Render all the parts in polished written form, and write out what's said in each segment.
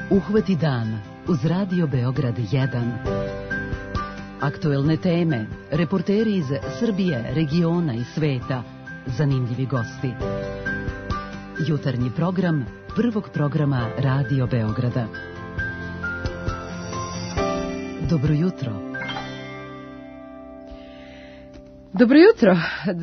Uhvati dan uz Radio Beograd 1. Aktuelne teme, reporteri iz Srbije, regiona i sveta, zanimljivi gosti. Jutarnji program prvog programa Radio Beograda. Dobro jutro. Dobro jutro,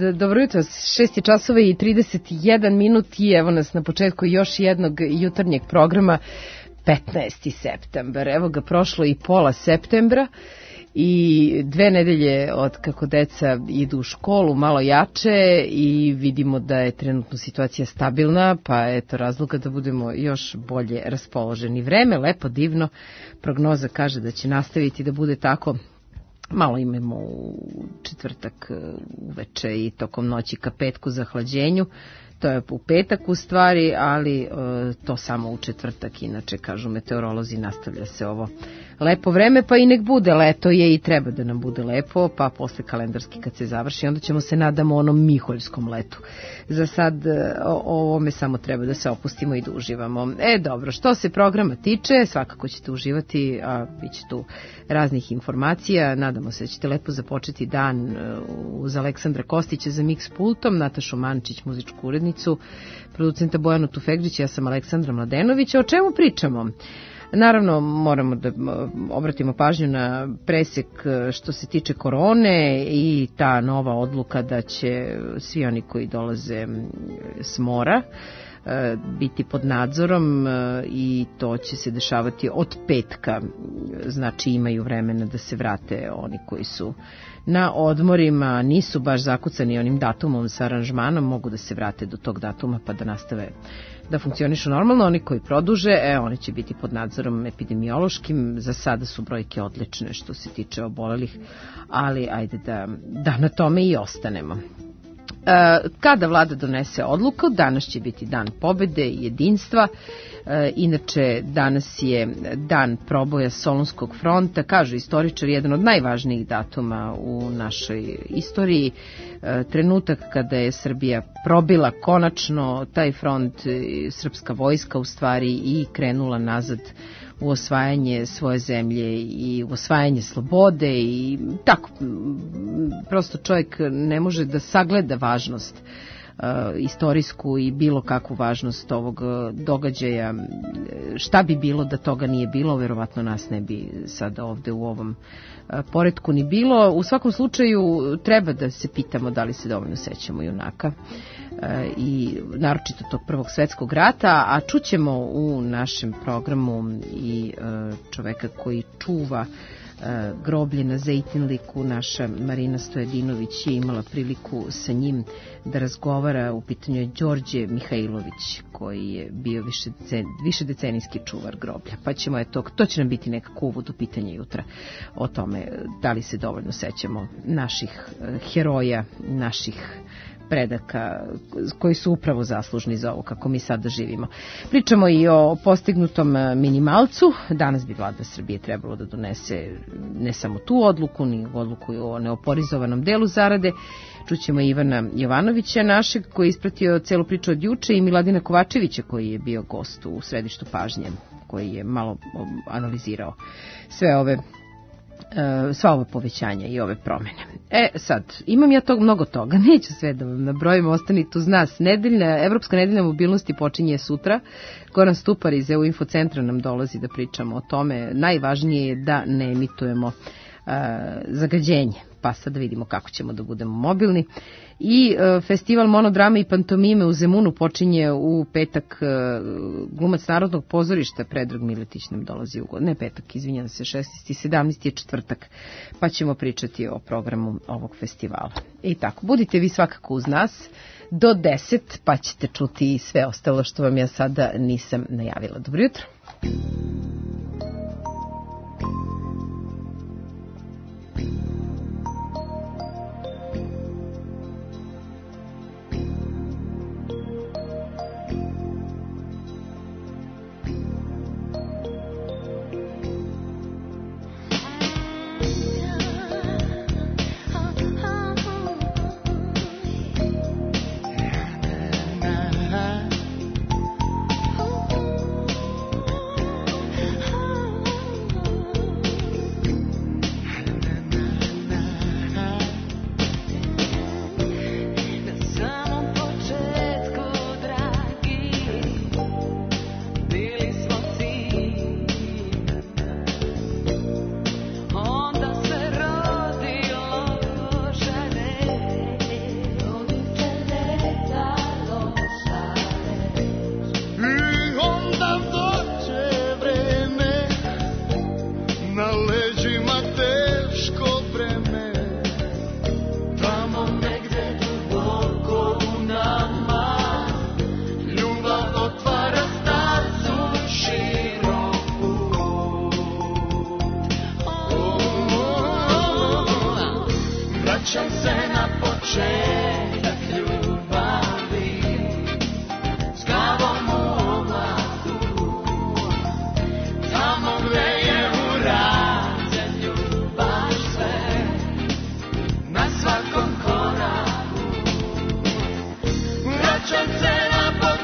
6 časova i 31 minut i evo nas na početku još jednog jutarnjeg programa, 15. septembar. Evo ga, prošlo i pola septembra i 2 nedelje od kako deca idu u školu, malo jače i vidimo da je trenutno situacija stabilna, pa eto razloga da budemo još bolje raspoloženi. Vreme, lepo, divno, prognoza kaže da će nastaviti da bude tako. Malo imamo u četvrtak uveče i tokom noći ka petku zahlađenju. To je u petak u stvari, ali to samo u četvrtak. Inače, kažu meteorolozi, nastavlja se ovo lepo vreme, pa i nek bude leto je i treba da nam bude lepo, pa posle kalendarski kad se završi, onda ćemo se nadamo onom miholjskom letu. Za sad o ovome samo treba da se opustimo i da uživamo. Dobro, što se programa tiče, svakako ćete uživati, a bit će tu raznih informacija. Nadamo se da ćete lepo započeti dan uz Aleksandra Kostića za Mix pultom, Natašu Mančić, muzičku urednicu, producenta Bojanu Tufegđić, ja sam Aleksandra Mladenovića. O čemu pričamo? Naravno, moramo da obratimo pažnju na presek što se tiče korone i ta nova odluka da će svi oni koji dolaze s mora biti pod nadzorom i to će se dešavati od petka, znači imaju vremena da se vrate oni koji su na odmorima, nisu baš zakucani onim datumom sa aranžmanom, mogu da se vrate do tog datuma pa da nastave da funkcionišu normalno. Oni koji produže, oni će biti pod nadzorom epidemiološkim. Za sada su brojke odlične što se tiče obolelih, ali ajde da na tome i ostanemo. Kada vlada donese odluku, danas će biti dan pobede i jedinstva. Inače, danas je dan proboja Solunskog fronta, kažu istoričari, jedan od najvažnijih datuma u našoj istoriji. Trenutak kada je Srbija probila konačno taj front, srpska vojska u stvari, i krenula nazad u osvajanje svoje zemlje i u osvajanje slobode i tako. Prosto čovjek ne može da sagleda važnost istorijsku i bilo kakvu važnost ovog događaja. Šta bi bilo da toga nije bilo, verovatno nas ne bi sada ovde u ovom poretku ni bilo. U svakom slučaju treba da se pitamo da li se dovoljno sećamo junaka i naročito tog Prvog svetskog rata, a čućemo u našem programu i čoveka koji čuva groblje na Zejtinliku. Naša Marina Stojadinović je imala priliku sa njim da razgovara. U pitanju je Đorđe Mihajlović, koji je bio višedecenijski čuvar groblja. Pa ćemo, to će nam biti nekako uvod u pitanje jutra o tome da li se dovoljno sećamo naših heroja, naših predaka koji su upravo zaslužni za ovo kako mi sada živimo. Pričamo i o postignutom minimalcu. Danas bi vlada Srbije trebalo da donese ne samo tu odluku, ni odluku o neoporezovanom delu zarade. Čućemo Ivana Jovanovića našeg, koji je ispratio celu priču od juče, i Miladina Kovačevića, koji je bio gost u središtu pažnje, koji je malo analizirao sva ova povećanja i ove promene. Sad, imam ja mnogo toga, neću sve da vam nabrojim, ostanite uz nas. Evropska nedelja mobilnosti počinje sutra. Goran Stupar iz EU Infocentra nam dolazi da pričamo o tome. Najvažnije je da ne emitujemo zagađenje, pa sad da vidimo kako ćemo da budemo mobilni. I festival monodrame i pantomime u Zemunu počinje u petak. Glumac Narodnog pozorišta Predrag Miletić nam dolazi ne petak, izvinjam se, 16. i 17. je četvrtak, pa ćemo pričati o programu ovog festivala. I tako, budite vi svakako uz nas do 10, pa ćete čuti i sve ostalo što vam ja sada nisam najavila. Dobro jutro.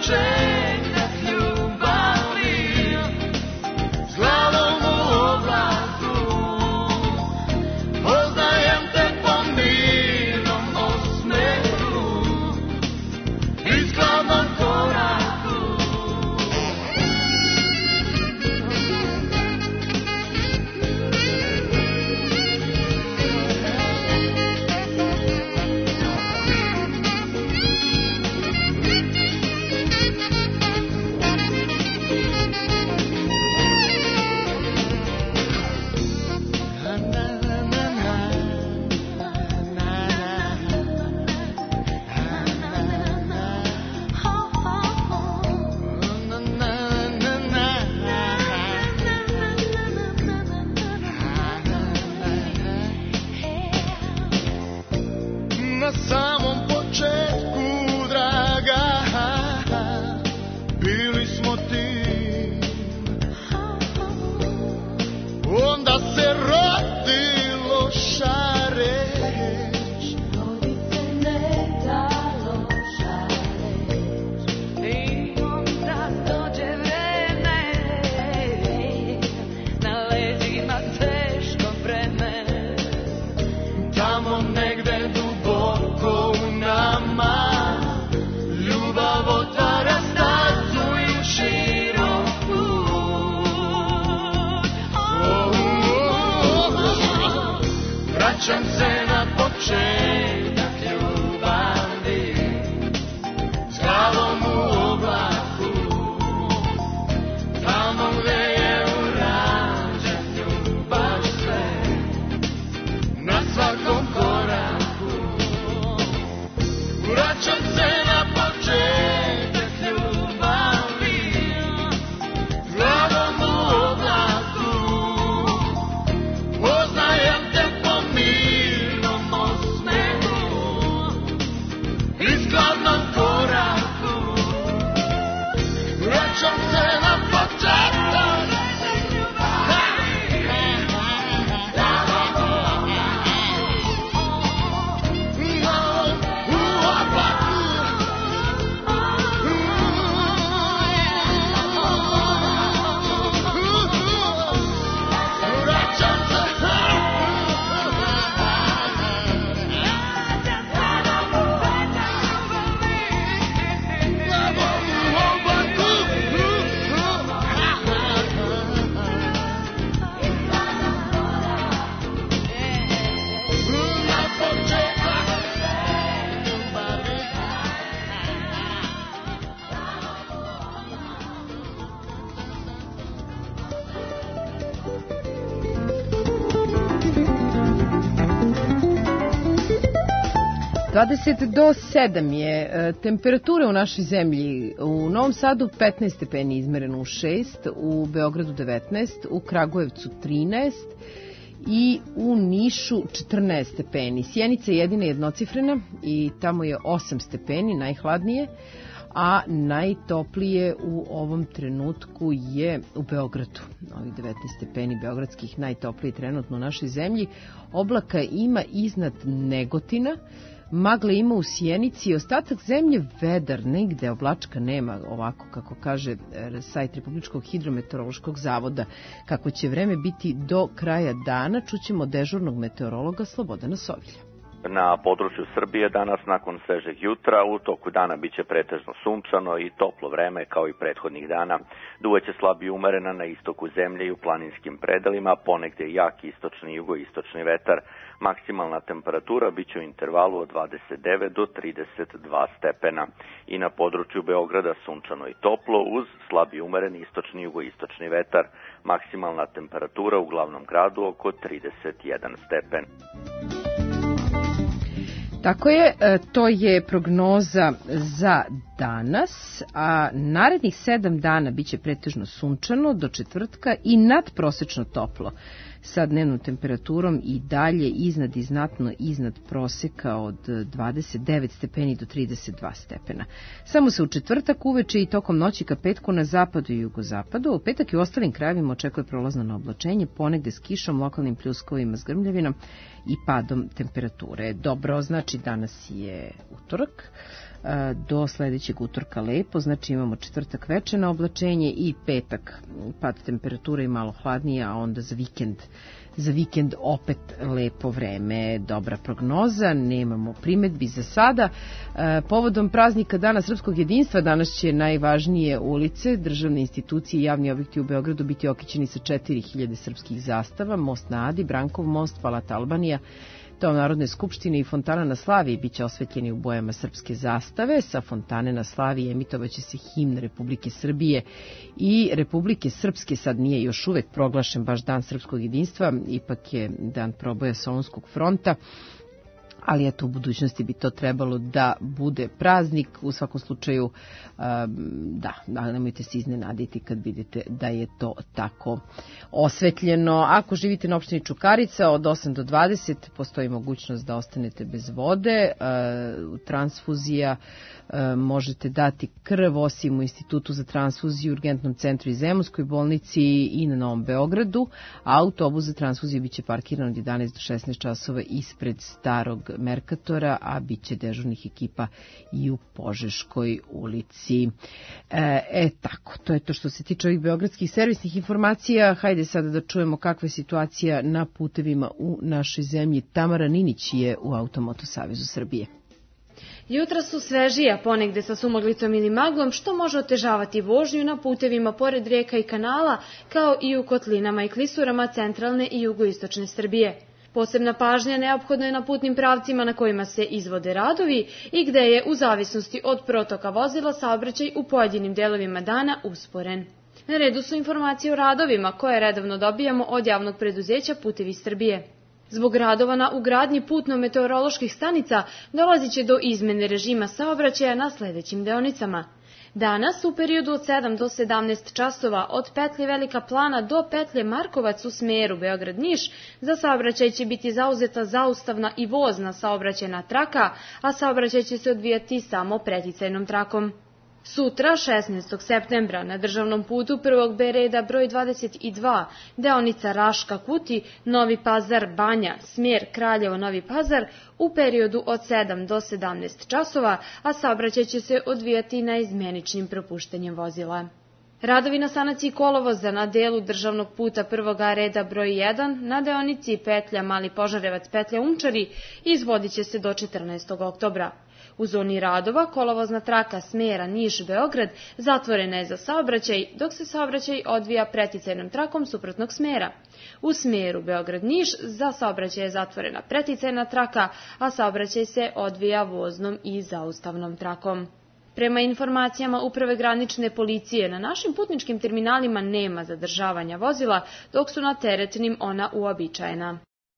početak ljubavi, s glavom u oblaku, poznajem te po mirnom osmehu i skladnom koraku. Na samom početku, draga, bili smo tim. Onda se rodilo šareć, i onda dođe vreme, na leđima teško breme, tamo negde duboko u nama, ljubav otvara stazu i široku. Vraćam se na početak ljubavi, s glavom u oblaku, tamo gde je urađen ljubav sve, na svakom koraku. Vraćam se na početak ljubavi, s glavom u oblaku, poznajem te po mirnom osmehu i skladnom koraku. Vraćam se na početak do 7 je temperatura u našoj zemlji. U Novom Sadu 15 stepeni izmereno u 6, u Beogradu 19, u Kragujevcu 13 i u Nišu 14 stepeni. Sjenica je jedina jednocifrena i tamo je 8 stepeni, najhladnije, a najtoplije u ovom trenutku je u Beogradu. Ovih 19 stepeni beogradskih, najtoplije trenutno u našoj zemlji. Oblaka ima iznad Negotina, magle ima u Sjenici, ostatak zemlje vedar, nigde oblačka nema, ovako kako kaže sajt Republičkog hidrometeorološkog zavoda. Kako će vreme biti do kraja dana, čućemo dežurnog meteorologa Slobodana Sovilja. Na području Srbije danas nakon svežeg jutra u toku dana biće pretežno sunčano i toplo vreme kao i prethodnih dana. Duvaće slab i umerena na istoku zemlje i u planinskim predelima, ponegde jak istočni i jugoistočni vetar. Maksimalna temperatura biće u intervalu od 29 do 32 stepena. I na području Beograda sunčano i toplo uz slab i umeren istočni i jugoistočni vetar. Maksimalna temperatura u glavnom gradu oko 31 stepen. Tako je, to je prognoza za danas, a narednih 7 dana biće pretežno sunčano do četvrtka i nadprosečno toplo, sa dnevnom temperaturom i dalje iznad i znatno iznad proseka od 29 stepeni do 32 stepena. Samo se u četvrtak uveče i tokom noći ka petku na zapadu i jugozapadu, u petak i u ostalim krajevima očekuje prolazno na oblačenje, ponegde s kišom, lokalnim pljuskovima s grmljavinom i padom temperature. Dobro, znači danas je utorak, do sledećeg utorka lepo, znači imamo četvrtak veče na oblačenje i petak pad temperature i malo hladnije, a onda za vikend opet lepo vreme, dobra prognoza, nemamo primetbi za sada. Povodom praznika Dana srpskog jedinstva danas će najvažnije ulice, državne institucije i javni objekti u Beogradu biti okićeni sa 4000 srpskih zastava, Most na Adi, Brankov most, Palat Albanija, Dom Narodne skupštine i Fontana na Slaviji biće osvetljeni u bojama srpske zastave. Sa Fontane na Slaviji emitovaće se himn Republike Srbije i Republike Srpske. Sad nije još uvek proglašen baš Dan srpskog jedinstva, ipak je dan proboja Solunskog fronta, ali eto u budućnosti bi to trebalo da bude praznik. U svakom slučaju da nemojte se iznenaditi kad vidite da je to tako osvetljeno. Ako živite na opštini Čukarica od 8 do 20 postoji mogućnost da ostanete bez vode, transfuzija, možete dati krv osim u Institutu za transfuziju, Urgentnom centru i Zemunskoj bolnici i na Novom Beogradu, a autobus za transfuziju biće parkiran od 11 do 16 časova ispred Starog Merkatora, a bit će dežurnih ekipa i u Požeškoj ulici. Tako, to je to što se tiče ovih beogradskih servisnih informacija. Hajde sada da čujemo kakva je situacija na putevima u našoj zemlji. Tamara Ninić je u Automoto Savezu Srbije. Jutra su svežija, ponegde sa sumaglicom ili maglom, što može otežavati vožnju na putevima pored rijeka i kanala, kao i u kotlinama i klisurama centralne i jugoistočne Srbije. Posebna pažnja neophodna je na putnim pravcima na kojima se izvode radovi i gde je, u zavisnosti od protoka vozila, saobraćaj u pojedinim delovima dana usporen. Na redu su informacije o radovima koje redovno dobijamo od javnog preduzeća Putevi Srbije. Zbog radova na ugradnji putno-meteoroloških stanica dolazit će do izmene režima saobraćaja na sledećim deonicama. Danas, u periodu od 7 do 17 časova, od petlje Velika Plana do petlje Markovac u smeru Beograd-Niš, za saobraćaj će biti zauzeta zaustavna i vozna saobraćajna traka, a saobraćaj će se odvijati samo preticajnom trakom. Sutra, 16. septembra, na državnom putu prvog B reda broj 22, deonica Raška-Kuti, Novi Pazar-Banja, smjer Kraljevo-Novi Pazar, u periodu od 7 do 17 časova, a saobraćaj će se odvijati naizmeničnim propuštanjem vozila. Radovi na sanaciji kolovoza na delu državnog puta prvog A reda broj 1 na deonici petlja Mali Požarevac petlja Umčari izvodit će se do 14. oktobra. U zoni radova kolovozna traka smjera Niš-Beograd zatvorena je za saobraćaj, dok se saobraćaj odvija preticajnom trakom suprotnog smjera. U smjeru Beograd-Niš za saobraćaj je zatvorena preticajna traka, a saobraćaj se odvija voznom i zaustavnom trakom. Prema informacijama Uprave granične policije, na našim putničkim terminalima nema zadržavanja vozila, dok su na teretnim ona uobičajena.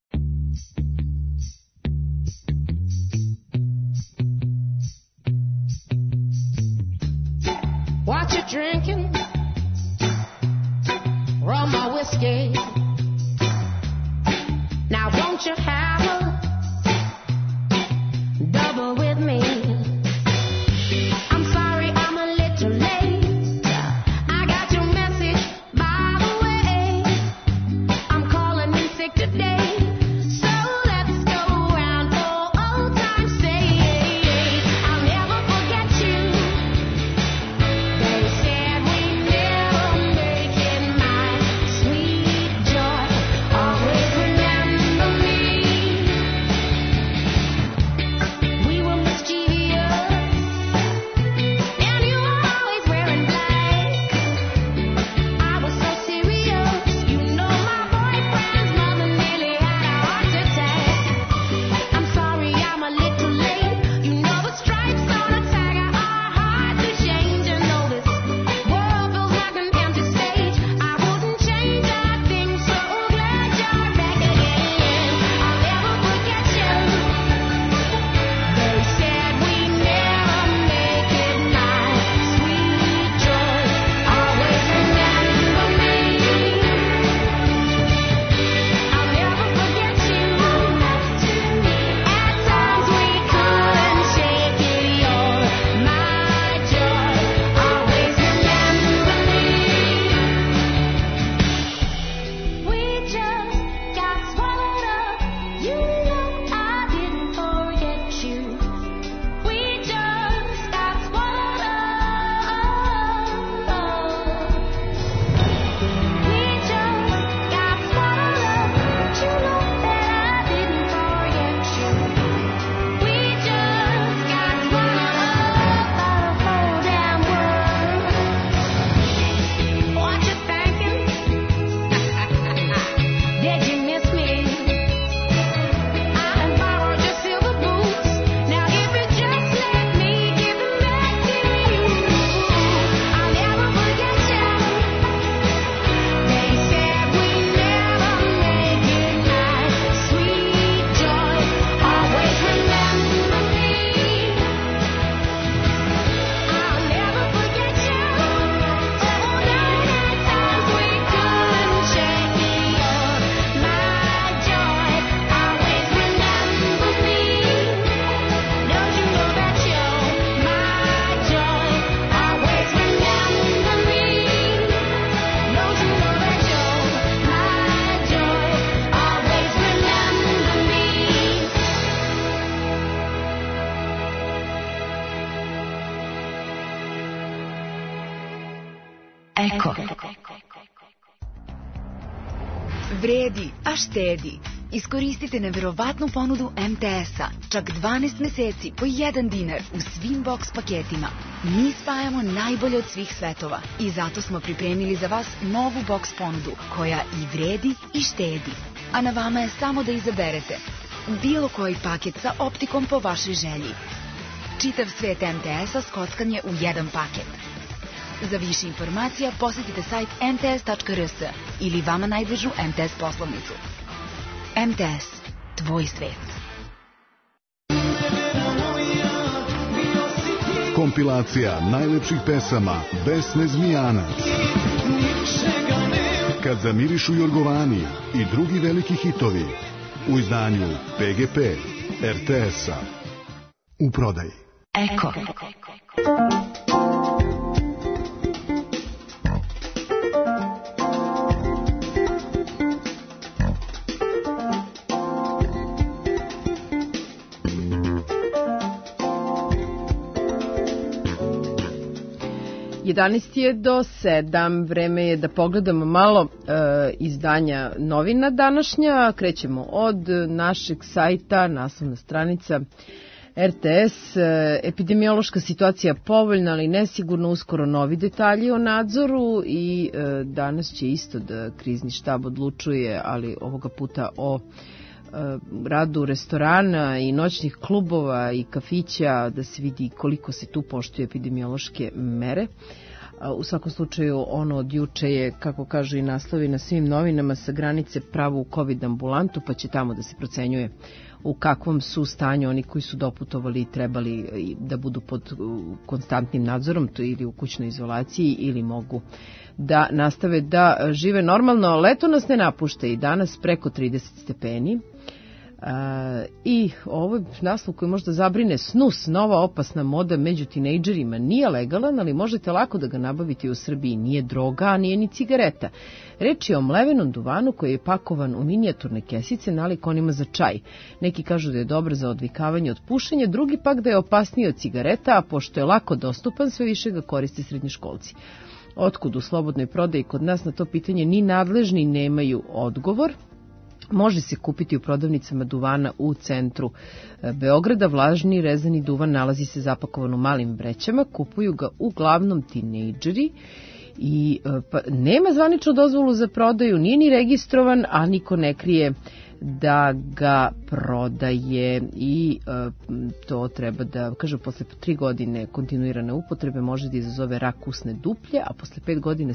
What you drinking? Rum or whiskey? Now won't you have a double with me? I'm sorry I'm a little late. I got your message by the way. I'm calling in sick today. So let's go round for old time's sake. I'll never forget you. They said we never make it, my sweet joy. Always remember me. Eko. Vredi, a štedi. Iskoristite neverovatnu ponudu MTS-a. Čak 12 meseci po 1 dinar u svim box paketima. Mi spajamo najbolje od svih svetova i zato smo pripremili za vas novu box ponudu koja i vredi i štedi. A na vama je samo da izaberete bilo koji paket sa optikom po vašoj želji. Čitav svet MTS-a skockanje u jedan paket. Za više informacija posjetite sajt mts.rs ili vama najbližu MTS poslovnicu. MTS, tvoj svet. Kompilacija najlepših pesama Besne Zmijanac. Kad zamirišu Jorgovani i drugi veliki hitovi u izdanju PGP RTS-a. U prodaji. Eko. Jedanaest je do 7, vreme je da pogledamo malo izdanja novina današnja. Krećemo od našeg sajta, naslovna stranica RTS, epidemiološka situacija povoljna, ali nesigurno, uskoro novi detalji o nadzoru i danas će isto da krizni štab odlučuje, ali ovoga puta o radu restorana i noćnih klubova i kafića, da se vidi koliko se tu poštuju epidemiološke mere. U svakom slučaju, ono od juče je, kako kažu i naslovi na svim novinama, sa granice pravo u COVID ambulantu, pa će tamo da se procenjuje u kakvom su stanju oni koji su doputovali i trebali da budu pod konstantnim nadzorom, to ili u kućnoj izolaciji ili mogu da nastave da žive normalno. Leto nas ne napušta i danas preko 30 stepeni. I ovo je naslov koji možda zabrine. Snus, nova opasna moda među tinejdžerima. Nije legalan, ali možete lako da ga nabavite u Srbiji. Nije droga, a nije ni cigareta. Reč je o mlevenom duvanu koji je pakovan u minijaturne kesice nalik onima za čaj. Neki kažu da je dobar za odvikavanje od pušenja, drugi pak da je opasniji od cigareta, a pošto je lako dostupan, sve više ga koriste srednjoškolci. Otkud u slobodnoj prodaji kod nas na to pitanje ni nadležni nemaju odgovor. Može se kupiti u prodavnicama duvana u centru Beograda. Vlažni rezani duvan nalazi se zapakovan u malim vrećama. Kupuju ga uglavnom tinejdžeri i nema zvaničnu dozvolu za prodaju, nije ni registrovan, a niko ne krije da ga prodaje i to treba da, kažem, posle 3 godine kontinuirane upotrebe može da izazove rak usne duplje, a posle 5 godina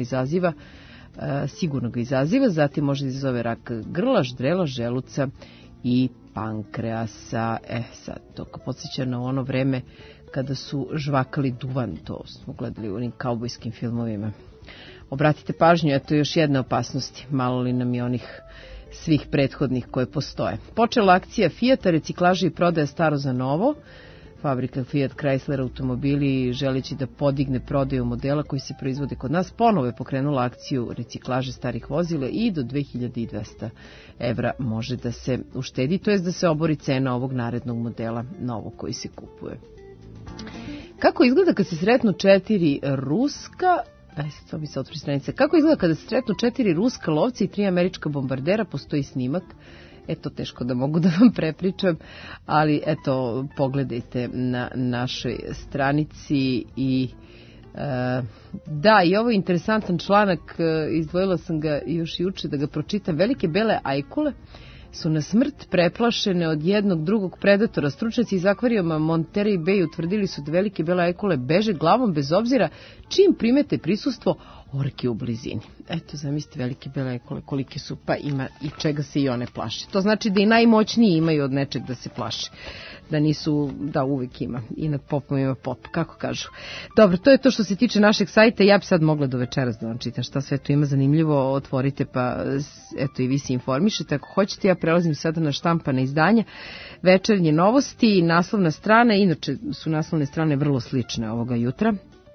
sigurno ga izaziva, zatim može da izazove rak grla, ždrela, želuca i pankreasa. Sad to podsjeća na ono vreme kada su žvakali duvan, to smo gledali u onim kaubojskim filmovima. Obratite pažnju, eto još jedna opasnost, malo li nam je onih svih prethodnih koje postoje. Počela akcija Fijata, reciklaža i prodaja staro za novo. Fabrika Fiat Chrysler automobili, želeći da podigne prodaju modela koji se proizvode kod nas, ponovo je pokrenula akciju reciklaže starih vozila i do 2200 evra može da se uštedi, to jest da se obori cena ovog narednog modela novog koji se kupuje. Kako izgleda kad se sretnu 4 ruska... to bi se otvori stranica. Kako izgleda kada se sretnu 4 ruska lovca i 3 američka bombardera? Postoji snimak. Eto, teško da mogu da vam prepričam, ali eto, pogledajte na našoj stranici i da, i ovo je interesantan članak, izdvojila sam ga još juče da ga pročitam. Velike bele ajkule su na smrt preplašene od jednog drugog predatora. Stručnjaci iz akvarijuma Monterey Bay utvrdili su da velike bele ajkule beže glavom bez obzira čim primete prisustvo orke u blizini. Eto, zamislite velike bele ajkule kolike su, pa ima i čega se i one plaše. To znači da i najmoćniji imaju od nečeg da se plaše. Da nisu, da uvijek ima. I nad popom ima pop, kako kažu. Dobro, to je to što se tiče našeg sajta. Ja bi sad mogla do večeras da vam čitam šta sve tu ima zanimljivo. Otvorite pa, eto, i vi se informišete. Ako hoćete, ja prelazim sada na štampana izdanja. Večernje novosti, naslovna strana, inače su naslovne strane vrlo slične ovoga jutra.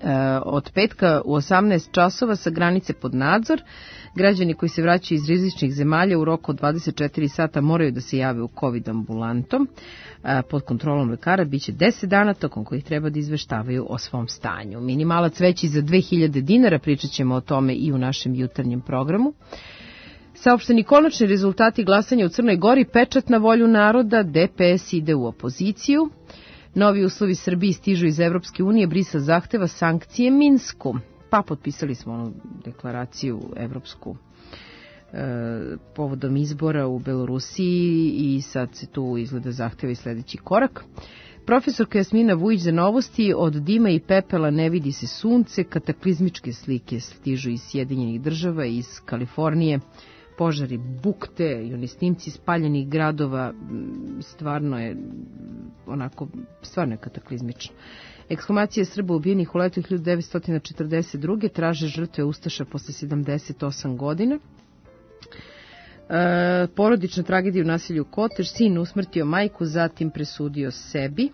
Od petka u 18 časova sa granice pod nadzor. Građani koji se vraćaju iz rizičnih zemalja u roku od 24 sata moraju da se jave u COVID ambulantom. Pod kontrolom lekara biće 10 dana tokom kojih treba da izveštavaju o svom stanju. Minimalac veći za 2000 dinara, pričat ćemo o tome i u našem jutarnjem programu. Saopšteni konačni rezultati glasanja u Crnoj Gori, pečat na volju naroda, DPS ide u opoziciju. Novi uslovi Srbiji stižu iz Evropske unije, Brisel zahteva sankcije Minsku. Pa potpisali smo onu deklaraciju evropsku povodom izbora u Belorusiji i sad se tu izgleda zahteva i sledeći korak. Profesorka Jasmina Vujić za novosti, od dima i pepela ne vidi se sunce, kataklizmičke slike stižu iz Sjedinjenih država, iz Kalifornije, požari, bukte i oni snimci spaljenih gradova, stvarno je kataklizmično. Ekshumacije Srba ubijenih u letu 1942. traže žrtve ustaša posle 78 godina. Porodična tragedija u naselju Kotež, sin usmrtio majku, zatim presudio sebi.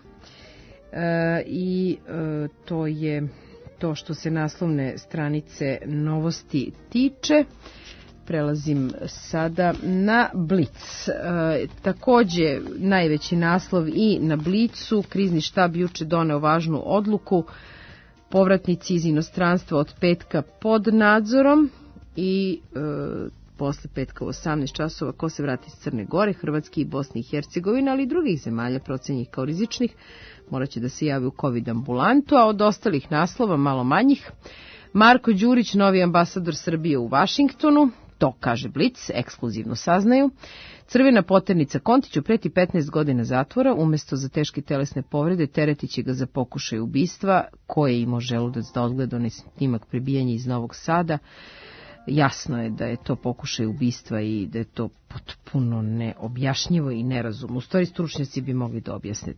To je to što se naslovne stranice novosti tiče. Prelazim sada na Blic. Takođe, najveći naslov i na Blicu, krizni štab juče doneo važnu odluku, povratnici iz inostranstva od petka pod nadzorom i posle petka u 18 časova ko se vrati iz Crne Gore, Hrvatske i Bosne i Hercegovine, ali i drugih zemalja procenjenih kao rizičnih, moraće da se javi u COVID ambulantu, a od ostalih naslova, malo manjih, Marko Đurić, novi ambasador Srbije u Vašingtonu, to kaže Blic, ekskluzivno saznaju. Crvena poternica Kontiću preti 15 godina zatvora, umesto za teške telesne povrede teretiće ga za pokušaj ubistva, koje imao želudac da odgleda onaj snimak prebijanja iz Novog Sada. Jasno je da je to pokušaj ubistva i da je to potpuno neobjašnjivo i nerazumno. U stvari stručnjaci bi mogli da objasne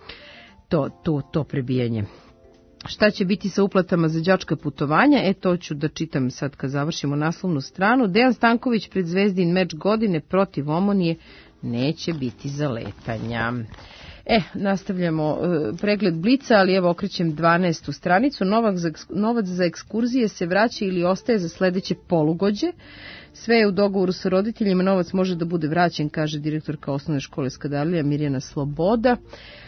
to prebijanje. Šta će biti sa uplatama za đačka putovanja? To ću da čitam sad kad završimo naslovnu stranu. Dejan Stanković pred Zvezdin meč godine protiv Omonije, neće biti zaletanja. Nastavljamo pregled Blica, ali evo okrećem 12. stranicu. Novac za ekskurzije se vraća ili ostaje za sledeće polugođe. Sve je u dogovoru sa roditeljima, novac može da bude vraćen, kaže direktorka osnovne škole Skadarlija Mirjana Sloboda.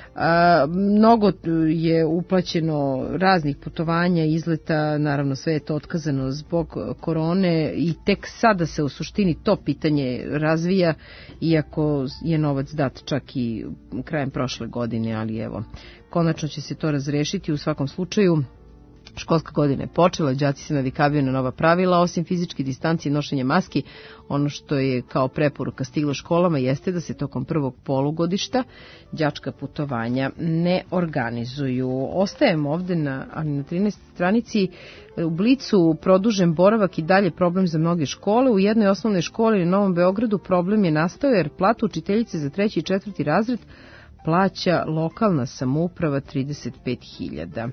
Mnogo je uplaćeno raznih putovanja, izleta, naravno sve je to otkazano zbog korone i tek sada se u suštini to pitanje razvija, iako je novac dat čak i krajem prošle godine, ali evo, konačno će se to razrešiti. U svakom slučaju, školska godina je počela, đaci se navikavaju na nova pravila, osim fizičke distancije i nošenja maski. Ono što je kao preporuka stiglo školama jeste da se tokom prvog polugodišta đačka putovanja ne organizuju. Ostajemo ovde na 13. stranici. U Blicu produžen boravak i dalje problem za mnoge škole. U jednoj osnovnoj školi na Novom Beogradu problem je nastao jer platu učiteljice za 3. i 4. razred plaća lokalna samouprava 35.000.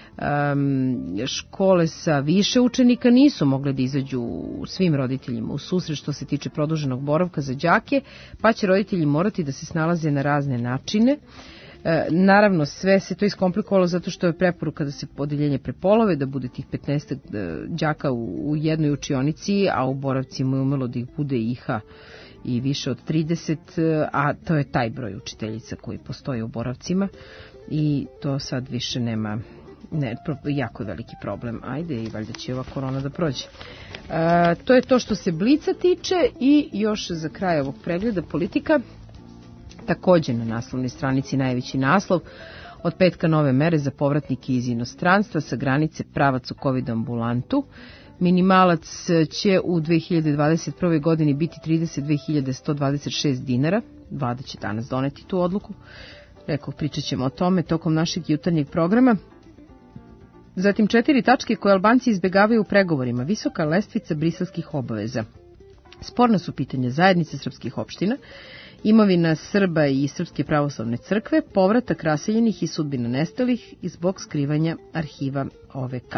Škole sa više učenika nisu mogle da izađu svim roditeljima u susret što se tiče produženog boravka za đake, pa će roditelji morati da se snalaze na razne načine. Naravno, sve se to iskomplikovalo zato što je preporuka da se odeljenje prepolove, da bude tih 15 đaka u jednoj učionici, a u boravcima je umelo da ih bude i više od 30, a to je taj broj učiteljica koji postoje u boravcima i to sad više nema. Jako je veliki problem. Ajde, i valjda će ova korona da prođe. To je to što se Blica tiče i još za kraj ovog pregleda politika. Takođe na naslovnoj stranici najveći naslov. Od petka nove mere za povratnike iz inostranstva sa granice pravac u COVID ambulantu. Minimalac će u 2021. godini biti 32.126 dinara. Vlada će danas doneti tu odluku. Rekao, pričat ćemo o tome tokom našeg jutarnjeg programa. Zatim 4 tačke koje Albanci izbegavaju u pregovorima. Visoka lestvica briselskih obaveza. Sporna su pitanja zajednice srpskih opština, imovina Srba i Srpske pravoslavne crkve, povratak raseljenih i sudbina nestalih i zbog skrivanja arhiva OVK.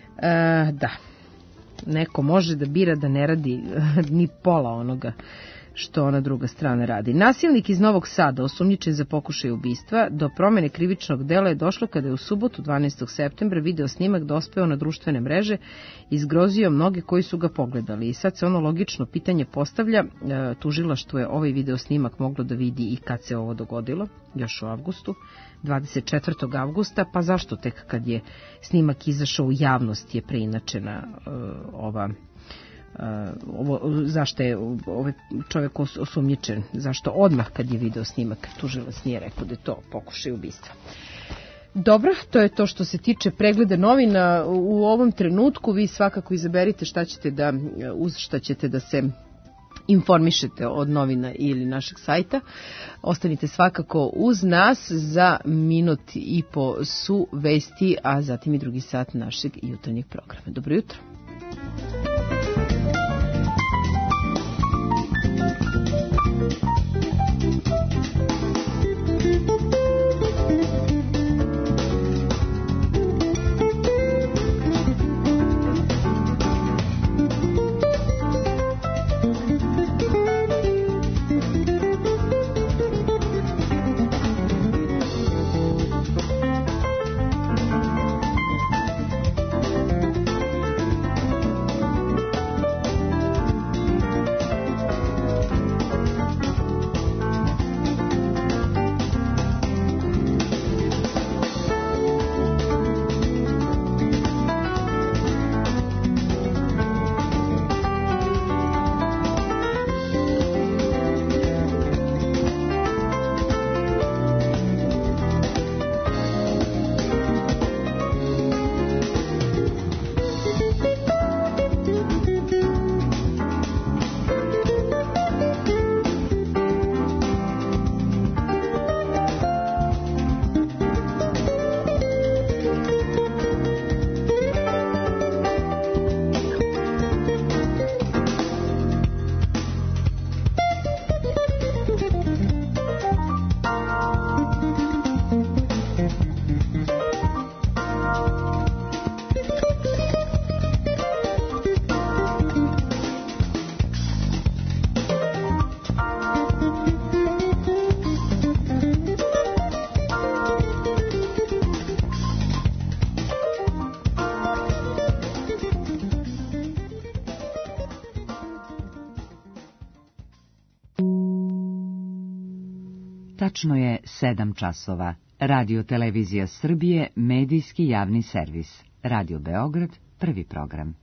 Da, neko može da bira da ne radi ni pola onoga što ona druga strana radi. Nasilnik iz Novog Sada, osumnjičen za pokušaj ubistva, do promene krivičnog dela je došlo kada je u subotu 12. septembra video snimak dospeo na društvene mreže i zgrozio mnoge koji su ga pogledali. I sad se ono logično pitanje postavlja, tužilaštvo je ovaj video snimak moglo da vidi i kad se ovo dogodilo, još u avgustu, 24. avgusta, pa zašto tek kad je snimak izašao u javnost je preinačena zašto je ovaj čovjek osumnjičen, zašto odmah kad je video snimak tužilac nije rekao da je to pokušaj ubistva. Dobro, to je to što se tiče pregleda novina u ovom trenutku. Vi svakako izaberite uz šta ćete da se informišete od novina ili našeg sajta. Ostanite svakako uz nas, za minut i po su vesti, a zatim i drugi sat našeg jutarnjeg programa. Dobro jutro. Tačno je 7 časova. Radio Televizija Srbije, medijski javni servis. Radio Beograd, prvi program.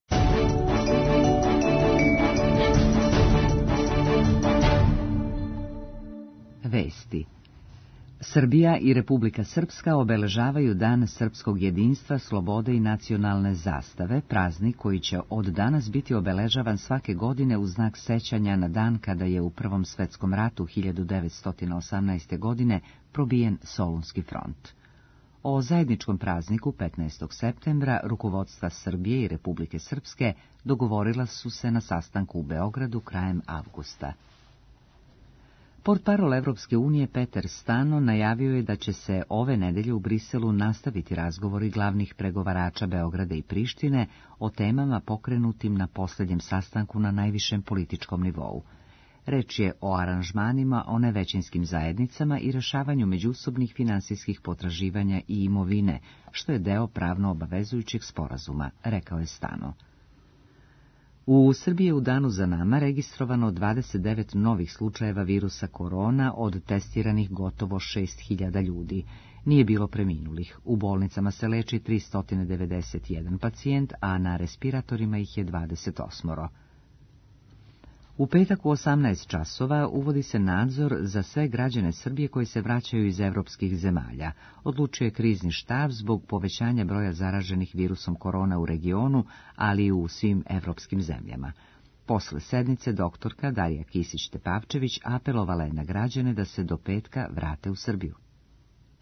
Vesti. Srbija i Republika Srpska obeležavaju Dan srpskog jedinstva, slobode i nacionalne zastave, praznik koji će od danas biti obeležavan svake godine u znak sećanja na dan kada je u Prvom svetskom ratu 1918. godine probijen Solunski front. O zajedničkom prazniku 15. septembra rukovodstva Srbije i Republike Srpske dogovorila su se na sastanku u Beogradu krajem avgusta. Portparol Evropske unije Peter Stano najavio je da će se ove nedelje u Briselu nastaviti razgovori glavnih pregovarača Beograda i Prištine o temama pokrenutim na posljednjem sastanku na najvišem političkom nivou. Reč je o aranžmanima, o nevećinskim zajednicama i rešavanju međusobnih finansijskih potraživanja i imovine, što je deo pravno obavezujućeg sporazuma, rekao je Stano. U Srbiji je u danu za nama registrovano 29 novih slučajeva virusa korona, od testiranih gotovo 6.000 ljudi. Nije bilo preminulih. U bolnicama se leči 391 pacijent, a na respiratorima ih je 28. U petak u 18 časova uvodi se nadzor za sve građane Srbije koji se vraćaju iz evropskih zemalja. Odlučio je krizni štab zbog povećanja broja zaraženih virusom korona u regionu, ali i u svim evropskim zemljama. Posle sednice doktorka Darija Kisić-Tepavčević apelovala je na građane da se do petka vrate u Srbiju.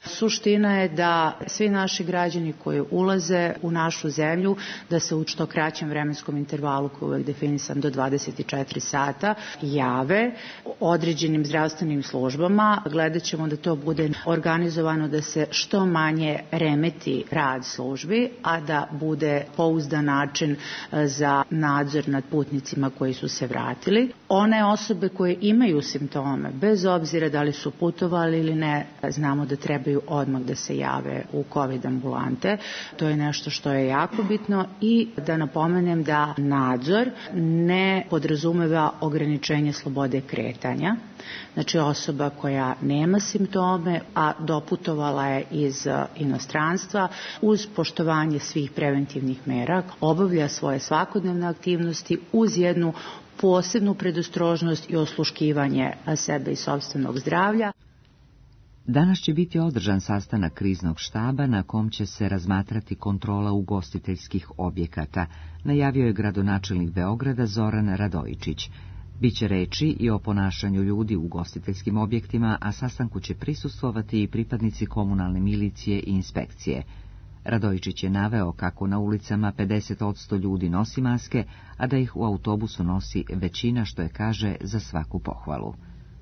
Suština je da svi naši građani koji ulaze u našu zemlju, da se u što kraćem vremenskom intervalu, koji je uvek definisan do 24 sata, jave određenim zdravstvenim službama. Gledat ćemo da to bude organizovano, da se što manje remeti rad službi, a da bude pouzdan način za nadzor nad putnicima koji su se vratili. One osobe koje imaju simptome, bez obzira da li su putovali ili ne, znamo da trebaju odmah da se jave u COVID ambulante. To je nešto što je jako bitno i da napomenem da nadzor ne podrazumeva ograničenje slobode kretanja. Znači osoba koja nema simptome, a doputovala je iz inostranstva, uz poštovanje svih preventivnih mera, obavlja svoje svakodnevne aktivnosti uz jednu posebnu predostrožnost i osluškivanje sebe i sopstvenog zdravlja. Danas će biti održan sastanak kriznog štaba na kom će se razmatrati kontrola ugostiteljskih objekata, najavio je gradonačelnik Beograda Zoran Radojičić. Biće reči i o ponašanju ljudi u ugostiteljskim objektima, a sastanku će prisustvovati i pripadnici komunalne milicije i inspekcije. Radojičić je naveo kako na ulicama 50% ljudi nosi maske, a da ih u autobusu nosi većina, što je, kaže, za svaku pohvalu.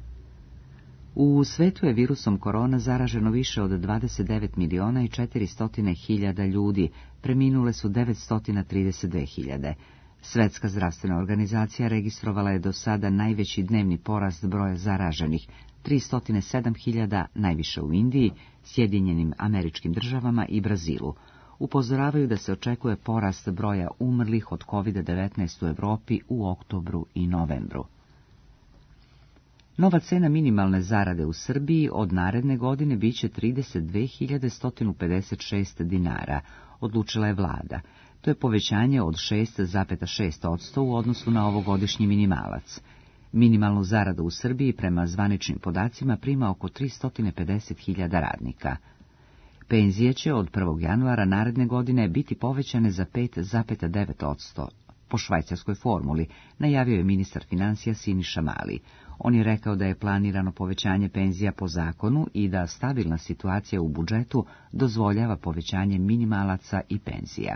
U svetu je virusom korona zaraženo više od 29.400.000 ljudi, preminule su 932.000. Svetska zdravstvena organizacija registrovala je do sada najveći dnevni porast broja zaraženih, 307.000, najviše u Indiji, Sjedinjenim Američkim Državama i Brazilu. Upozoravaju da se očekuje porast broja umrlih od COVID-19 u Evropi u oktobru i novembru. Nova cena minimalne zarade u Srbiji od naredne godine biće 32.156 dinara, odlučila je vlada. To je povećanje od 6,6% u odnosu na ovogodišnji minimalac. Minimalnu zaradu u Srbiji prema zvaničnim podacima prima oko 350.000 radnika. Penzije će od 1. januara naredne godine biti povećane za 5,9%. Po švajcarskoj formuli, najavio je ministar financija Siniša Mali. On je rekao da je planirano povećanje penzija po zakonu i da stabilna situacija u budžetu dozvoljava povećanje minimalaca i penzija.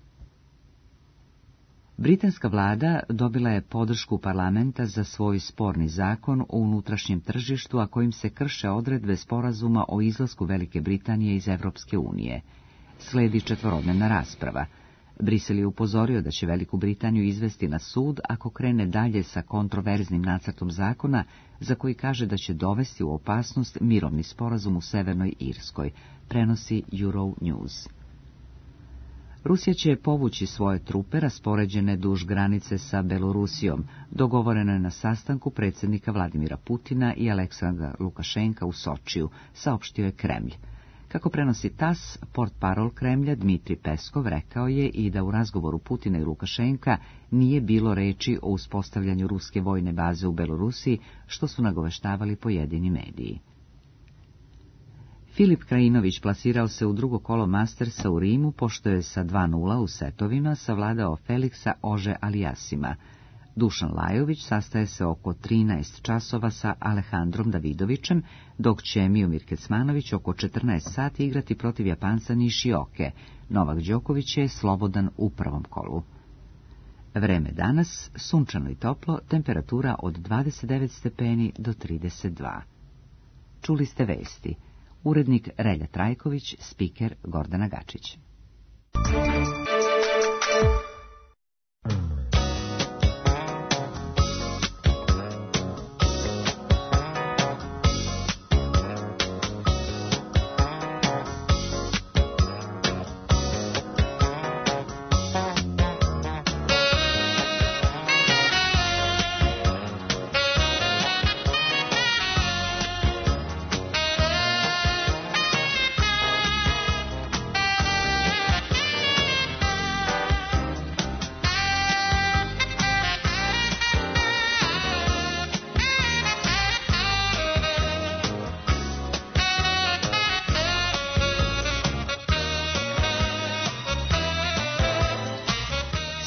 Britanska vlada dobila je podršku parlamenta za svoj sporni zakon o unutrašnjem tržištu, a kojim se krše odredbe sporazuma o izlasku Velike Britanije iz Evropske unije. Sledi 4-dnevna rasprava. Brisel je upozorio da će Veliku Britaniju izvesti na sud ako krene dalje sa kontroverznim nacrtom zakona, za koji kaže da će dovesti u opasnost mirovni sporazum u Severnoj Irskoj, prenosi Euronews. Rusija će povući svoje trupe raspoređene duž granice sa Belorusijom, dogovoreno je na sastanku predsjednika Vladimira Putina i Aleksandra Lukašenka u Sočiju, saopštio je Kremlj. Kako prenosi TASS, portparol Kremlja Dmitrij Peskov rekao je i da u razgovoru Putina i Lukašenka nije bilo reči o uspostavljanju ruske vojne baze u Belorusiji, što su nagoveštavali pojedini mediji. Filip Krajinović plasirao se u drugo kolo Mastersa u Rimu, pošto je sa 2:0 u setovima savladao Feliksa Ože Alijasima. Dušan Lajović sastaje se oko 13 časova sa Alejandrom Davidovićem, dok će Miomir Kecmanović oko 14 sati igrati protiv Japanca Nishioke. Novak Đoković je slobodan u prvom kolu. Vreme danas, sunčano i toplo, temperatura od 29 stepeni do 32. Čuli ste vesti. Urednik Relja Trajković, spiker Gordana Gačić.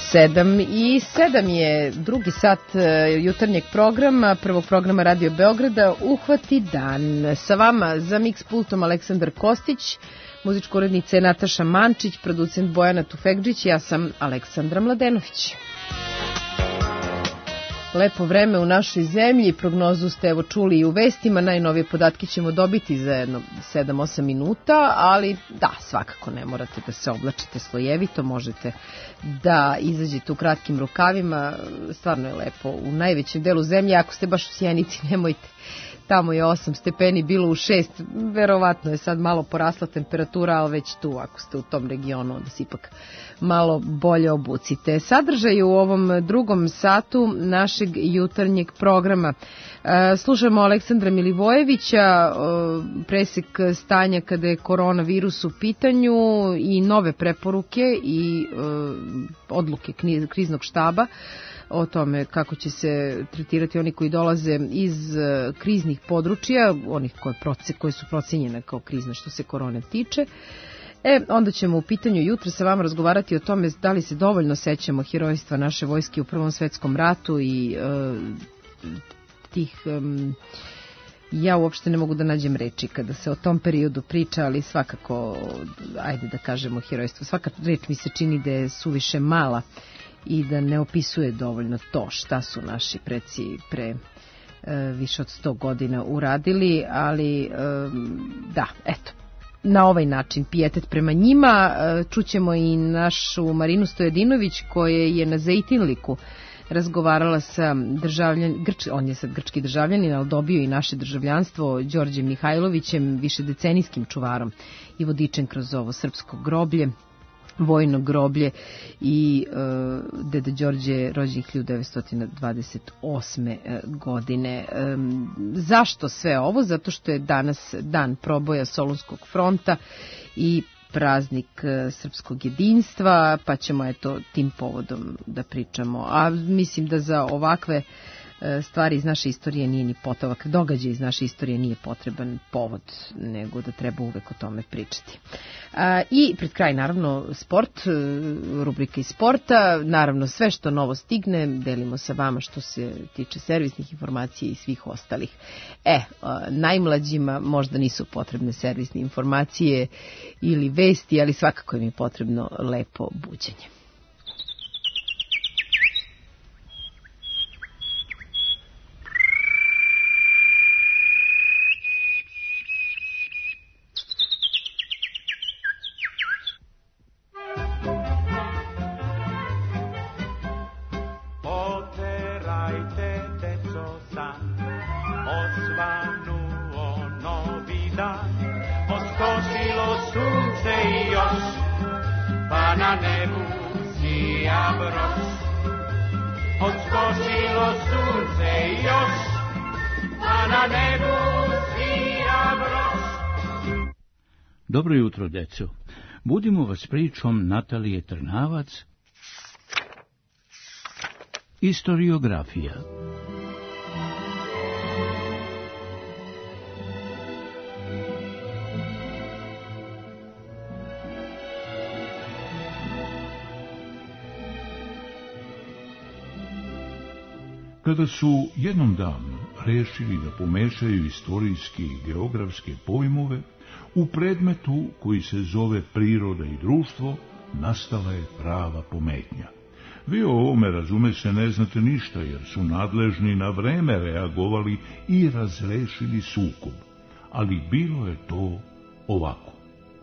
7:07 je drugi sat jutarnjeg programa, prvog programa Radio Beograda, Uhvati dan. Sa vama za Mix pultom Aleksandar Kostić, muzička urednica je Nataša Mančić, producent Bojana Tufekđić, ja sam Aleksandra Mladenović. Lepo vreme u našoj zemlji, prognozu ste evo čuli i u vestima, najnovije podatke ćemo dobiti za jedno 7-8 minuta, ali da, svakako ne morate da se oblačite slojevito, možete da izađete u kratkim rukavima, stvarno je lepo u najvećem delu zemlje, ako ste baš u Sjenici nemojte, tamo je 8 stepeni, bilo u 6, verovatno je sad malo porasla temperatura, ali već tu, ako ste u tom regionu, onda se ipak malo bolje obucite. Sadržaj u ovom drugom satu našeg jutarnjeg programa. Slušamo Aleksandra Milivojevića, presek stanja kada je koronavirus u pitanju i nove preporuke i odluke kriznog štaba o tome kako će se tretirati oni koji dolaze iz kriznih područja, onih koje su procenjene kao krizne što se korone tiče. Onda ćemo u pitanju jutra sa vama razgovarati o tome da li se dovoljno sećamo herojstva naše vojske u Prvom svetskom ratu i tih... Ja uopšte ne mogu da nađem reči kada se o tom periodu priča, ali svakako, ajde da kažemo herojstvo. Svaka reč mi se čini da je suviše mala i da ne opisuje dovoljno to šta su naši preci pre više od 100 godina uradili, ali da, eto. Na ovaj način pijetet prema njima. Čućemo i našu Marinu Stojedinović koja je na Zejtinliku razgovarala sa on je sad grčki državljanin, ali dobio i naše državljanstvo, Đorđem Mihajlovićem, višedecenijskim čuvarom i vodičem kroz ovo srpsko groblje, vojno groblje, i deda Đorđe je rođen 1928. godine. Zašto sve ovo? Zato što je danas dan proboja Solunskog fronta i praznik srpskog jedinstva, pa ćemo eto tim povodom da pričamo. A mislim da za ovakve stvari iz naše istorije nije ni potovak, događaj iz naše istorije nije potreban povod, nego da treba uvek o tome pričati. I pred kraj naravno sport, rubrika iz sporta, naravno sve što novo stigne delimo sa vama što se tiče servisnih informacija i svih ostalih. Najmlađima možda nisu potrebne servisne informacije ili vesti, ali svakako im je potrebno lepo buđenje. Dobro jutro, deco. Budimo vas pričom Natalije Trnavac. Istoriografija. Kada su jednom davno rešili da pomešaju istorijske i geografske pojmove, u predmetu koji se zove priroda i društvo nastala je prava pometnja. Vi o ovome, razume se, ne znate ništa, jer su nadležni na vreme reagovali i razrešili sukob. Ali bilo je to ovako.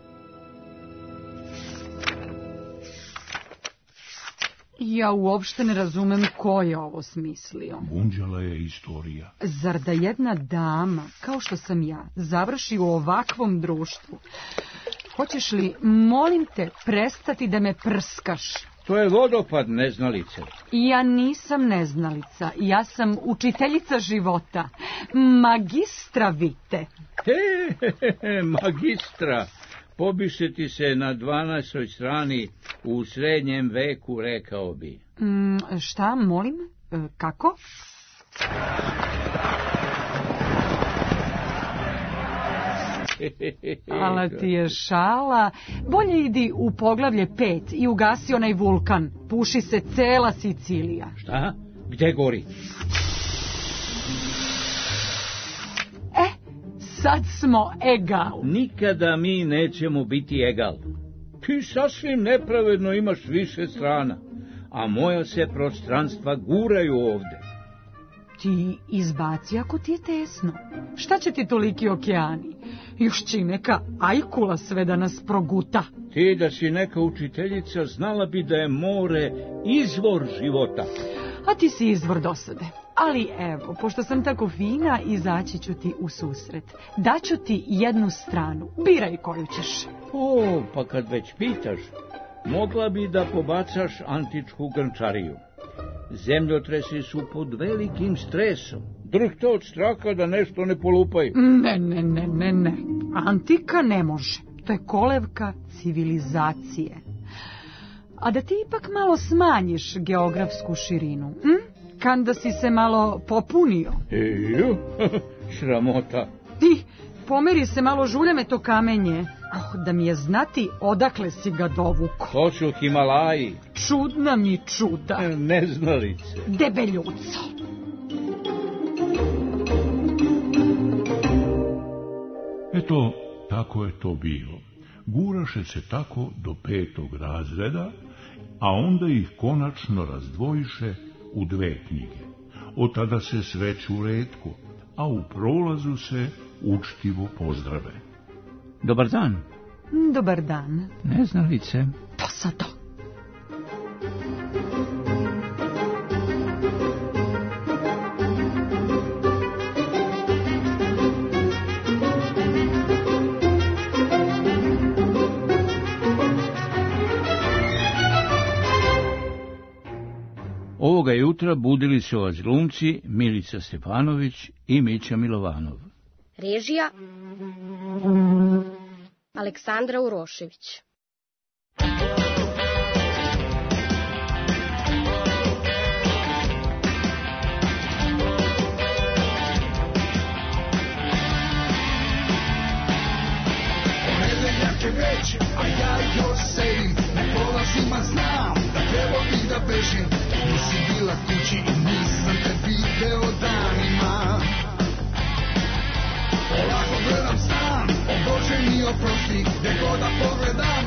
Ja uopšte ne razumem ko je ovo smislio. Gunđala je istorija. Zar da jedna dama, kao što sam ja, završi u ovakvom društvu? Hoćeš li, molim te, prestati da me prskaš? To je vodopad, neznalice. Ja nisam neznalica, ja sam učiteljica života. Magistra vite. Magistra. Pobiše ti se na 12. strani u srednjem veku, rekao bi. Šta, molim? Kako? ala ti je šala. Bolje idi u poglavlje 5 i ugasi onaj vulkan. Puši se cela Sicilija. Šta? Gde gori? Sad smo egal. Nikada mi nećemo biti egal. Ti sasvim nepravedno imaš više strana, a moja se prostranstva guraju ovde. Ti izbaci ako ti je tesno. Šta će ti toliki okeani? Još će neka ajkula sve da nas proguta. Ti da si neka učiteljica znala bi da je more izvor života. A ti si izvor dosade. Ali evo, pošto sam tako fina, izaći ću ti u susret. Daću ti jednu stranu. Biraj koju ćeš. O, pa kad već pitaš, mogla bi da pobacaš antičku grnčariju. Zemljotresi su pod velikim stresom. Drhte od straha da nešto ne polupaju. Ne. Antika ne može. To je kolevka civilizacije. A da ti ipak malo smanjiš geografsku širinu, Kanda si se malo popunio. Sramota. Ti, pomeri se malo, žulja me to kamenje. Da mi je znati odakle si ga dovuko. To su Himalaji. Čudna mi čuda. Neznalice. Debeljuco. Eto, tako je to bilo. Guraše se tako do 5. razreda, a onda ih konačno razdvojiše u 2 knjige. Od tada se sreću retko, a u prolazu se učtivo pozdrave. Dobar dan. Dobar dan. Neznalice. Posado. Ovoga jutra budili su vas glumci Milica Stepanović i Mića Milovanov. Režija Aleksandra Urošević. Ponedeljak je već, a ja još sedim. Ne polazima znam da treba bi da bežim. Nisi bila kući i nisam te video danima. Polako gledam stan, o Bože mi oprosti, gde god da pogledam,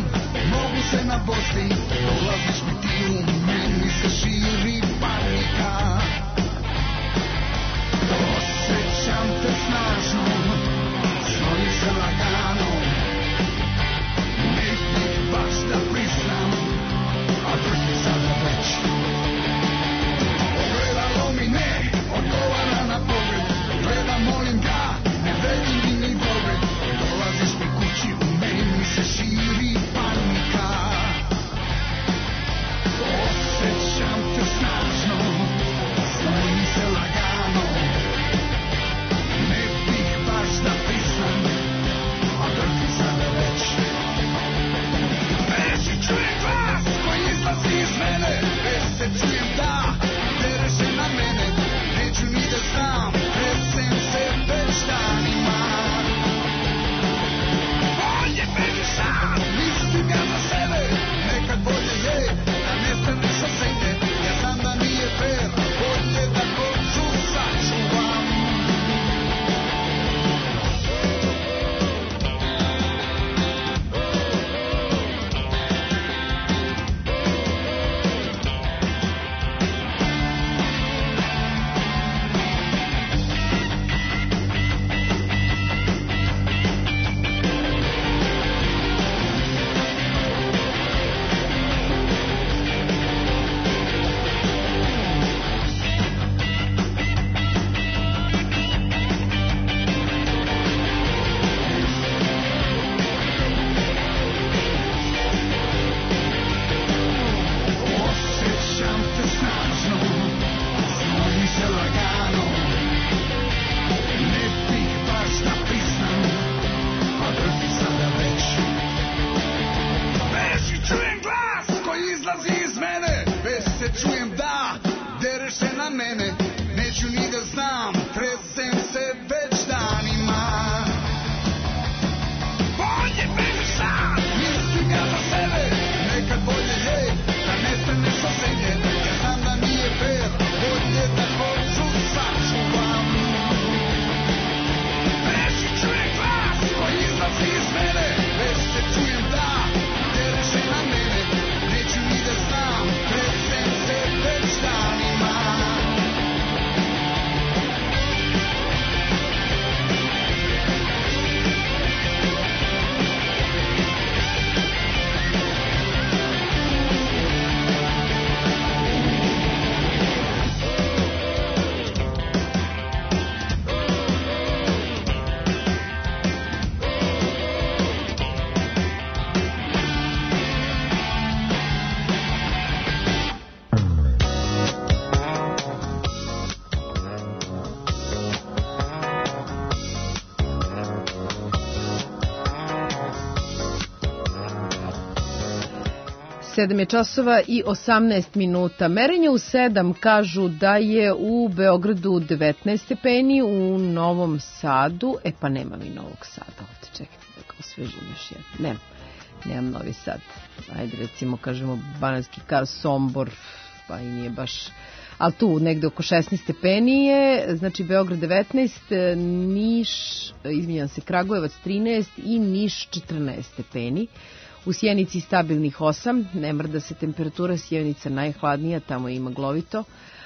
7 je časova i 18 minuta. Merenje u 7 kažu da je u Beogradu 19 stepeni, u Novom Sadu, pa nema mi Novog Sada, ovdje čekajte da ga osvežim još jedno. Nemam Novi Sad. Ajde recimo kažemo Banatski Karlovac, Sombor, pa i nije baš, ali tu negde oko 16 stepeni je, znači Beograd 19, Niš, Kragujevac 13 i Niš 14 stepeni. U Sjenici stabilnih 8, ne mrda se temperatura, Sjenica najhladnija, tamo je i maglovito,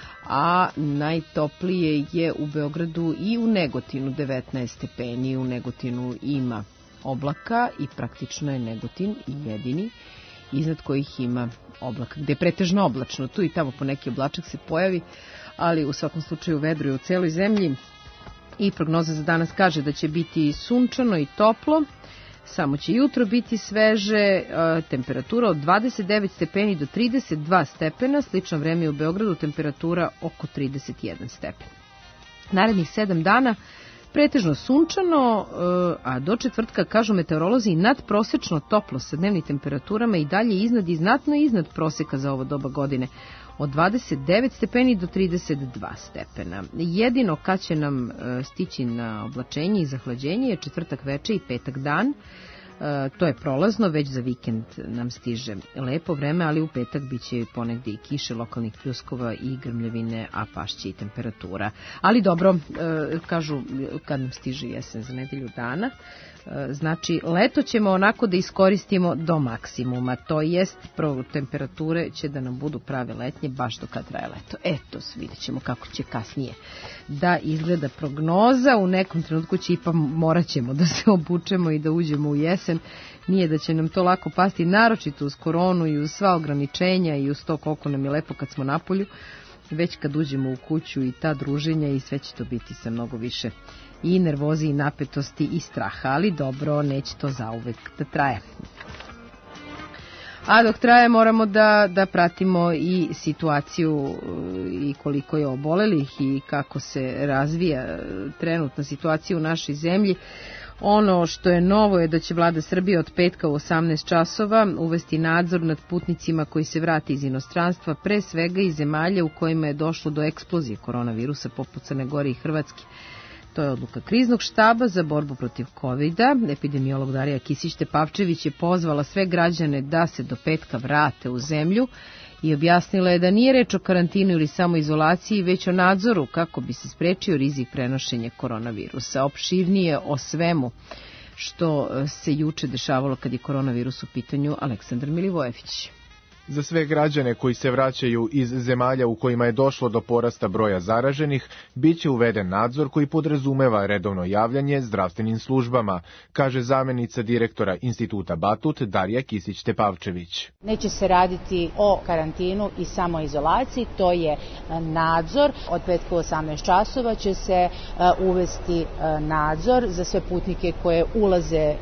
a najtoplije je u Beogradu i u Negotinu 19 stepeni, u Negotinu ima oblaka i praktično je Negotin jedini iznad kojih ima oblaka, gde je pretežno oblačno, tu i tamo po neki oblačak se pojavi, ali u svakom slučaju vedro je u celoj zemlji i prognoza za danas kaže da će biti sunčano i toplo, samo će jutro biti sveže, temperatura od 29 stepeni do 32 stepena, slično vreme u Beogradu, temperatura oko 31 stepen. Narednih 7 dana pretežno sunčano, a do četvrtka, kažu meteorolozi, nadprosečno toplo sa dnevnim temperaturama i dalje iznad i znatno iznad proseka za ovo doba godine, od 29 stepeni do 32 stepena. Jedino kad će nam stići na oblačenje i zahlađenje je četvrtak veče i petak dan. To je prolazno, već za vikend nam stiže lepo vreme, ali u petak biće ponegde i kiše, lokalnih pljuskova i grmljevine, a pašće i temperatura. Ali dobro, kažu kad nam stiže jesen za nedelju dana, znači leto ćemo onako da iskoristimo do maksimuma, to jest temperature će da nam budu prave letnje baš do kad traje leto. Eto, vidjet ćemo kako će kasnije da izgleda prognoza, u nekom trenutku će ipak morat ćemo da se obučemo i da uđemo u jesen, nije da će nam to lako pasti, naročito uz koronu i uz sva ograničenja i uz to koliko nam je lepo kad smo napolju, već kad uđemo u kuću i ta druženja i sve će to biti sa mnogo više i nervozi i napetosti i straha, ali dobro, neće to zauvek da traje. A dok traje moramo da pratimo i situaciju i koliko je obolelih i kako se razvija trenutna situacija u našoj zemlji. Ono što je novo je da će vlada Srbije od petka u 18 časova uvesti nadzor nad putnicima koji se vrate iz inostranstva, pre svega iz zemalja u kojima je došlo do eksplozije koronavirusa poput Crne Gore i Hrvatske. To je odluka kriznog štaba za borbu protiv COVID-a. Epidemiolog Darija Kisić-Tepavčević je pozvala sve građane da se do petka vrate u zemlju i objasnila je da nije reč o karantinu ili samoizolaciji, već o nadzoru kako bi se sprečio rizik prenošenja koronavirusa. Opširnije o svemu što se juče dešavalo kad je koronavirus u pitanju, Aleksandar Milivojević. Za sve građane koji se vraćaju iz zemalja u kojima je došlo do porasta broja zaraženih, biće uveden nadzor koji podrazumeva redovno javljanje zdravstvenim službama, kaže zamjenica direktora Instituta Batut Darija Kisić-Tepavčević. Neće se raditi o karantinu i samoizolaciji, to je nadzor. Od petka u 18 časova će se uvesti nadzor za sve putnike koje ulaze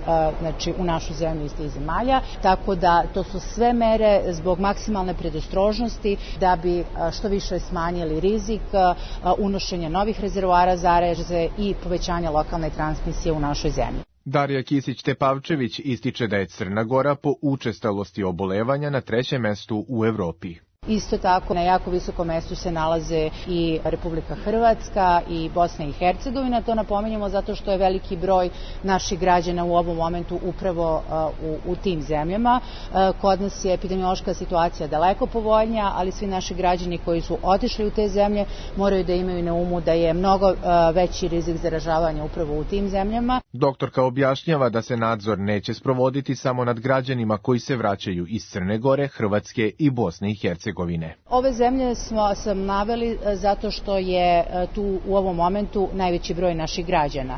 u našu zemlju iz tih zemalja, tako da to su sve mere zbog maksimalne predostrožnosti da bi što više smanjili rizik unošenja novih rezervoara zaraze i povećanja lokalne transmisije u našoj zemlji. Darija Kisić-Tepavčević ističe da je Crna Gora po učestalosti obolevanja na 3. mestu u Evropi. Isto tako na jako visokom mestu se nalaze i Republika Hrvatska i Bosna i Hercegovina. To napominjemo zato što je veliki broj naših građana u ovom momentu upravo u tim zemljama. Kod nas je epidemiološka situacija daleko povoljnija, ali svi naši građani koji su otišli u te zemlje moraju da imaju na umu da je mnogo veći rizik zaražavanja upravo u tim zemljama. Doktorka objašnjava da se nadzor neće sprovoditi samo nad građanima koji se vraćaju iz Crne Gore, Hrvatske i Bosne i Hercegovine. Ove zemlje sam naveli zato što je tu u ovom momentu najveći broj naših građana.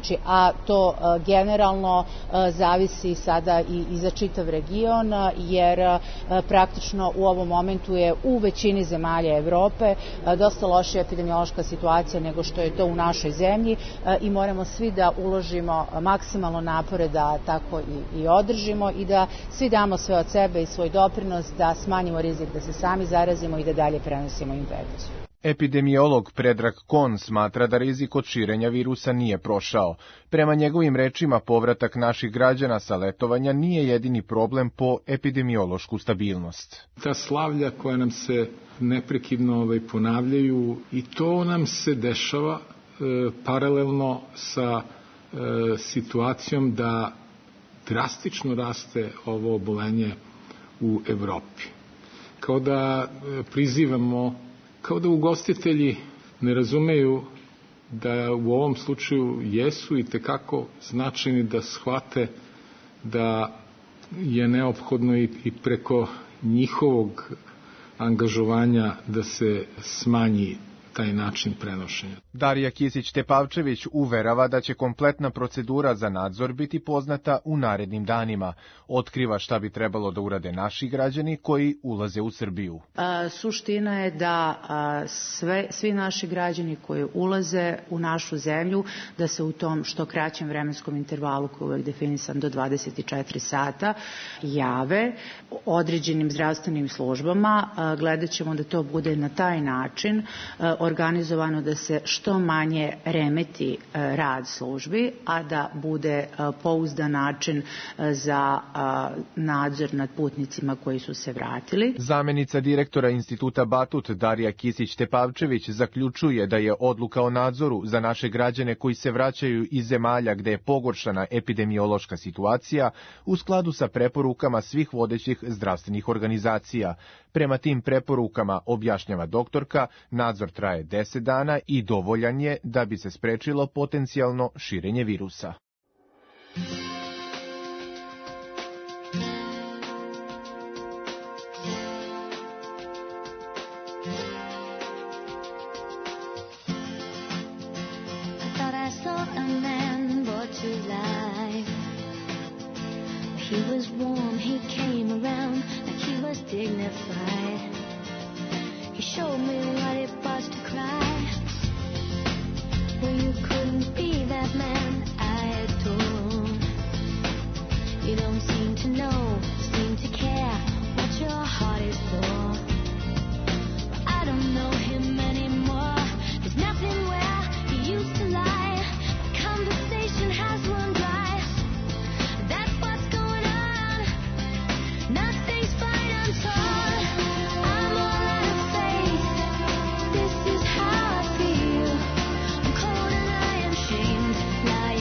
A to generalno zavisi sada i za čitav region, jer praktično u ovom momentu je u većini zemalja Evrope dosta lošija epidemiološka situacija nego što je to u našoj zemlji i moramo svi da uložimo maksimalno napore da tako i održimo i da svi damo sve od sebe i svoj doprinos da smanjimo rizik da se sami zarazimo i da dalje prenosimo infekciju. Epidemiolog Predrag Kon smatra da rizik od širenja virusa nije prošao. Prema njegovim rečima, povratak naših građana sa letovanja nije jedini problem po epidemiološku stabilnost. Ta slavlja koja nam se neprekidno ponavljaju i to nam se dešava paralelno sa situacijom da drastično raste ovo obolenje u Evropi. Kao da prizivamo, kao da ugostitelji ne razumeju da u ovom slučaju jesu i tekako značajni da shvate da je neophodno i preko njihovog angažovanja da se smanji taj način prenošenja. Darija Kisić-Tepavčević uverava da će kompletna procedura za nadzor biti poznata u narednim danima. Otkriva šta bi trebalo da urade naši građani koji ulaze u Srbiju. Suština je da svi naši građani koji ulaze u našu zemlju, da se u tom što kraćem vremenskom intervalu koji je uvek definisan do 24 sata, jave određenim zdravstvenim službama. Gledat ćemo da to bude na taj način organizovano da se što manje remeti rad službi, a da bude pouzdan način za nadzor nad putnicima koji su se vratili. Zamenica direktora Instituta Batut Darija Kisić-Tepavčević zaključuje da je odluka o nadzoru za naše građane koji se vraćaju iz zemalja gde je pogoršana epidemiološka situacija u skladu sa preporukama svih vodećih zdravstvenih organizacija. Prema tim preporukama, objašnjava doktorka, nadzor traje 10 dana i dovoljan je da bi se sprečilo potencijalno širenje virusa. He was warm, he came around like he was dignified. He showed me what it was to cry. Well, you couldn't be that man I adore. You don't seem to know, seem to care what your heart is for. I don't know him anymore. There's nothing where he used to lie. Conversation has run dry. Nothing's fine, I'm torn. I'm all out of faith. This is how I feel. I'm cold and I am shamed.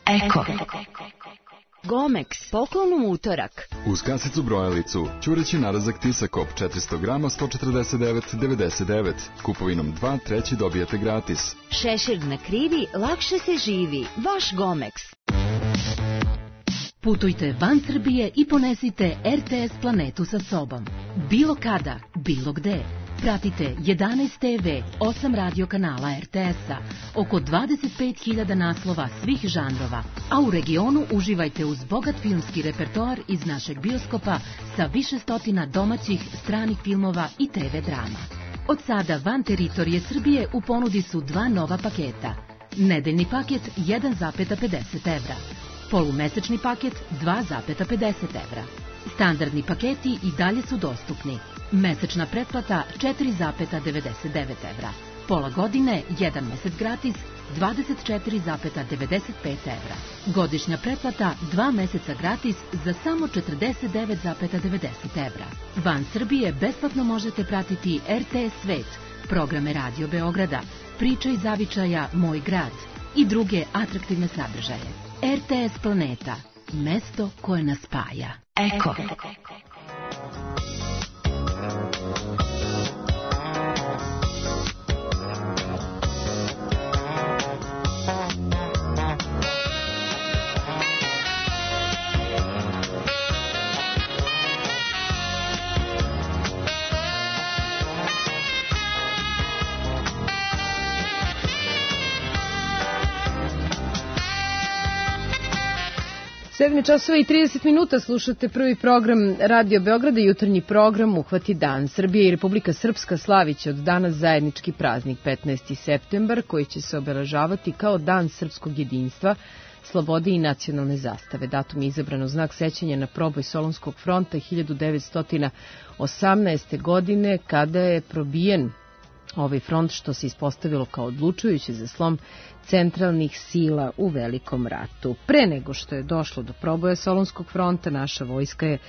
Eko. Gomex, poklon u utorak. Uz kasicu brojalicu, ćureći narazak Tisakop 400 grama 149,99. Kupovinom 2, treći dobijete gratis. Šešir na krivi, lakše se živi. Vaš Gomex. Putujte van Srbije i ponesite RTS planetu sa sobom. Bilo kada, bilo gde. Pratite 11 TV, 8 radio kanala RTS-a, oko 25.000 naslova svih žanrova, a u regionu uživajte uz bogat filmski repertoar iz našeg bioskopa sa više stotina domaćih, stranih filmova i TV drama. Od sada van teritorije Srbije u ponudi su 2 nova paketa. Nedeljni paket 1,50 evra. Polumesečni paket 2,50 evra. Standardni paketi i dalje su dostupni. Mesečna pretplata 4,99 evra. Pola godine, 1 mesec gratis, 24,95 evra. Godišnja pretplata 2 meseca gratis za samo 49,90 evra. Van Srbije besplatno možete pratiti RTS Svet, programe Radio Beograda, Priče iz zavičaja Moj grad i druge atraktivne sadržaje. RTS Planeta, mesto koje nas spaja. Eko. Sedmi časova i 30 minuta slušate prvi program Radio Beograda, jutarnji program Uhvati dan. Srbija i Republika Srpska slaviće od danas zajednički praznik 15. septembar, koji će se obeležavati kao Dan srpskog jedinstva, slobode i nacionalne zastave. Datum je izabran u znak sećanja na proboj Solunskog fronta 1918. godine, kada je probijen ovaj front, što se ispostavilo kao odlučujuće za slom centralnih sila u Velikom ratu. Pre nego što je došlo do proboja Solunskog fronta, naša vojska je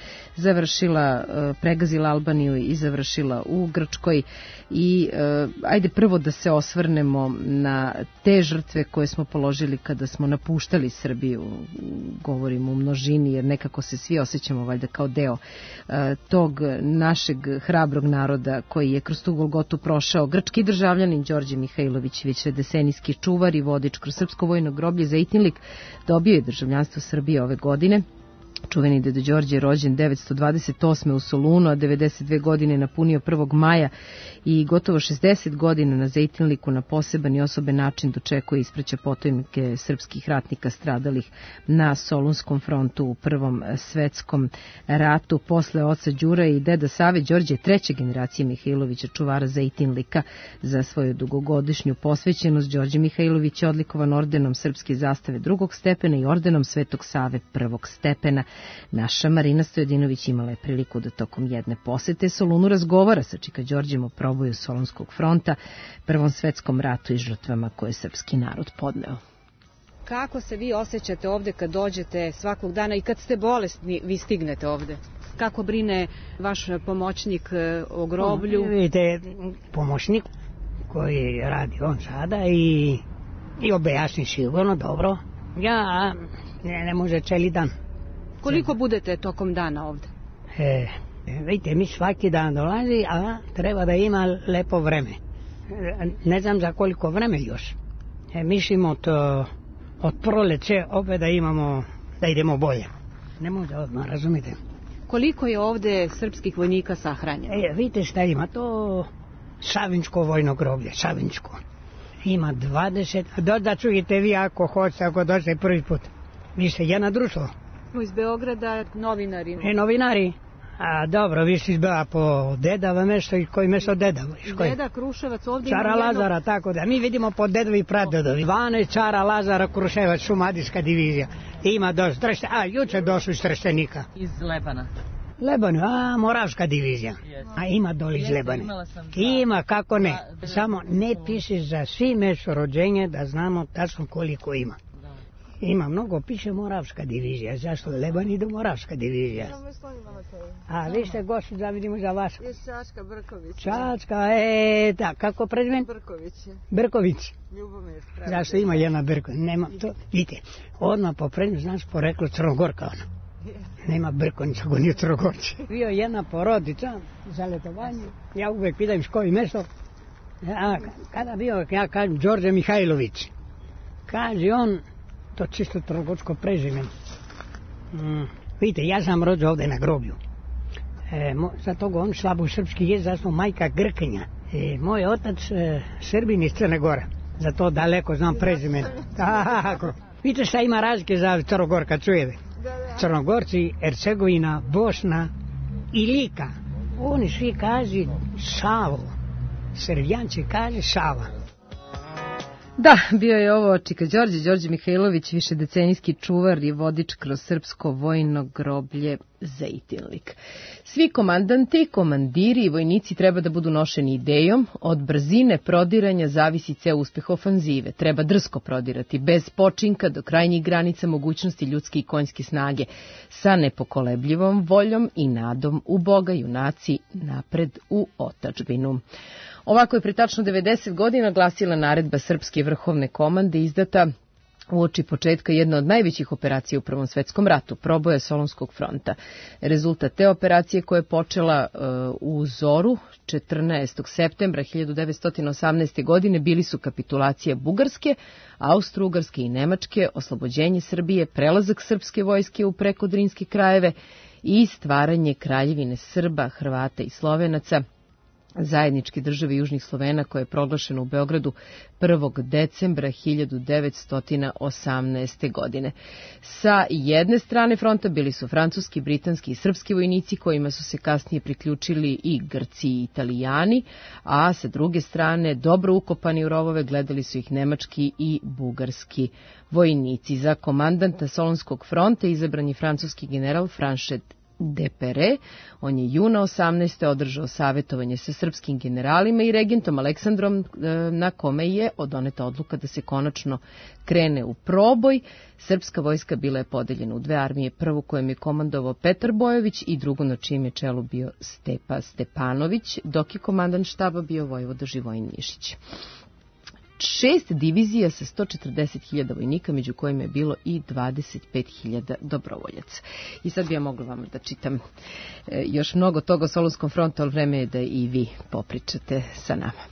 pregazila Albaniju i završila u Grčkoj i ajde prvo da se osvrnemo na te žrtve koje smo položili kada smo napuštali Srbiju, govorim u množini jer nekako se svi osjećamo valjda kao deo tog našeg hrabrog naroda koji je kroz tu Golgotu prošao. Grčki državljanin Đorđe Mihajlović, višedecenijski čuvar i vodič kroz srpsko vojno groblje Zejtinlik, dobio je državljanstvo Srbije ove godine. Čuveni Dedo Đorđe je rođen 928. u Solunu, a 92 godine napunio 1. maja i gotovo 60 godina na Zejtinliku na poseban i osoben način dočekuje i ispraća potomke srpskih ratnika stradalih na Solunskom frontu u Prvom svetskom ratu. Posle oca Đura i deda Save, Đorđe je treće generacije Mihajlovića, čuvara Zejtinlika. Za svoju dugogodišnju posvećenost Đorđe Mihajlović je odlikovan ordenom Srpske zastave 2. stepena i ordenom Svetog Save 1. stepena. Naša Marina Stojadinović imala je priliku da tokom jedne posete Solunu razgovara sa Čika Đorđem o proboju Solunskog fronta, Prvom svetskom ratu i žrtvama koje je srpski narod podneo. Kako se vi osjećate ovde kad dođete svakog dana i kad ste bolesni, vi stignete ovde? Kako brine vaš pomoćnik o groblju? Vidite, pomoćnik koji radi on sada i objasni sigurno dobro. Ja ne može celi dan. Koliko budete tokom dana ovde? Vidite, mi svaki dan dolazi, a treba da ima lepo vreme. Ne znam za koliko vreme još. Mislim od proleće opet da idemo bolje. Ne može odmah, razumite. Koliko je ovde srpskih vojnika sahranjeno? Vidite šta ima, to Savinjsko vojno groblje, Savinjsko. Ima 20, da čujete vi ako hoćete, ako dođete prvi put. Vi ste jedna društvo. Iz Beograda novinari. Novinari? A dobro, vi ste izbila po Dedava mesto i koji mesto Dedava? Deda Kruševac ovdje. Čara Lazara, tako da. Mi vidimo po Dedovi i Pradedovi. 12 Čara Lazara Kruševac, šumadijska divizija. Ima došli, juče došli iz Trstenika. Iz Lebana. Lebana, Moravska divizija. A ima doli iz Lebana. Ima, kako ne. Samo ne piše za svi mesto rođenje da znamo tačno koliko ima. Ima mnogo, piše Moravska divizija. Zašto? Leban ide Moravska divizija. A vi ste gosti, da vidimo za vas. Je Čačka Brković. Čačka, da, kako prezmen? Brković. Brković. Ljubomir. Zašto ima jedna Brković? Nema, to, vidite, odmah po prezmen, znaš, poreklo Crnogorka ona. Nema Brković, ako nije Crnogorci. Bio jedna porodica za letovanje, ja uvek pitam s koji mesto. A kada bio, ja kažem, Đorđe Mihajlović. Kaže on, to čisto trogorsko prezime. Vidite, ja sam rođen ovde na groblju. Zato ga on slabo srpski je, zato majka Grkinja. Moj otac Srbin iz Crne Gore. Zato daleko znam prezime. Tako. Vidite šta ima razlike za Crnogorka, čujete? Crnogorci, Hercegovina, Bosna i Lika. Oni svi kaži Savo. Srbijanci kaže Sava. Da, bio je ovo Čika Đorđe Mihajlović, višedecenijski čuvar i vodič kroz srpsko vojno groblje Zejtinlik. Svi komandanti, komandiri i vojnici treba da budu nošeni idejom, od brzine prodiranja zavisi ceo uspeh ofanzive. Treba drsko prodirati, bez počinka, do krajnjih granica mogućnosti ljudske i konjske snage, sa nepokolebljivom voljom i nadom u Boga, junaci, napred u otadžbinu. Ovako je pre tačno 90 godina glasila naredba Srpske vrhovne komande izdata uoči početka jedne od najvećih operacija u Prvom svetskom ratu, proboja Solunskog fronta. Rezultat te operacije koja je počela u zoru 14. septembra 1918. godine bili su kapitulacija Bugarske, Austro-Ugarske i Nemačke, oslobođenje Srbije, prelazak srpske vojske u prekodrinske krajeve i stvaranje Kraljevine Srba, Hrvata i Slovenaca, zajedničke države Južnih Slovena, koje je proglašeno u Beogradu 1. decembra 1918. godine. Sa jedne strane fronta bili su francuski, britanski i srpski vojnici, kojima su se kasnije priključili i Grci i Italijani, a sa druge strane, dobro ukopani u rovove, gledali su ih nemački i bugarski vojnici. Za komandanta Solunskog fronta izabran je francuski general Franchet Depere. On je juna 18. održao savjetovanje sa srpskim generalima i regentom Aleksandrom, na kome je doneta odluka da se konačno krene u proboj. Srpska vojska bila je podeljena u dve armije, prvu kojem je komandovao Petar Bojović i drugu na čijem je čelu bio Stepa Stepanović, dok je komandant štaba bio vojvoda Živojin Mišić. 6 divizija sa 140.000 vojnika, među kojima je bilo i 25.000 dobrovoljaca. I sad bi ja mogla vam da čitam još mnogo toga o Solunskom frontu, ali vreme je da i vi popričate sa nama.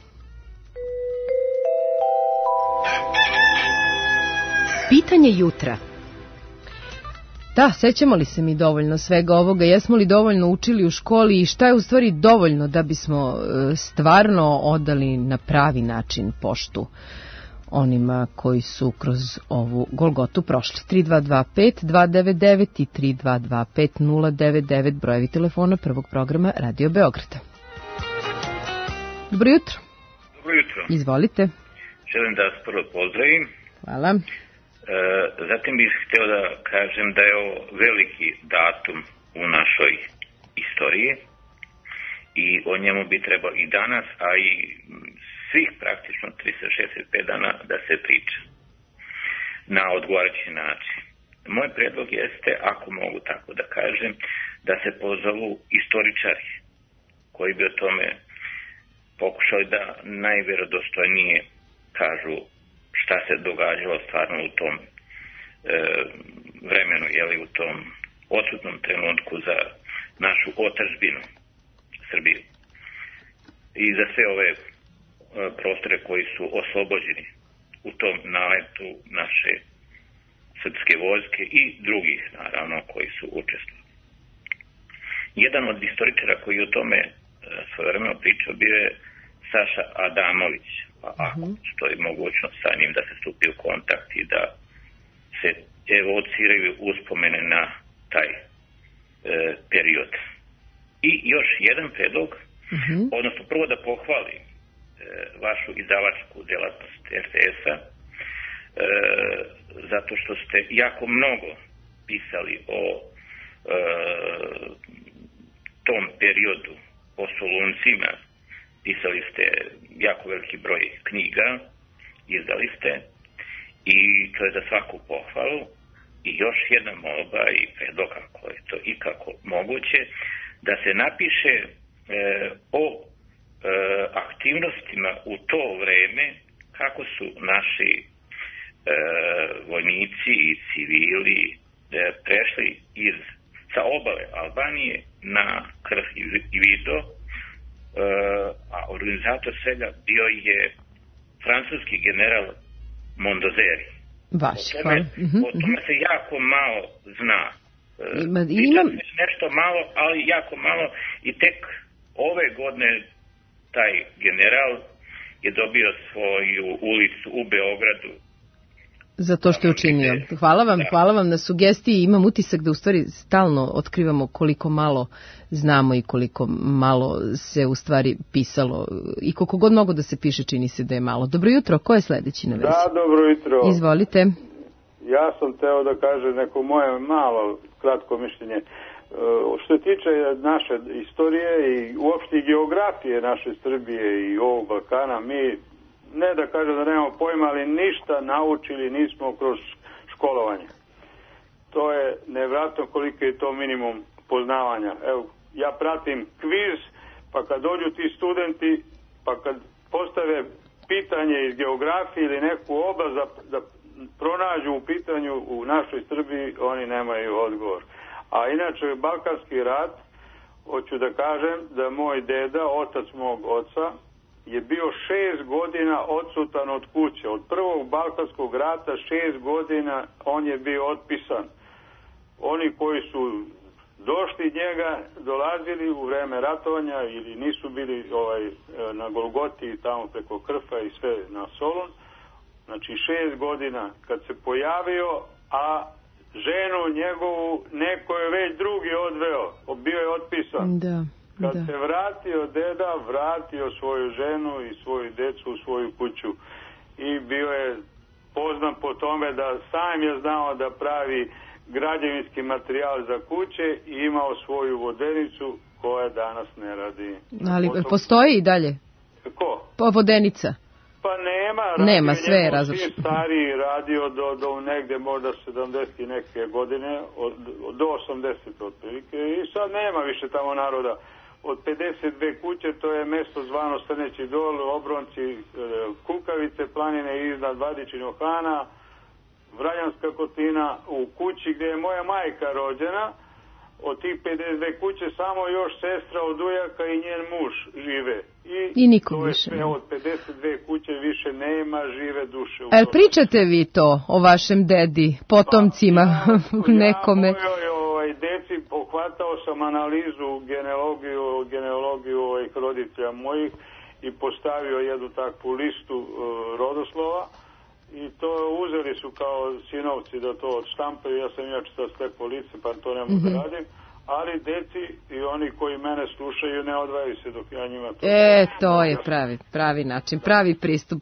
Pitanje jutra. Da, sećamo li se mi dovoljno svega ovoga, jesmo li dovoljno učili u školi i šta je u stvari dovoljno da bismo stvarno odali na pravi način poštu onima koji su kroz ovu Golgotu prošli. 3225-299 i 3225-099 brojevi telefona prvog programa Radio Beograda. Dobro jutro. Dobro jutro. Izvolite. Želim da vas prvo pozdravim. Hvala. Zatim bih htio da kažem da je ovo veliki datum u našoj istoriji i o njemu bi trebalo i danas, a i svih praktično 365 dana da se priča na odgovarajući način. Moj predlog jeste, ako mogu tako da kažem, da se pozovu istoričari koji bi o tome pokušali da najvjerodostojnije kažu šta se događalo stvarno u tom vremenu, jeli, u tom odsutnom trenutku za našu otadžbinu Srbiju i za sve ove prostore koji su oslobođeni u tom naletu naše srpske vojske i drugih, naravno, koji su učestvovali. Jedan od istoričara koji o tome svojevremeno pričao bio je Saša Adamović. Ako stoji mogućnost sa njim da se stupi u kontakt i da se evociraju uspomene na taj period. I još jedan predlog, odnosno prvo da pohvalim vašu izdavačku djelatnost RTS-a, zato što ste jako mnogo pisali o tom periodu, o Soluncima. Pisali ste jako veliki broj knjiga, izdali ste i to je za svaku pohvalu. I još jedna molba i predlog, ako je to ikako moguće, da se napiše o aktivnostima u to vreme kako su naši vojnici i civili prešli sa obale Albanije na Krf i Vido, a organizator svega bio je francuski general Mondozeri. O tome se jako malo zna. Ima nešto malo, ali jako malo, i tek ove godine taj general je dobio svoju ulicu u Beogradu. Za to što je učinio. Hvala vam na sugestiji. Imam utisak da u stvari stalno otkrivamo koliko malo znamo i koliko malo se u stvari pisalo. I koliko god mogu da se piše, čini se da je malo. Dobro jutro, ko je sledeći na vezi? Da, dobro jutro. Izvolite. Ja sam teo da kažem neko moje malo kratko mišljenje. Što se tiče naše istorije i uopšte geografije naše Srbije i ovog Balkana, mi, ne da kažem da nemamo pojma, ali ništa naučili nismo kroz školovanje. To je nevjerojatno koliko je to minimum poznavanja. Evo, ja pratim kviz, pa kad dođu ti studenti, pa kad postave pitanje iz geografije ili neku oblast da pronađu u pitanju u našoj Srbiji, oni nemaju odgovor. A inače, Balkanski rat, hoću da kažem da moj deda, otac mog oca, je bio 6 godina odsutan od kuće. Od prvog Balkanskog rata 6 godina on je bio otpisan. Oni koji su došli njega, dolazili u vreme ratovanja ili nisu bili na Golgoti tamo preko Krfa i sve na Solun. Znači 6 godina kad se pojavio, a ženu njegovu neko je već drugi odveo, bio je otpisan. Kad se vratio deda, vratio svoju ženu i svoju decu u svoju kuću. I bio je poznan po tome da sam je znao da pravi građevinski materijal za kuće i imao svoju vodenicu koja danas ne radi. Ali postoji i dalje? Ko? Vodenica? Pa nema sve je različito. Stariji radio do negde možda 70 i neke godine, do 80 otprilike, i sad nema više tamo naroda. Od 52 kuće, to je mesto zvano Strneći dol, Obronci, Kukavice, planine iznad Vladičinog Hana, Vranjanska kotlina, u kući gdje je moja majka rođena. Od tih 52 kuće samo još sestra od ujaka i njen muž žive. I nikom više. Od 52 kuće više nema žive duše. Ali pričate vi to o vašem dedi, potomcima, nekome? Ja mojoj deci pohvatao sam analizu genealogiju ovih roditelja mojih i postavio jednu takvu listu rodoslova. I to uzeli su kao sinovci da to odštampaju, ja sam inače sa slepo lice, pa to ne mogu da radim, ali deci i oni koji mene slušaju ne odvajaju se dok ja njima to... To je pravi način, pravi pristup.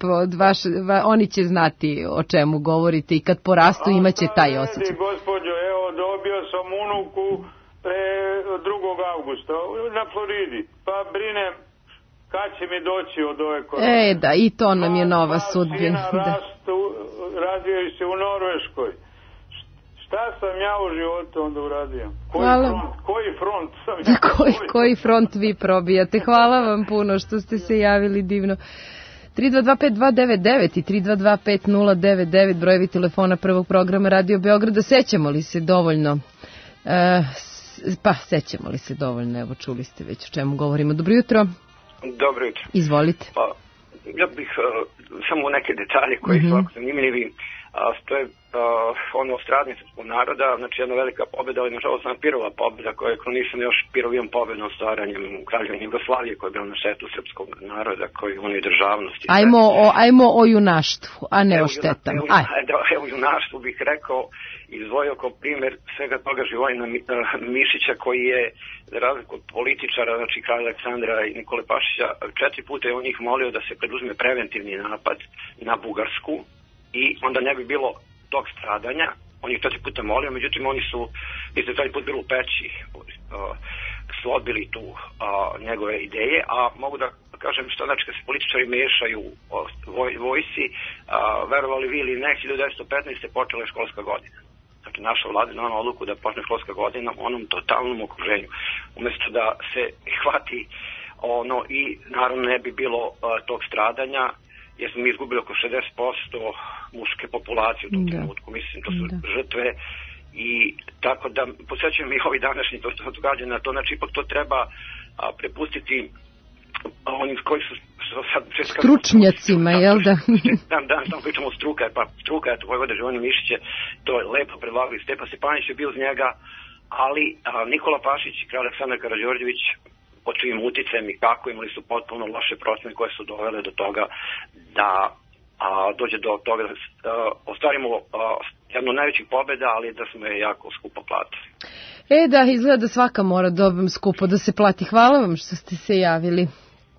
Oni će znati o čemu govorite i kad porastu imaće taj osjećaj. Gospođo, evo, dobio sam unuku pre 2. avgusta na Floridi, pa brinem kad će mi doći od ove korone. Da, i to nam je nova sudbina. Razvijaju se u Norveškoj. Šta sam ja u životu onda uradio? Koji front sam ja? Koji front vi probijate? Hvala vam puno što ste se javili, divno. 3225299 i 3225099, brojevi telefona prvog programa Radio Beograda. Sećamo li se dovoljno? Sećamo li se dovoljno? Evo, čuli ste već o čemu govorimo. Dobro jutro. Dobro jutro. Izvolite. Pa, ja bih samo neke detalje koji su ovako zanimljivi. To je ono stradanje srpskog naroda, znači jedna velika pobjeda, ali nažalost ona Pirova pobjeda koja je kronisana još Pirovijom pobjedom stvaranjem Kraljevine Jugoslavije koja je bila na štetu srpskog naroda, koji on je državnosti. Ajmo o junaštvu, a ne o štetama. Evo junaštvu bih rekao, izdvojio kao primjer svega toga Živojina Mišića koji je, za razliku od političara, znači kralja Aleksandra i Nikole Pašića, 4 puta je on njih molio da se preduzme preventivni napad na Bugarsku i onda ne bi bilo tog stradanja. On ih 4 puta molio, međutim oni su, taj put bilo u Peći, su odbili tu njegove ideje, a mogu da kažem što znači kad se političari mešaju vojsci, verovali vi ili ne, 1915. počela je školska godina. Dakle, naša vlada je donela odluku da počne školska godina u onom totalnom okruženju. Umjesto da se hvati i naravno ne bi bilo tog stradanja, jer smo mi izgubili oko 60% muške populacije u tom trenutku. Mislim, to su žrtve i tako da posjećam i ovi današnji to što se događa na to, znači ipak to treba prepustiti onim koji su sad stručnjacima, jel da? Dan pričamo struka, pa struka je to Vojvoda Živojin Mišić je to lepo predlagao, Stepa Stepanić je bio uz njega, ali Nikola Pašić i kralj Aleksandar Karađorđević pod čijim uticajem i kako imali su potpuno loše procene koje su dovele do toga da dođe do toga da ostvarimo jednu od najvećih pobjeda, ali da smo je jako skupo platili. Da, izgleda da svaka mora skupo da se plati. Hvala vam što ste se javili.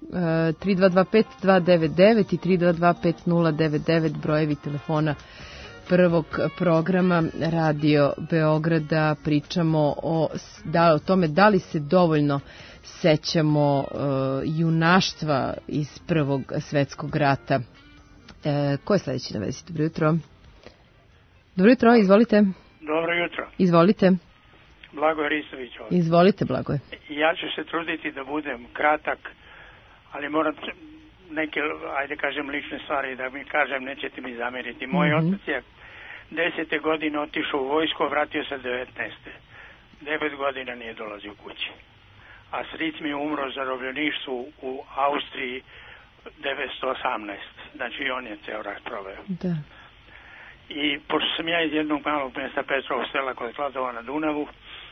3225-299 i 3225-099 brojevi telefona prvog programa Radio Beograda. Pričamo o tome da li se dovoljno sećamo junaštva iz Prvog svetskog rata. Ko je sledeći na vezi? Dobro jutro. Dobro jutro, izvolite. Dobro jutro. Izvolite. Blagoje Ristović ovdje. Izvolite, Blagoje. Ja ću se truditi da budem kratak, ali moram neke, ajde kažem, lične stvari da mi kažem, nećete mi zameriti. Moj otac je 10. godine otišao u vojsku, vratio se 19. 9 godina nije dolazio kući. A stric mi je umro za zarobljeništvu u Austriji 1918. Znači on je ceo rat proveo. Da. I pošto sam ja iz jednog malog mjesta Petrovog sela kod Kladova na Dunavu,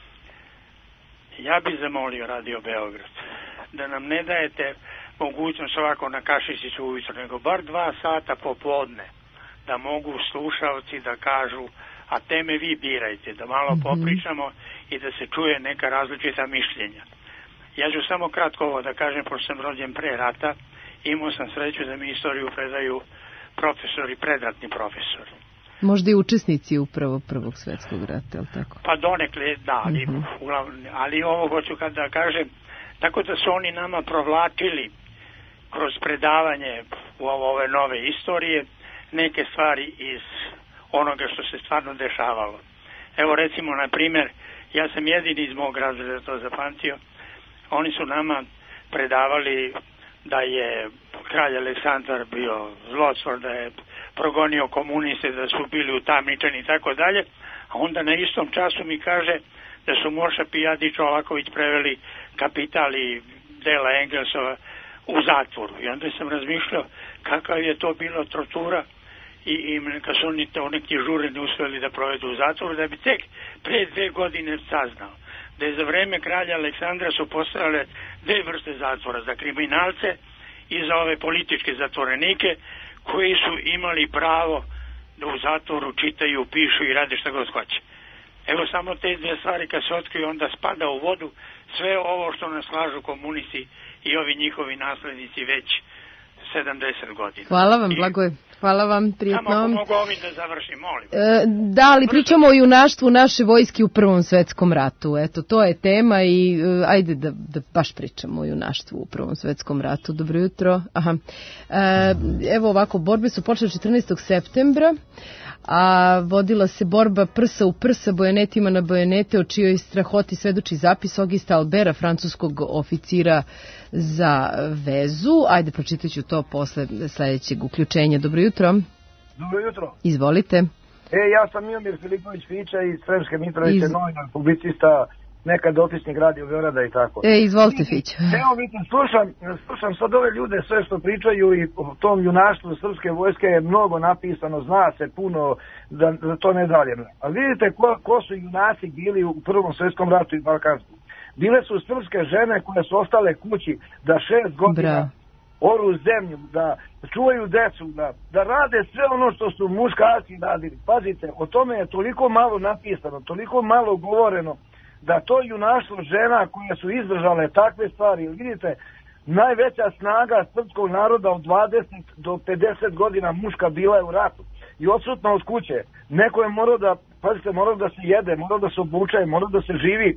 ja bih zamolio Radio Beograd da nam ne dajete mogućnost ovako na kašičicu ujutro, nego bar 2 sata popodne da mogu slušalci da kažu, a teme vi birajte, da malo popričamo i da se čuje neka različita mišljenja. Ja ću samo kratko ovo da kažem, pošto sam rođen pre rata, imao sam sreću da mi istoriju predaju profesori, predratni profesori. Možda i učesnici upravo Prvog svetskog rata, je li tako? Pa donekle, da, ali ovo hoću da kažem, tako da su oni nama provlačili kroz predavanje u ove nove istorije neke stvari iz onoga što se stvarno dešavalo. Evo recimo, na primjer, ja sam jedini iz mog razreda to zapamtio, oni su nama predavali da je kralj Aleksandar bio zlotvor, da je progonio komuniste, da su bili utamničeni i tako dalje, a onda na istom času mi kaže da su Moša Pijad i Čolaković preveli Kapital i dela Engelsova u zatvoru. I onda sam razmišljao kakav je to bilo tortura i kad su oni to neki žureni uspjeli da provedu u zatvoru, da bi tek pre 2 godine saznao da je za vreme kralja Aleksandra su postojale 2 vrste zatvora, za kriminalce i za ove političke zatvorenike koji su imali pravo da u zatvoru čitaju, pišu i rade šta god hoće. Evo samo te 2 stvari kad se otkriju, onda spada u vodu sve ovo što nas slažu komunisti i ovi njihovi naslednici već 70 godina. Hvala vam, Blagoje. Hvala vam, prijatno. Samo ako mogu ovim da završim, molim. Da, ali pričamo o junaštvu naše vojske u Prvom svetskom ratu. Eto, to je tema i ajde da baš pričamo o junaštvu u Prvom svetskom ratu. Dobro jutro. Evo ovako, borbe su počele 14. septembra, a vodila se borba prsa u prsa, bajonetima na bajonete, o čijoj strahoti svedoči zapis Augusta Albera, francuskog oficira za vezu. Ajde, pročitat ću to posle sledećeg uključenja. Dobro jutro. Dobro jutro. Izvolite. Ja sam Miomir Filipović Fića iz Sremske Mitrovice, novinar, publicista, nekad dopisnik Radio Beograda i tako. Izvolite, Fića. Evo vidite, slušam sad ove ljude, sve što pričaju i o tom junaštvu srpske vojske je mnogo napisano, zna se puno, da to ne dalje. A vidite ko su junaci bili u Prvom svjetskom ratu i Balkanskom. Bile su srpske žene koje su ostale kući da 6 godina oru zemlju, da čuvaju decu, da rade sve ono što su muškarci radili. Pazite, o tome je toliko malo napisano, toliko malo govoreno, da to junaštvo žena koje su izdržale takve stvari. Vidite, najveća snaga srpskog naroda od 20 do 50 godina muška bila je u ratu i odsutna od kuće. Neko je morao da se jede, morao da se obuče, morao da se živi.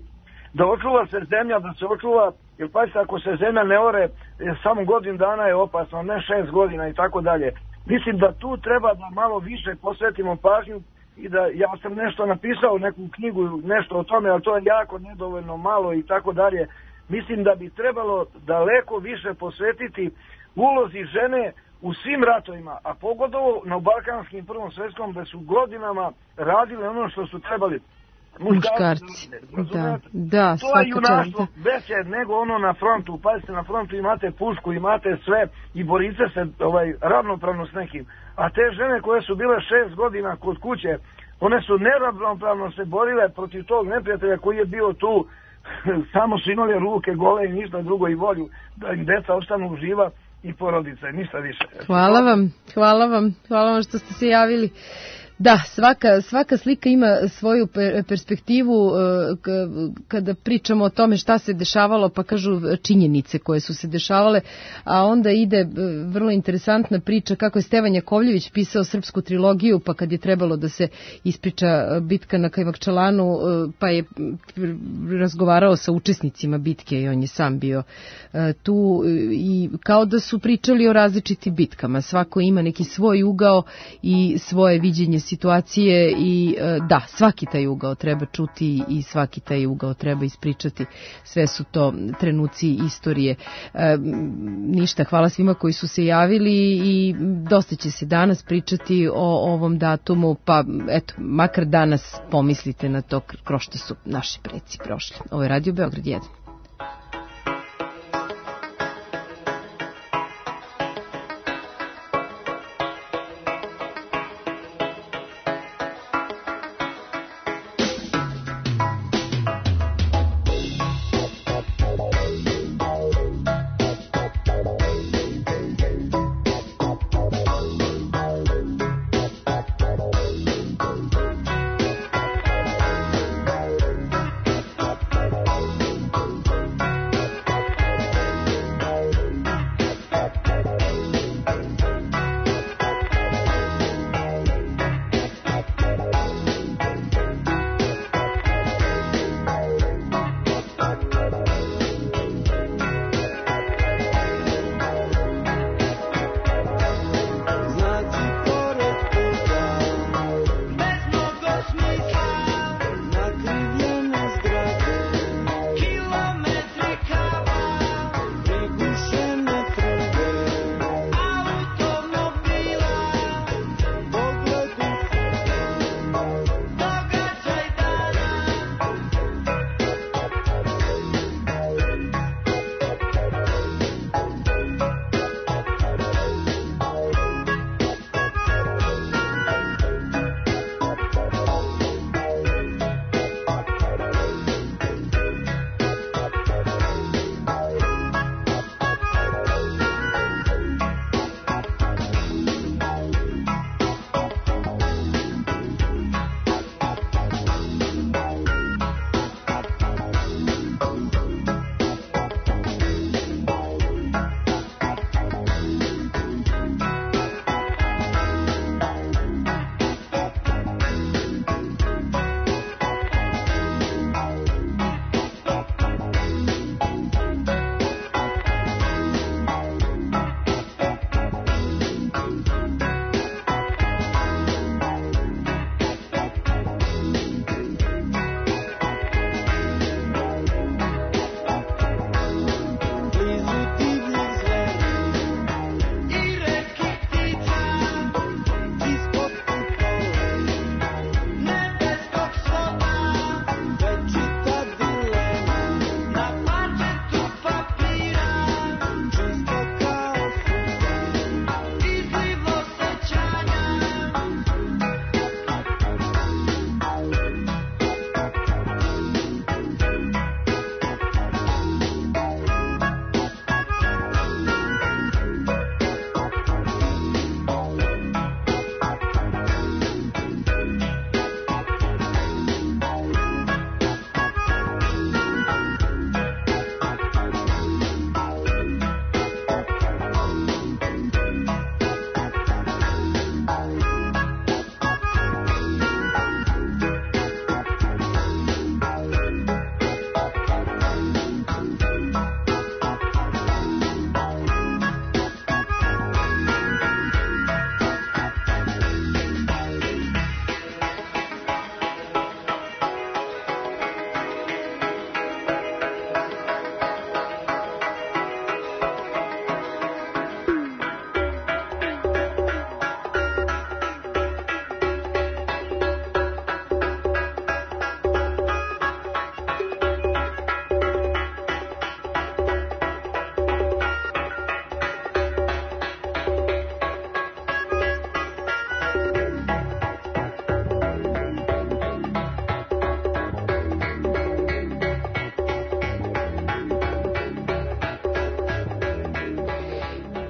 da očuva se zemlja, da se očuva, jer pazite, ako se zemlja ne ore, samo godinu dana je opasno, ne 6 godina i tako dalje. Mislim da tu treba da malo više posvetimo pažnju i da ja sam nešto napisao, neku knjigu, nešto o tome, ali to je jako nedovoljno malo i tako dalje. Mislim da bi trebalo daleko više posvetiti ulozi žene u svim ratovima, a pogotovo na Balkanskim Prvom svjetskom, da su godinama radili ono što su trebali. Muškarci. Da, to je junaštvo veće nego ono na frontu. Pazite, na frontu imate pušku, imate sve i borite se ravnopravno s nekim. A te žene koje su bile 6 godina kod kuće, one su neravnopravno se borile protiv tog neprijatelja koji je bio tu. Samo su imali ruke gole i ništa drugo i volju da im deca ostanu živa i porodice, ništa više. Hvala vam što ste se javili. Da, svaka slika ima svoju perspektivu kada pričamo o tome šta se dešavalo, pa kažu činjenice koje su se dešavale, a onda ide vrlo interesantna priča kako je Stevan Jakovljević pisao srpsku trilogiju, pa kad je trebalo da se ispriča bitka na Kajmakčalanu, pa je razgovarao sa učesnicima bitke i on je sam bio tu i kao da su pričali o različitim bitkama. Svako ima neki svoj ugao i svoje viđenje situacije i da, svaki taj ugao treba čuti i svaki taj ugao treba ispričati. Sve su to trenuci istorije. Ništa, hvala svima koji su se javili i dosta će se danas pričati o ovom datumu, pa eto, makar danas pomislite na to kroz što su naši preci prošli. Ovo je Radio Beograd 1.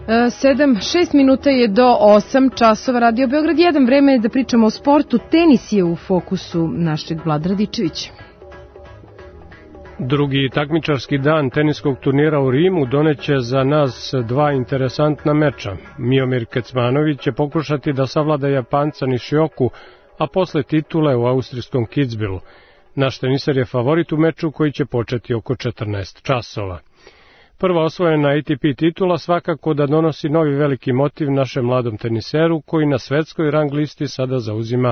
6 minuta je do 8 časova. Radio Beograd 1. Vreme je da pričamo o sportu. Tenis je u fokusu našeg Vlada Radičevića. Drugi takmičarski dan teniskog turnira u Rimu doneće za nas dva interesantna meča. Miomir Kecmanović će pokušati da savlada Japanca Nishioku, a posle titule u austrijskom Kitzbühelu. Naš teniser je favorit u meču koji će početi oko 14 časova. Prva osvojena ATP titula svakako da donosi novi veliki motiv našem mladom teniseru koji na svetskoj rang listi sada zauzima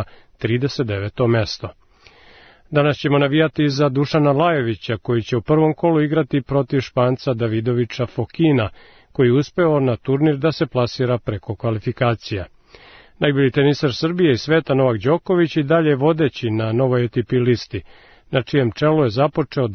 39. mesto. Danas ćemo navijati za Dušana Lajovića koji će u prvom kolu igrati protiv Španca Davidovića Fokina koji je uspeo na turnir da se plasira preko kvalifikacija. Najbolji teniser Srbije i sveta Novak Đoković i dalje vodeći na novoj ATP listi, na čijem čelu je započeo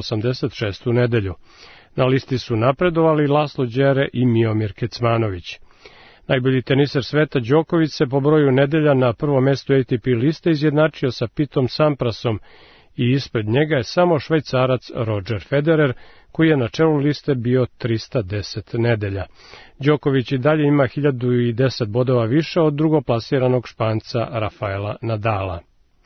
286. nedelju. Na listi su napredovali Laslo Đere i Miomir Kecmanović. Najbolji teniser sveta Đoković se po broju nedelja na prvom mestu ATP liste izjednačio sa Pitom Samprasom i ispred njega je samo Švajcarac Roger Federer, koji je na čelu liste bio 310 nedelja. Đoković i dalje ima 1010 bodova više od drugoplasiranog Španca Rafaela Nadala.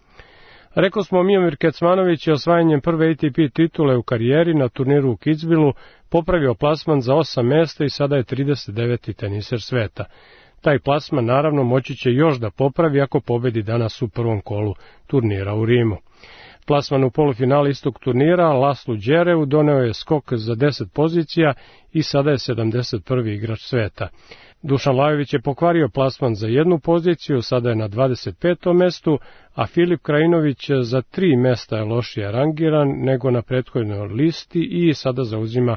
Rekao smo, Miomir Kecmanović je osvajanjem prve ATP titule u karijeri na turniru u Kitzbühelu popravio plasman za 8 mesta i sada je 39. teniser sveta. Taj plasman naravno moći će još da popravi ako pobedi danas u prvom kolu turnira u Rimu. Plasman u polufinali istog turnira Laslu Đereu doneo je skok za 10 pozicija i sada je 71. igrač sveta. Dušan Lajović je pokvario plasman za 1 poziciju, sada je na 25. mestu, a Filip Krajinović za 3 mesta je lošije rangiran nego na prethodnoj listi i sada zauzima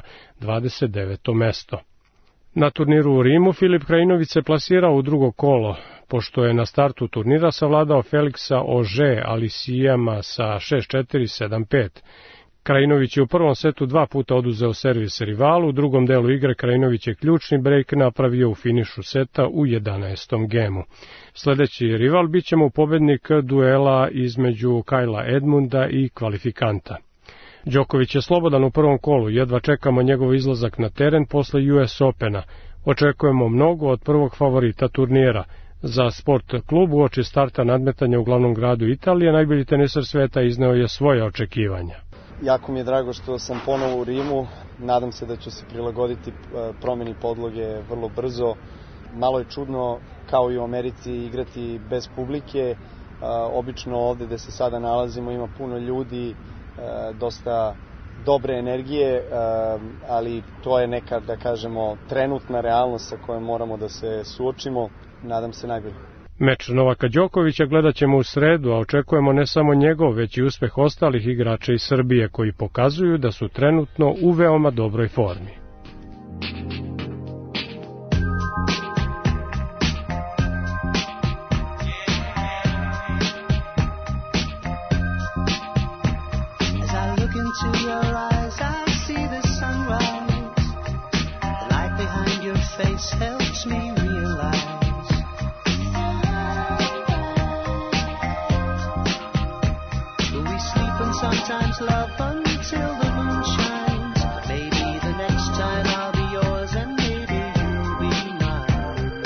29. mesto. Na turniru u Rimu Filip Krajinović se plasirao u drugo kolo, pošto je na startu turnira savladao Feliksa Ože Alisijama sa 6-4, 7-5. Krajinović je u prvom setu 2 puta oduzeo servis rivalu, u drugom delu igre Krajinović je ključni brejk napravio u finišu seta u 11. gemu. Sledeći rival bit će mu pobednik duela između Kajla Edmunda i kvalifikanta. Đoković je slobodan u prvom kolu, jedva čekamo njegov izlazak na teren posle US Opena. Očekujemo mnogo od prvog favorita turnira. Za Sport klub uoči starta nadmetanja u glavnom gradu Italije najbolji teniser sveta izneo je svoje očekivanja. Jako mi je drago što sam ponovo u Rimu, nadam se da ću se prilagoditi promjeni podloge vrlo brzo. Malo je čudno, kao i u Americi, igrati bez publike. Obično ovde gde se sada nalazimo ima puno ljudi, dosta dobre energije, ali to je neka, da kažemo, trenutna realnost sa kojom moramo da se suočimo. Nadam se najbolje. Meč Novaka Đokovića gledat ćemo u sredu, a očekujemo ne samo njegov, već i uspeh ostalih igrača iz Srbije koji pokazuju da su trenutno u veoma dobroj formi. Sometimes love until the moon shines. Maybe the next time I'll be yours and maybe you'll be mine.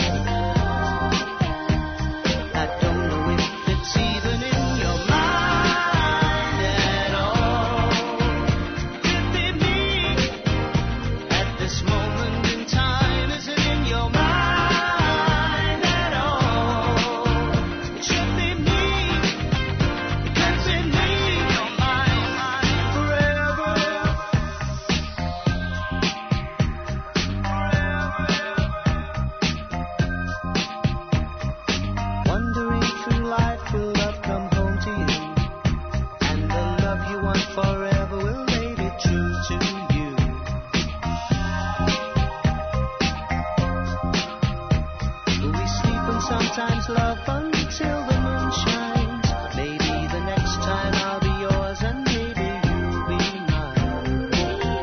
I don't know if it's even in your mind at all. Could be me at this moment in time. Is it in your mind at all? It should be me. It could be me. Sometimes love until the moon shines. Maybe the next time I'll be yours and maybe you'll be mine.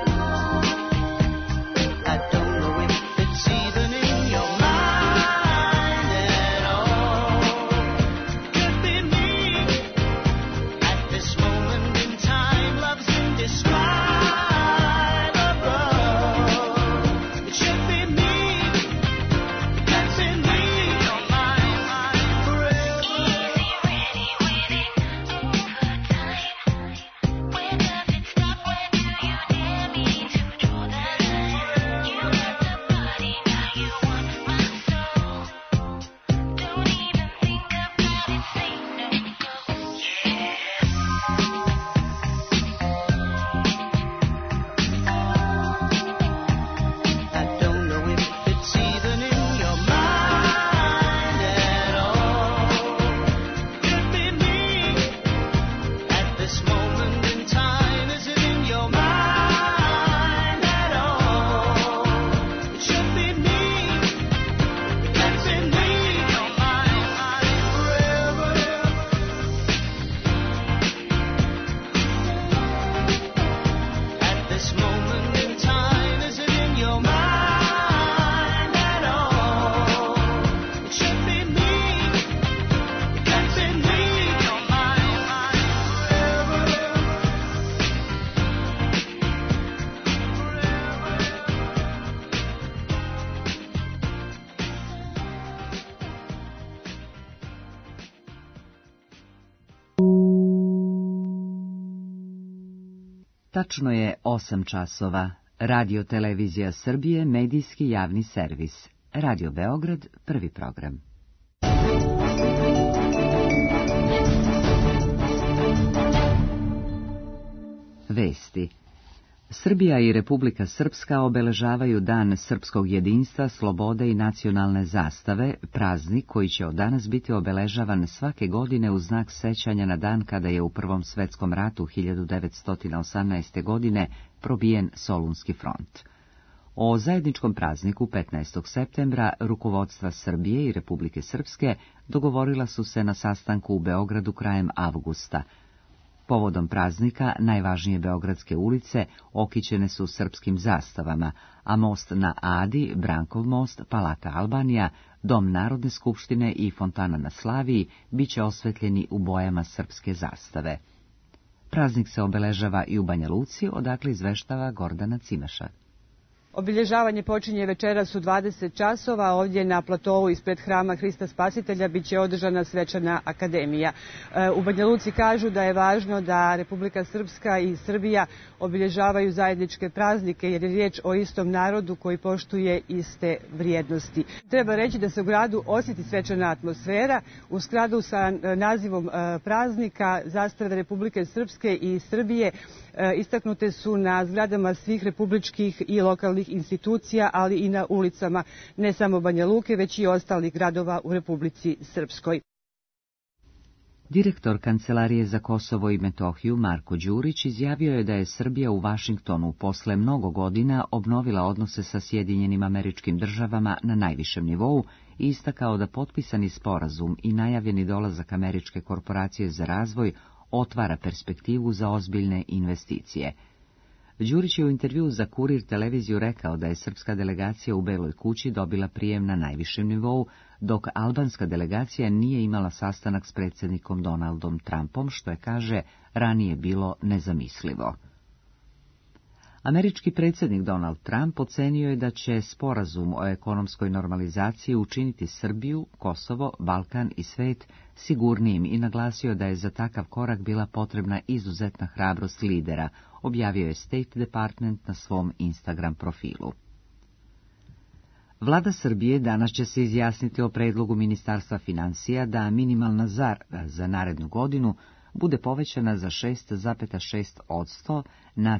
I don't know if it's even in your mind at all. Could be me at this moment in time. Love's indescribable. It should be me. Tačno je 8 časova. Radio Televizija Srbije, medijski javni servis. Radio Beograd, prvi program. Vesti. Srbija i Republika Srpska obeležavaju Dan srpskog jedinstva, slobode i nacionalne zastave, praznik koji će od danas biti obeležavan svake godine u znak sećanja na dan kada je u Prvom svetskom ratu 1918. godine probijen Solunski front. O zajedničkom prazniku 15. septembra rukovodstva Srbije i Republike Srpske dogovorila su se na sastanku u Beogradu krajem avgusta. Povodom praznika najvažnije beogradske ulice okićene su srpskim zastavama, a most na Adi, Brankov most, Palata Albanija, Dom Narodne skupštine i fontana na Slaviji bit će osvetljeni u bojama srpske zastave. Praznik se obeležava i u Banja Luci, odakle izveštava Gordana Cimeša. Obilježavanje počinje večeras u 20 časova. Ovdje na platovu ispred Hrama Hrista Spasitelja bit će održana svečana akademija. U Banja Luci kažu da je važno da Republika Srpska i Srbija obilježavaju zajedničke praznike jer je riječ o istom narodu koji poštuje iste vrijednosti. Treba reći da se u gradu osjeti svečana atmosfera. U skladu sa nazivom praznika zastave Republike Srpske i Srbije istaknute su na zgradama svih republičkih i lokalnih institucija, ali i na ulicama ne samo Banja Luke, već i ostalih gradova u Republici Srpskoj. Direktor Kancelarije za Kosovo i Metohiju Marko Đurić izjavio je da je Srbija u Vašingtonu posle mnogo godina obnovila odnose sa Sjedinjenim Američkim Državama na najvišem nivou i istakao da potpisani sporazum i najavljeni dolazak Američke korporacije za razvoj otvara perspektivu za ozbiljne investicije. Đurić je u intervjuu za Kurir televiziju rekao da je srpska delegacija u Beloj kući dobila prijem na najvišem nivou, dok albanska delegacija nije imala sastanak s predsjednikom Donaldom Trumpom, što je, kaže, ranije bilo nezamislivo. Američki predsjednik Donald Trump ocenio je da će sporazum o ekonomskoj normalizaciji učiniti Srbiju, Kosovo, Balkan i svet sigurnijim i naglasio da je za takav korak bila potrebna izuzetna hrabrost lidera, objavio je State Department na svom Instagram profilu. Vlada Srbije danas će se izjasniti o predlogu Ministarstva financija da minimalna zarada za narednu godinu bude povećana za 6,6% na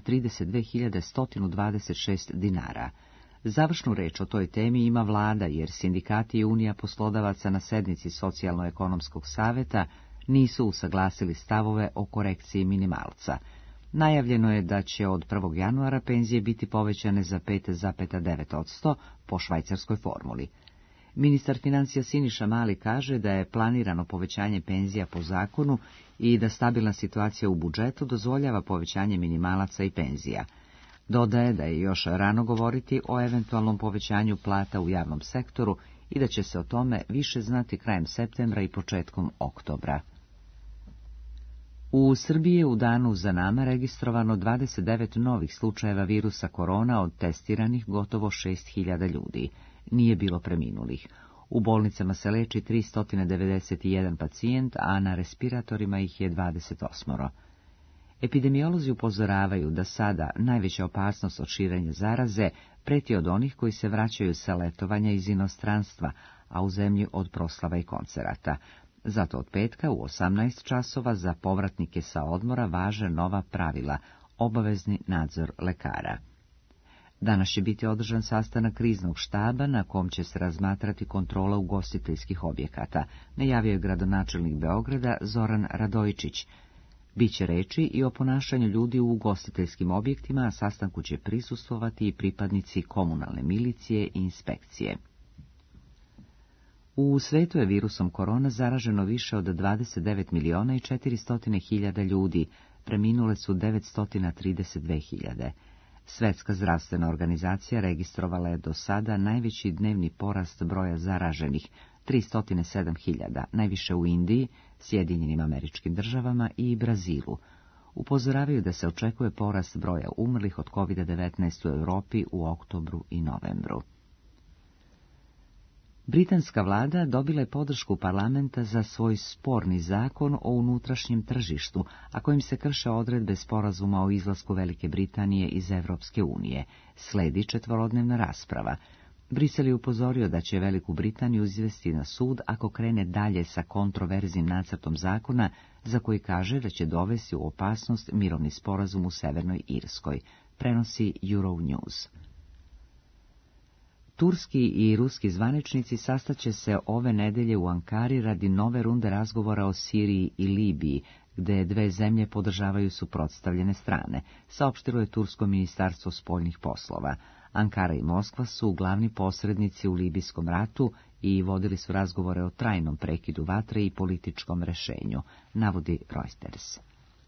32.126 dinara. Završnu reč o toj temi ima vlada, jer sindikati i Unija poslodavaca na sednici Socijalno-ekonomskog saveta nisu usaglasili stavove o korekciji minimalca. Najavljeno je da će od 1. januara penzije biti povećane za 5,9% po švajcarskoj formuli. Ministar financija Siniša Mali kaže da je planirano povećanje penzija po zakonu i da stabilna situacija u budžetu dozvoljava povećanje minimalaca i penzija. Dodaje da je još rano govoriti o eventualnom povećanju plata u javnom sektoru i da će se o tome više znati krajem septembra i početkom oktobra. U Srbiji je u danu za nama registrovano 29 novih slučajeva virusa korona, od testiranih gotovo 6.000 ljudi. Nije bilo preminulih. U bolnicama se leči 391 pacijent, a na respiratorima ih je 28. Epidemiolozi upozoravaju da sada najveća opasnost od širenja zaraze preti od onih koji se vraćaju sa letovanja iz inostranstva, a u zemlji od proslava i koncerata. Zato od petka u 18 časova za povratnike sa odmora važe nova pravila, obavezni nadzor lekara. Danas će biti održan sastanak kriznog štaba na kom će se razmatrati kontrola ugostiteljskih objekata, najavio je gradonačelnik Beograda Zoran Radojičić. Biće reči i o ponašanju ljudi u ugostiteljskim objektima, a sastanku će prisustvovati i pripadnici komunalne milicije i inspekcije. U svetu je virusom korona zaraženo više od 29.400.000 ljudi, preminule su 932.000. Svjetska zdravstvena organizacija registrovala je do sada najveći dnevni porast broja zaraženih, 307.000, najviše u Indiji, Sjedinjenim Američkim Državama i Brazilu. Upozoravaju da se očekuje porast broja umrlih od COVID-19 u Europi u oktobru i novembru. Britanska vlada dobila je podršku parlamenta za svoj sporni zakon o unutrašnjem tržištu, a kojim se krše odredbe sporazuma o izlasku Velike Britanije iz Evropske unije. Sledi 4-dnevna rasprava. Brisel je upozorio da će Veliku Britaniju izvesti na sud ako krene dalje sa kontroverznim nacrtom zakona za koji kaže da će dovesti u opasnost mirovni sporazum u Severnoj Irskoj, prenosi Euronews. Turski i ruski zvaničnici sastaće se ove nedelje u Ankari radi nove runde razgovora o Siriji i Libiji, gde dve zemlje podržavaju suprotstavljene strane, saopštilo je Tursko ministarstvo spoljnih poslova. Ankara i Moskva su glavni posrednici u libijskom ratu i vodili su razgovore o trajnom prekidu vatre i političkom rešenju, navodi Reuters.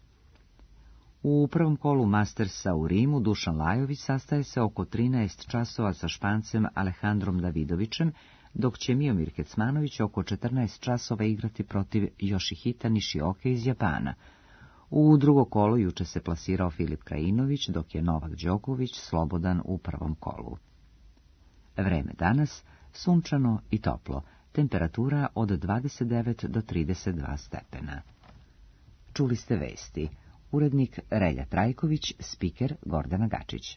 U prvom kolu Mastersa u Rimu Dušan Lajović sastaje se oko 13 časova sa Špancem Alejandrom Davidovićem, dok će Miomir Kecmanović oko 14 časova igrati protiv Yoshihita Nishioke iz Japana. U drugo kolo juče se plasirao Filip Krajinović, dok je Novak Đoković slobodan u prvom kolu. Vreme danas sunčano i toplo, temperatura od 29 do 32 stepena. Čuli ste vesti. Urednik Relja Trajković, spiker Gordana Gačić.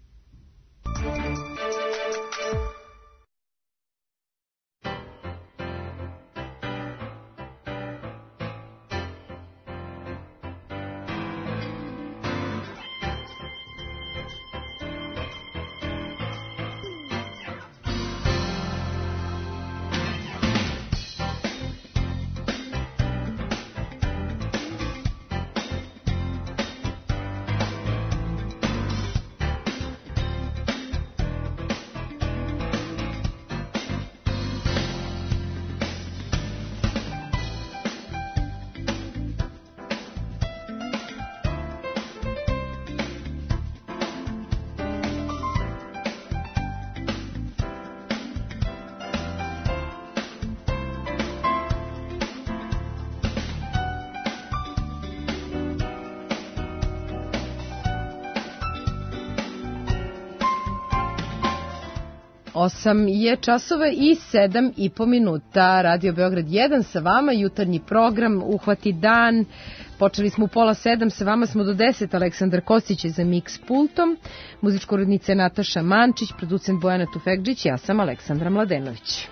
Osam je časova i 7,5 minuta. Radio Beograd 1 sa vama, jutarnji program Uhvati dan. Počeli smo u 6:30, sa vama smo do 10. Aleksandar Kostić je za mix pultom, muzička urednica Nataša Mančić, producent Bojana Tufekđić, ja sam Aleksandra Mladenović.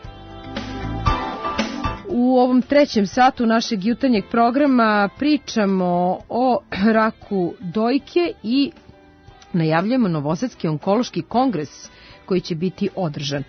U ovom trećem satu našeg jutarnjeg programa pričamo o raku dojke i najavljujemo Novosadski onkološki kongres koji će biti održan.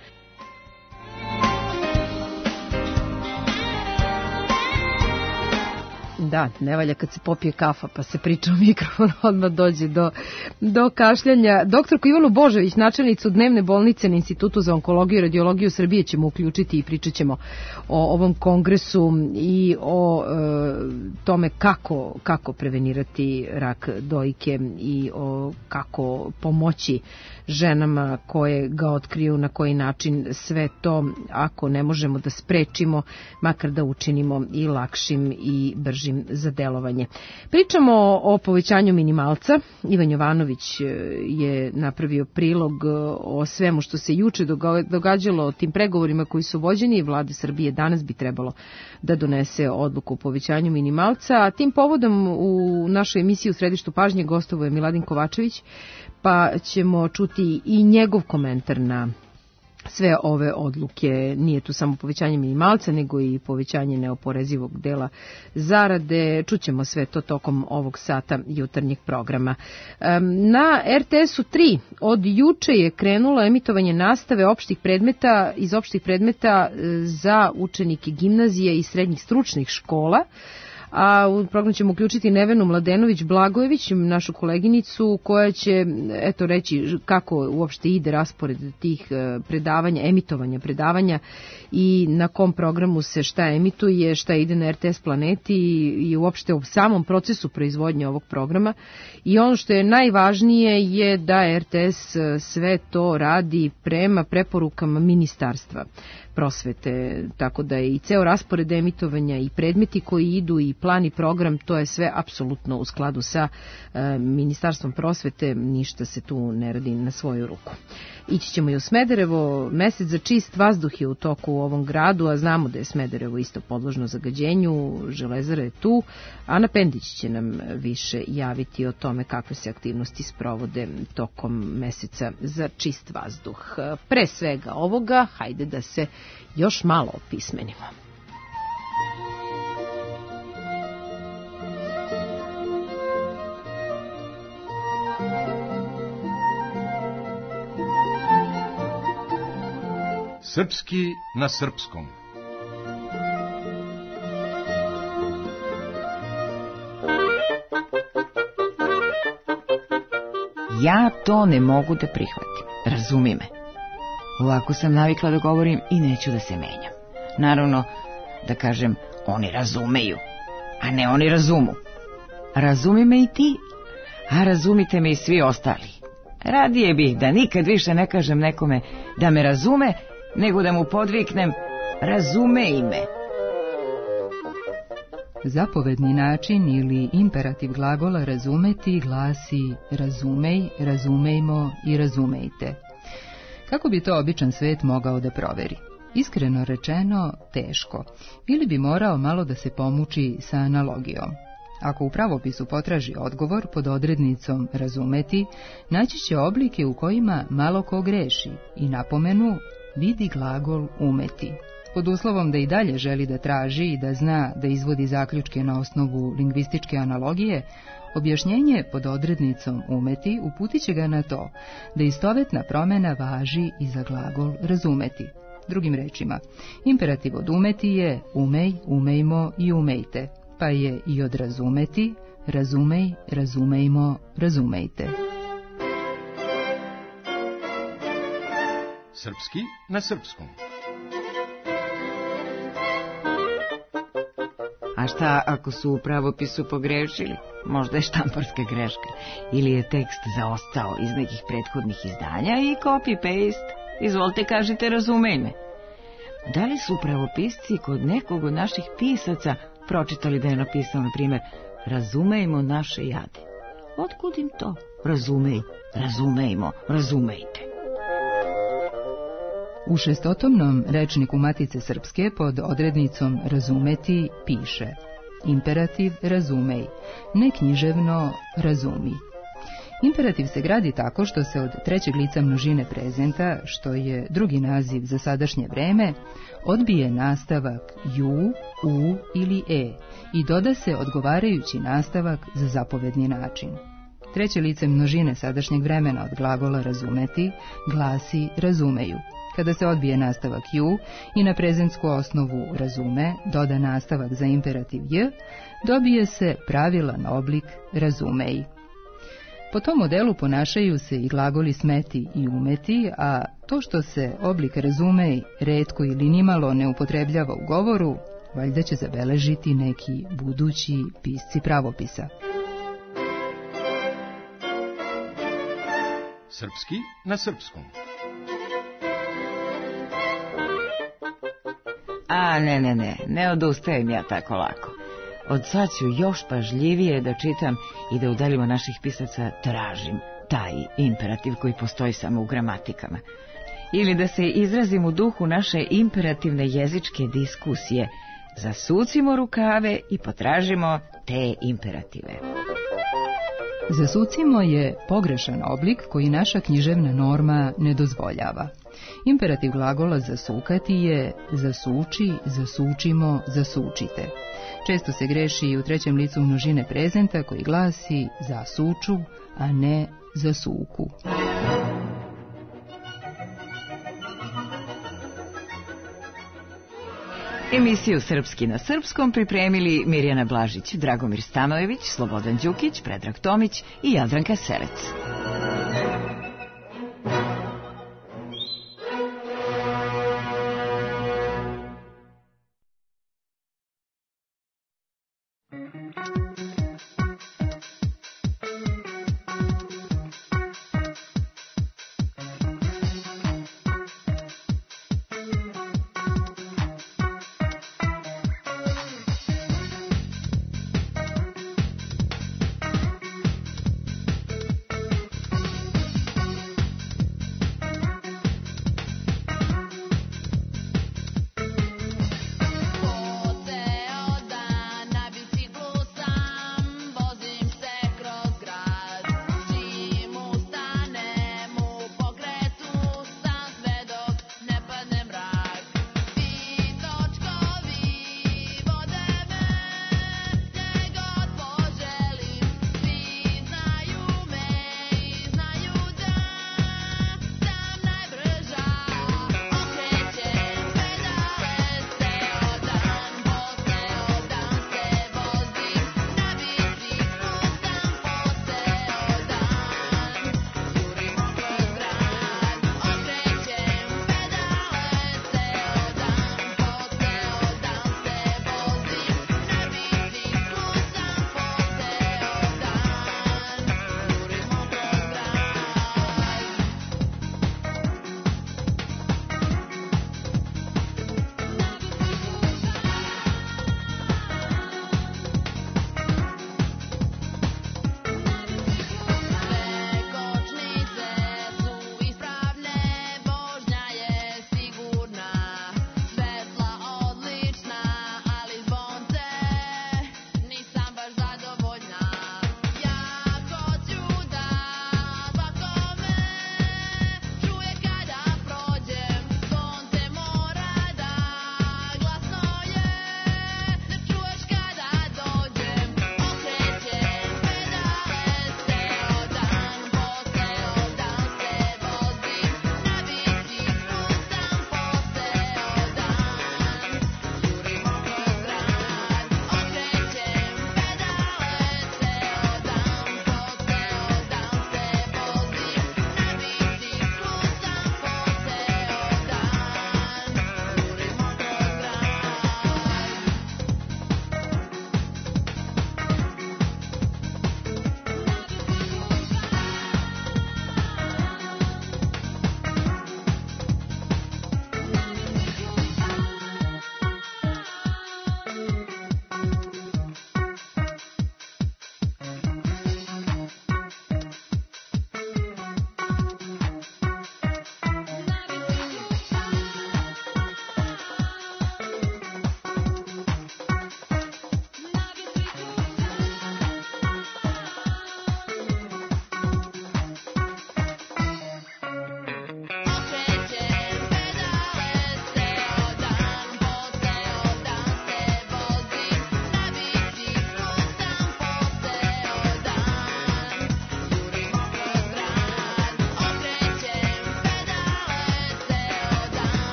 Da, ne valja kad se popije kafa pa se priča u mikrofon, odmah dođe do kašljanja. Doktorku Ivanu Božović, načelnicu dnevne bolnice na Institutu za onkologiju i radiologiju Srbije ćemo uključiti i pričat ćemo o ovom kongresu i o tome kako prevenirati rak dojke i o kako pomoći ženama koje ga otkriju, na koji način sve to, ako ne možemo da sprečimo, makar da učinimo i lakšim i bržim za delovanje. Pričamo o povećanju minimalca. Ivan Jovanović je napravio prilog o svemu što se juče događalo, o tim pregovorima koji su vođeni i Vlada Srbije danas bi trebalo da donese odluku o povećanju minimalca. A tim povodom u našoj emisiji u središtu pažnje gostovuje Miladin Kovačević, pa ćemo čuti i njegov komentar na sve ove odluke. Nije tu samo povećanje minimalca, nego i povećanje neoporezivog dela zarade. Čućemo sve to tokom ovog sata jutarnjeg programa. Na RTS-u 3 od juče je krenulo emitovanje nastave iz opštih predmeta za učenike gimnazije i srednjih stručnih škola. A u program ćemo uključiti Nevenu Mladenović-Blagojević, našu koleginicu, koja će reći kako uopšte ide raspored tih predavanja, emitovanja predavanja i na kom programu se šta emituje, šta ide na RTS Planeti i uopšte u samom procesu proizvodnje ovog programa. I ono što je najvažnije je da RTS sve to radi prema preporukama Ministarstva prosvete, tako da je i ceo raspored emitovanja i predmeti koji idu i plan i program, to je sve apsolutno u skladu sa Ministarstvom prosvete, ništa se tu ne radi na svoju ruku. Ići ćemo i u Smederevo, mesec za čist vazduh je u toku u ovom gradu, a znamo da je Smederevo isto podložno zagađenju, Železara je tu. Ana Pendić će nam više javiti o tome kakve se aktivnosti sprovode tokom meseca za čist vazduh. Pre svega ovoga, hajde da se još malo opismenimo. Srpski na srpskom. Ja to ne mogu da prihvatim. Razumi me. Ovako sam navikla da govorim i neću da se menjam. Naravno, da kažem, oni razumeju, a ne oni razumu. Razumi me i ti, a razumite me i svi ostali. Radije bih da nikad više ne kažem nekome da me razume, nego da mu podviknem razumej me. Zapovedni način ili imperativ glagola razumeti glasi razumej, razumejmo i razumejte. Kako bi to običan svet mogao da proveri? Iskreno rečeno, teško. Ili bi morao malo da se pomuči sa analogijom. Ako u pravopisu potraži odgovor pod odrednicom razumeti, naći će oblike u kojima malo ko greši i napomenu vidi glagol umeti. Pod uslovom da i dalje želi da traži i da zna da izvodi zaključke na osnovu lingvističke analogije, objašnjenje pod odrednicom umeti uputit će ga na to da istovetna promena važi i za glagol razumeti. Drugim rečima, imperativ od umeti je umej, umejmo i umejte, pa je i od razumeti razumej, razumejmo, razumejte. Srpski na srpskom. A šta ako su u pravopisu pogrešili? Možda je štamparska greška. Ili je tekst zaostao iz nekih prethodnih izdanja i copy-paste. Izvolite, kažite, razumej me. Da li su pravopisci kod nekog od naših pisaca pročitali da je napisao, na primjer, razumejmo naše jade? Otkud im to? Razumej, razumejmo, razumejte. U šestotomnom rečniku Matice Srpske pod odrednicom razumeti piše imperativ razumej, neknjiževno razumi. Imperativ se gradi tako što se od trećeg lica množine prezenta, što je drugi naziv za sadašnje vreme, odbije nastavak ju, u ili e i doda se odgovarajući nastavak za zapovedni način. Treće lice množine sadašnjeg vremena od glagola razumeti glasi razumeju. Kada se odbije nastavak ju i na prezentsku osnovu razume doda nastavak za imperativ j, dobije se pravilan oblik razumej. Po tom modelu ponašaju se i glagoli smeti i umeti, a to što se oblik razumej retko ili nimalo ne upotrebljava u govoru, valjda će zabeležiti neki budući pisci pravopisa. Srpski na srpskom. A ne odustajem ja tako lako. Od sad ću još pažljivije da čitam i da u delima naših pisaca tražim taj imperativ koji postoji samo u gramatikama. Ili da se izrazim u duhu naše imperativne jezičke diskusije, zasucimo rukave i potražimo te imperative. Zasucimo je pogrešan oblik koji naša književna norma ne dozvoljava. Imperativ glagola zasukati je zasuči, zasučimo, zasučite. Često se greši i u trećem licu množine prezenta koji glasi zasuču, a ne zasuku. Emisiju Srpski na srpskom pripremili Mirjana Blažić, Dragomir Stanojević, Slobodan Đukić, Predrag Tomić i Jadranka Selec.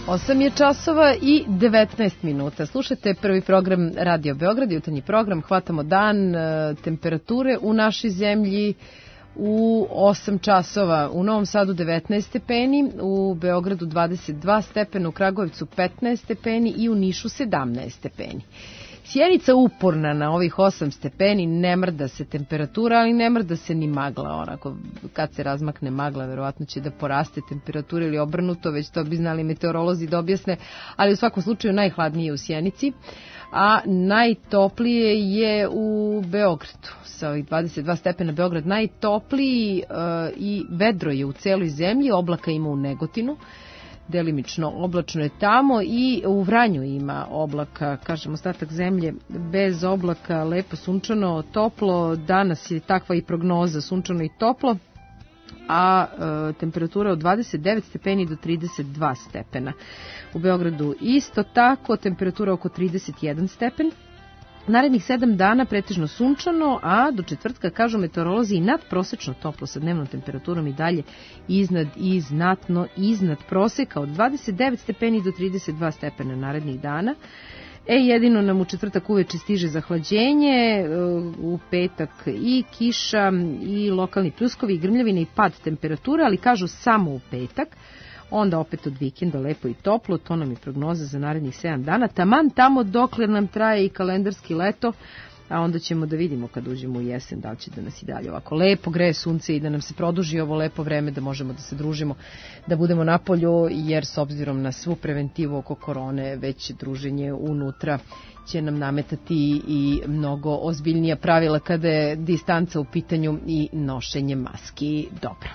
8 je časova i 19 minuta. Slušajte prvi program Radio Beograd, jutarnji program. Hvatamo dan, temperature u našoj zemlji u 8 časova. U Novom Sadu 19 stepeni, u Beogradu 22 stepena, u Kragujevcu 15 stepeni i u Nišu 17 stepeni. Sjenica uporna na ovih 8 stepeni, ne mrda se temperatura, ali ne mrda se ni magla. Onako, kad se razmakne magla, verovatno će da poraste temperatura ili obrnuto, već to bi znali meteorolozi da objasne, ali u svakom slučaju najhladnije u Sjenici, a najtoplije je u Beogradu. Sa ovih 22 stepena Beograd najtopliji i vedro je u celoj zemlji, oblaka ima u Negotinu. Delimično oblačno je tamo i u Vranju ima oblaka, kažem ostatak zemlje bez oblaka, lepo sunčano, toplo, danas je takva i prognoza, sunčano i toplo, a temperatura od 29 stepeni do 32 stepena. U Beogradu isto tako, temperatura oko 31 stepen. Narednih 7 dana pretežno sunčano, a do četvrtka, kažu meteorolozi, i nadprosečno toplo sa dnevnom temperaturom i dalje iznad i znatno iznad proseka od 29 stepeni do 32 stepena narednih dana. Jedino nam u četvrtak uveče stiže zahlađenje, u petak i kiša i lokalni pljuskovi i grmljavine i pad temperature, ali kažu samo u petak. Onda opet od vikenda lepo i toplo, to nam je prognoza za narednih 7 dana, taman tamo dokle nam traje i kalendarski leto, a onda ćemo da vidimo kad uđemo u jesen da li će da nas i dalje ovako lepo greje sunce i da nam se produži ovo lepo vreme, da možemo da se družimo, da budemo na polju, jer s obzirom na svu preventivu oko korone, već druženje unutra će nam nametati i mnogo ozbiljnija pravila kada je distanca u pitanju i nošenje maski. Dobro.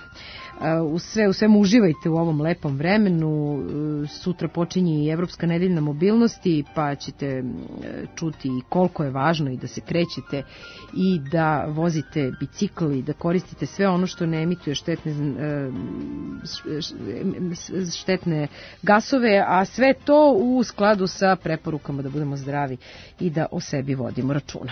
U svemu uživajte u ovom lepom vremenu. Sutra počinje i Evropska nedeljna mobilnosti, pa ćete čuti koliko je važno i da se krećete i da vozite bicikl i da koristite sve ono što ne emituje štetne gasove, a sve to u skladu sa preporukama da budemo zdravi i da o sebi vodimo računa.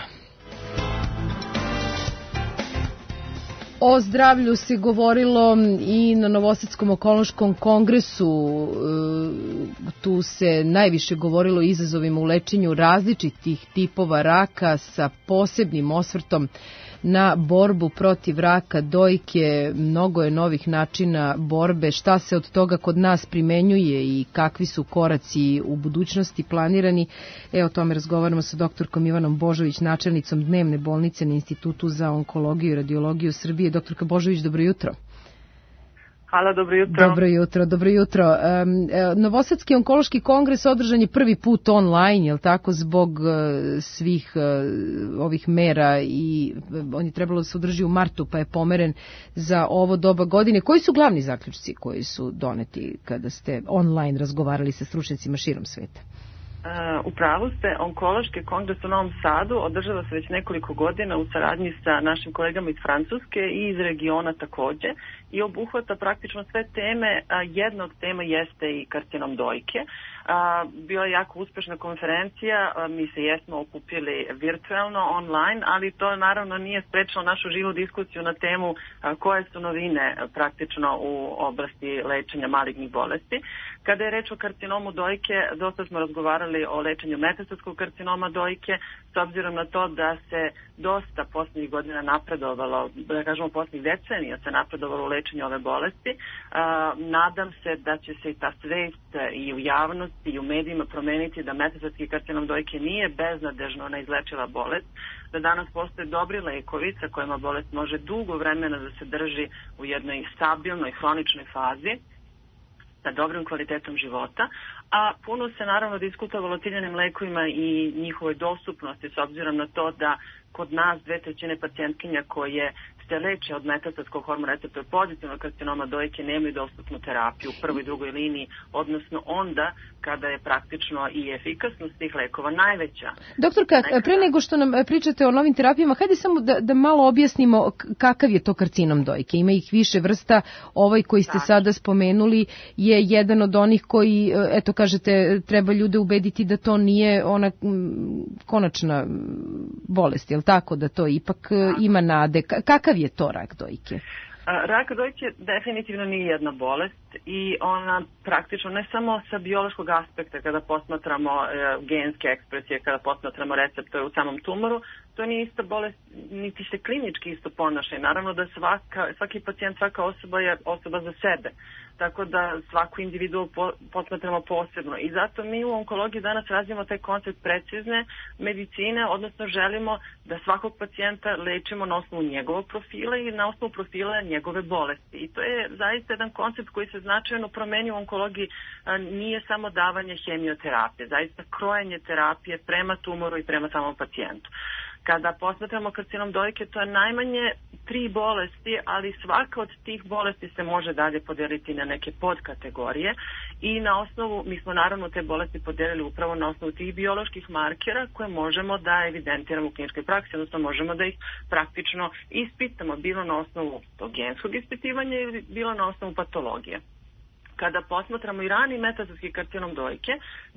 O zdravlju se govorilo i na Novosadskom onkološkom kongresu. Tu se najviše govorilo o izazovima u lečenju različitih tipova raka sa posebnim osvrtom na borbu protiv raka dojke. Mnogo je novih načina borbe, šta se od toga kod nas primenjuje i kakvi su koraci u budućnosti planirani. O tome razgovaramo sa doktorkom Ivanom Božović, načelnicom dnevne bolnice na Institutu za onkologiju i radiologiju Srbije. Doktorka Božović, dobro jutro. Hvala, dobro jutro. Dobro jutro. Novosadski onkološki kongres održan je prvi put online, je li tako, zbog svih ovih mera i on je trebalo da se održi u martu, pa je pomeren za ovo doba godine. Koji su glavni zaključci koji su doneti kada ste online razgovarali sa stručnjacima širom sveta? U pravu ste, onkološki kongres u Novom Sadu održava se već nekoliko godina u saradnji sa našim kolegama iz Francuske i iz regiona takođe i obuhvata praktično sve teme, a jedna od tema jeste i karcinom dojke. Bila je jako uspešna konferencija, mi se jesmo okupili virtualno, online, ali to naravno nije sprečilo našu živu diskusiju na temu koje su novine praktično u oblasti lečenja malignih bolesti. Kada je reč o karcinomu dojke, dosta smo razgovarali o lečenju metastatskog karcinoma dojke, s obzirom na to da se dosta posljednjih godina napredovalo, da kažemo posljednjih decenija se napredovalo u lečenju ove bolesti. Nadam se da će se i ta svest i u javnosti i u medijima promeniti da metastatski karcinom dojke nije beznadežno neizlečiva bolest, da danas postoje dobri lekovi sa kojima bolest može dugo vremena da se drži u jednoj stabilnoj, hroničnoj fazi, sa dobrim kvalitetom života, a puno se naravno diskutovalo o ciljanim lekovima i njihovoj dostupnosti, s obzirom na to da kod nas 2/3 pacijentkinja koje se leče od metastatskog hormona receptora pozitivnog karcinoma dojke nemaju dostupnu terapiju u prvoj i drugoj liniji, odnosno onda kada je praktično i efikasnost tih lekova najveća. Doktorka, pre nego što nam pričate o novim terapijama, hajde samo da malo objasnimo kakav je to karcinom dojke. Ima ih više vrsta, ovaj koji ste sada spomenuli je jedan od onih koji, eto kažete, treba ljude ubediti da to nije ona konačna bolest, je li tako, da to ipak ima nade. Kakav je to rak dojke? Rak dojke definitivno nije jedna bolest. i ona praktično ne samo sa biološkog aspekta kada posmatramo genske ekspresije, kada posmatramo receptore u samom tumoru, to nije ista bolest, niti se klinički isto ponaša. Naravno da svaki pacijent, svaka osoba je osoba za sebe. Tako da svaku individu posmatramo posebno. I zato mi u onkologiji danas razvijamo taj koncept precizne medicine, odnosno želimo da svakog pacijenta lečimo na osnovu njegovog profila i na osnovu profila njegove bolesti. I to je zaista jedan koncept koji se značajno promenio u onkologiji. Nije samo davanje hemioterapije, zaista krojenje terapije prema tumoru i prema samom pacijentu. Kada posmatramo karcinom dojke, to je najmanje 3 bolesti, ali svaka od tih bolesti se može dalje podeliti na neke podkategorije i na osnovu, mi smo naravno te bolesti podelili upravo na osnovu tih bioloških markera koje možemo da evidentiramo u kliničkoj praksi, odnosno možemo da ih praktično ispitamo, bilo na osnovu tog genskog ispitivanja ili bilo na osnovu patologije. Kada posmatramo i rani metastatski karcinom dojke,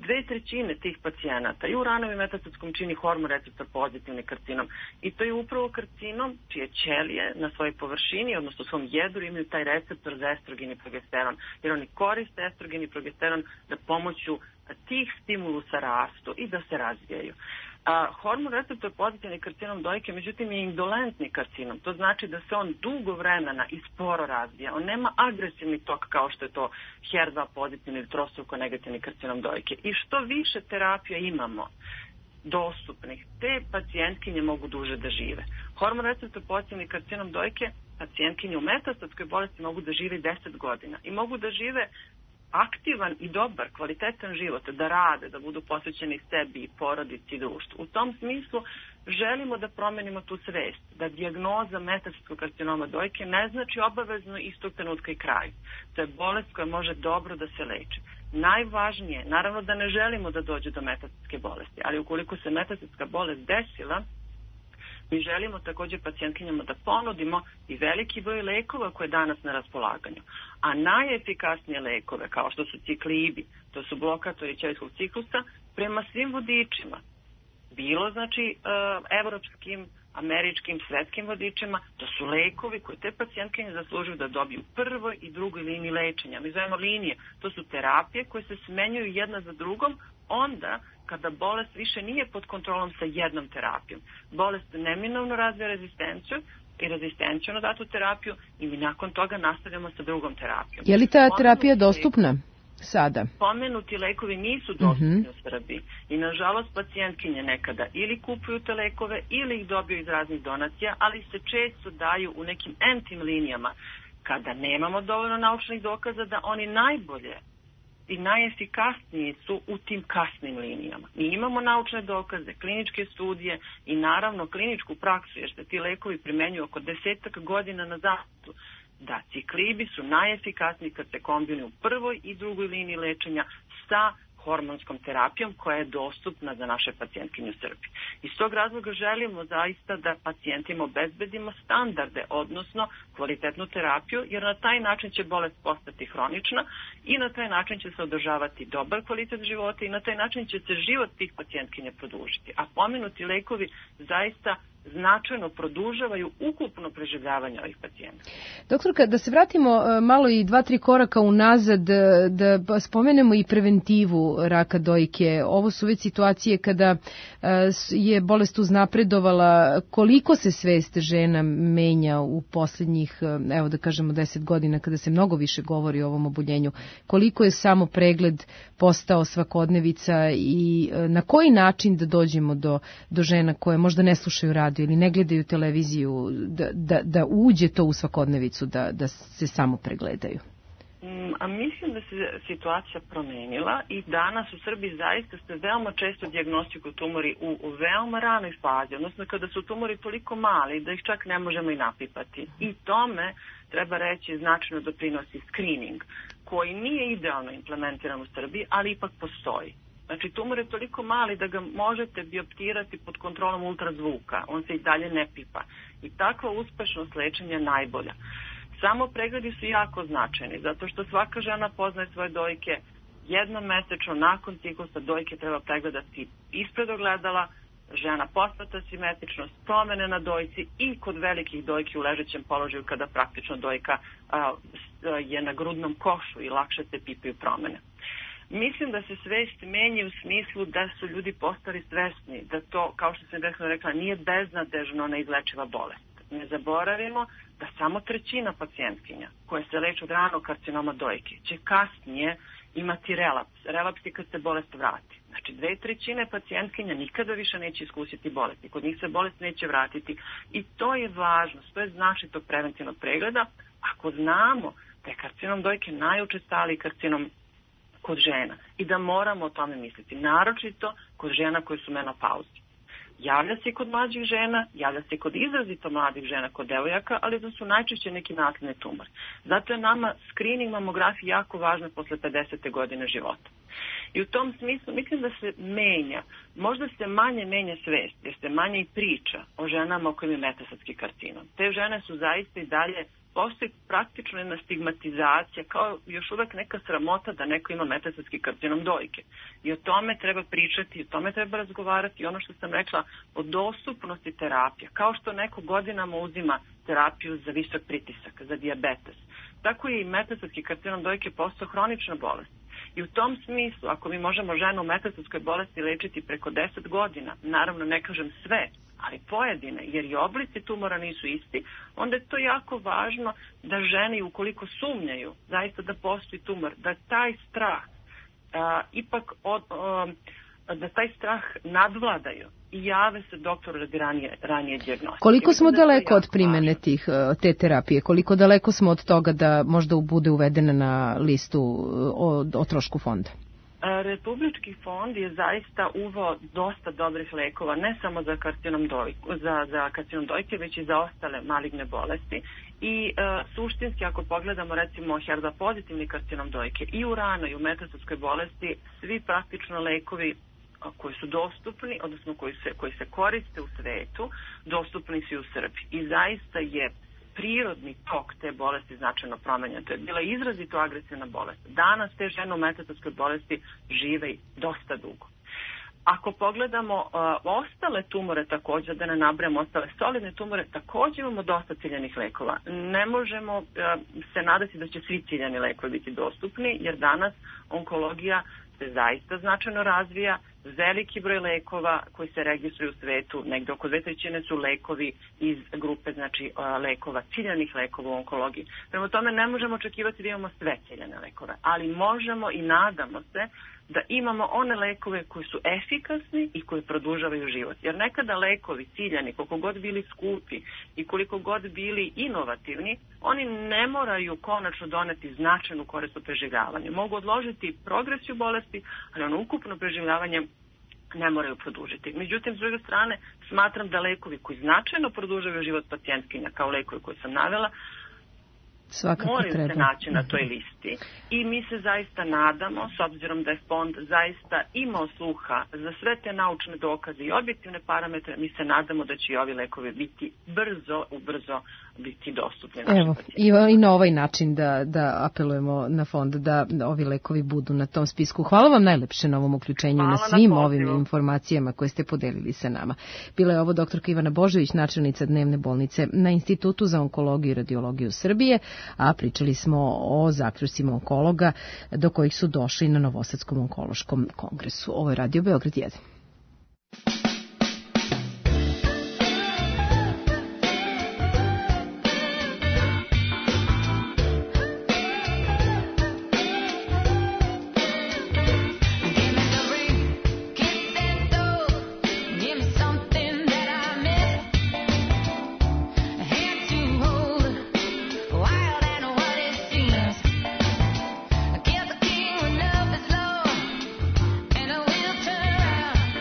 2/3 tih pacijenata i u ranom i metastatskom čini hormon receptor pozitivni karcinom. I to je upravo karcinom čije ćelije na svojoj površini, odnosno u svom jedru, imaju taj receptor za estrogen i progesteron. Jer oni koriste estrogen i progesteron da pomoću tih stimulusa rastu i da se razvijaju. Hormon receptor pozitivni karcinom dojke, međutim, je indolentni karcinom. To znači da se on dugo vremena i sporo razvija. On nema agresivni tok kao što je to HER2 pozitivni ili trostruko negativni karcinom dojke. I što više terapija imamo dostupnih, te pacijentkinje mogu duže da žive. Hormon receptor pozitivni karcinom dojke, pacijentkinje u metastatskoj bolesti mogu da žive 10 godina i mogu da žive aktivan i dobar, kvalitetan život, da rade, da budu posvećeni sebi, porodici i društvu. U tom smislu želimo da promenimo tu svest, da dijagnoza metastatskog karcinoma dojke ne znači obavezno istog trenutka i kraj. To je bolest koja može dobro da se leči. Najvažnije, naravno da ne želimo da dođe do metastatske bolesti, ali ukoliko se metastatska bolest desila, mi želimo također pacijentkinjama da ponudimo i veliki broj lekova koje je danas na raspolaganju. A najefikasnije lekove, kao što su ciklibi, to su blokatori ćelijskog ciklusa, prema svim vodičima, bilo znači evropskim, američkim, svetskim vodičima, to su lekovi koje te pacijentkinje zaslužuju da dobiju prvoj i drugoj liniji lečenja. Mi zovemo linije, to su terapije koje se smenjuju jedna za drugom, onda kada bolest više nije pod kontrolom sa jednom terapijom. Bolest neminovno razvija rezistenciju i rezistenciju na datu terapiju i mi nakon toga nastavljamo sa drugom terapijom. Je li ta terapija dostupna sada? Pomenuti lekovi nisu dostupni u Srbiji i nažalost pacijentkinje nekada ili kupuju te lekove ili ih dobiju iz raznih donacija, ali se često daju u nekim entim linijama kada nemamo dovoljno naučnih dokaza da oni najbolje i najefikasniji su u tim kasnim linijama. Mi imamo naučne dokaze, kliničke studije i naravno kliničku praksu, jer se ti lekovi primenjuju oko 10 godina na zaštitu, da ciklibi su najefikasniji kad se kombinuju u prvoj i drugoj liniji lečenja sa hormonskom terapijom koja je dostupna za naše pacijentkinje u Srbiji. Iz tog razloga želimo zaista da pacijentima obezbedimo standarde, odnosno kvalitetnu terapiju, jer na taj način će bolest postati hronična i na taj način će se održavati dobar kvalitet života i na taj način će se život tih pacijentkinja produžiti. A pomenuti lekovi zaista značajno produžavaju ukupno preživljavanje ovih pacijenta. Doktorka, da se vratimo malo i 2-3 koraka unazad, da spomenemo i preventivu raka dojke. Ovo su već situacije kada je bolest uznapredovala. Koliko se svest žena menja u posljednjih, evo da kažemo 10 godina, kada se mnogo više govori o ovom oboljenju? Koliko je samo pregled postao svakodnevica i na koji način da dođemo do žena koje možda ne slušaju radio ili ne gledaju televiziju, da uđe to u svakodnevicu, da se samo pregledaju? A mislim da se situacija promenila i danas u Srbiji zaista se veoma često dijagnostikuju tumori u veoma ranoj fazi, odnosno kada su tumori toliko mali da ih čak ne možemo i napipati. I tome treba reći značajno doprinosi screening, koji nije idealno implementiran u Srbiji, ali ipak postoji. Znači, tumor je toliko mali da ga možete bioptirati pod kontrolom ultrazvuka. On se i dalje ne pipa. I takva uspešnost lečenja je najbolja. Samo pregledi su jako značajni, zato što svaka žena poznaje svoje dojke. Jednom mesečno nakon ciklusa dojke treba pregledati ispred ogledala, žena posmatra simetričnost, promene na dojci i kod velikih dojki u ležećem položaju kada praktično dojka je na grudnom košu i lakše se pipaju promene. Mislim da se svest menja u smislu da su ljudi postali svesni, da to, kao što sam rekla, nije beznadežno neizlečiva bolest. Ne zaboravimo da samo 1/3 pacijentkinja koje se leče od ranog karcinoma dojke će kasnije imati relaps. Relaps je kad se bolest vrati. Znači 2/3 pacijentkinja nikada više neće iskusiti bolesti. Kod njih se bolest neće vratiti i to je važno, to je znači tog preventivnog pregleda. Ako znamo da je karcinom dojke najučestaliji karcinom kod žena i da moramo o tome misliti, naročito kod žena koje su u menopauzi. Javlja se i kod mlađih žena, javlja se i kod izrazito mladih žena, kod devojaka, ali da su najčešće neki nasledni tumor. Zato je nama screening mamografija jako važna posle 50. godine života. I u tom smislu mislim da se menja, možda se manje menja svest, jer se manje i priča o ženama koji imaju metastatski karcinom. Te žene su zaista i dalje, postoji praktično jedna stigmatizacija, kao još uvek neka sramota da neko ima metastatski karcinom dojke. I o tome treba pričati, o tome treba razgovarati. I ono što sam rekla o dostupnosti terapija, kao što neko godinama uzima terapiju za visok pritisak, za dijabetes, tako je i metastatski karcinom dojke postao hronična bolest. I u tom smislu, ako mi možemo ženu u metastatskoj bolesti lečiti preko 10 godina, naravno ne kažem sve, ali pojedine, jer i oblici tumora nisu isti, onda je to jako važno da žene, ukoliko sumnjaju zaista da postoji tumor, da taj strah da taj strah nadvladaju i jave se doktoru radi ranije dijagnostike. Koliko smo daleko od primene te terapije? Koliko daleko smo od toga da možda bude uvedena na listu o trošku fonda? Republički fond je zaista uveo dosta dobrih lekova, ne samo za karcinom dojke, već i za ostale maligne bolesti. I suštinski, ako pogledamo recimo HER2 pozitivni karcinom dojke i u ranoj i u metastatskoj bolesti, svi praktično lekovi koji su dostupni, odnosno koji se koriste u svetu, dostupni su i u Srbiji. I zaista je prirodni tok te bolesti značajno promenjen. To je bila izrazito agresivna bolest. Danas te žene u metastatskoj bolesti žive dosta dugo. Ako pogledamo ostale tumore također, da ne nabrajamo ostale solidne tumore, također imamo dosta ciljanih lekova. Ne možemo se nadati da će svi ciljani lekovi biti dostupni, jer danas onkologija se zaista značajno razvija, veliki broj lekova koji se registruju u svetu, negde oko 2/3 su lekovi iz grupe, znači lekova, ciljanih lekova u onkologiji. Prema tome ne možemo očekivati da imamo sve ciljane lekove, ali možemo i nadamo se da imamo one lekove koji su efikasni i koji produžavaju život. Jer nekada lekovi ciljani, koliko god bili skupi i koliko god bili inovativni, oni ne moraju konačno doneti značajnu korist u preživljavanju. Mogu odložiti progresiju bolesti, ali ono ukupno preživljavanje ne moraju produžiti. Međutim, s druge strane, smatram da lekovi koji značajno produžavaju život pacijentkinja, kao lekovi koji sam navela, moraju se naći na toj listi i mi se zaista nadamo, s obzirom da je fond zaista imao sluha za sve te naučne dokaze i objektivne parametre, mi se nadamo da će i ovi lekovi biti ubrzo biti dostupni. Evo, i na ovaj način da apelujemo na fond da ovi lekovi budu na tom spisku. Hvala vam najlepše na ovom uključenju i na svim ovim informacijama koje ste podelili sa nama. Bila je ovo doktorka Ivana Božović, načelnica dnevne bolnice na Institutu za onkologiju i radiologiju Srbije, a pričali smo o zaključcima onkologa do kojih su došli na Novosadskom onkološkom kongresu. Ovo je Radio Beograd 1. Around.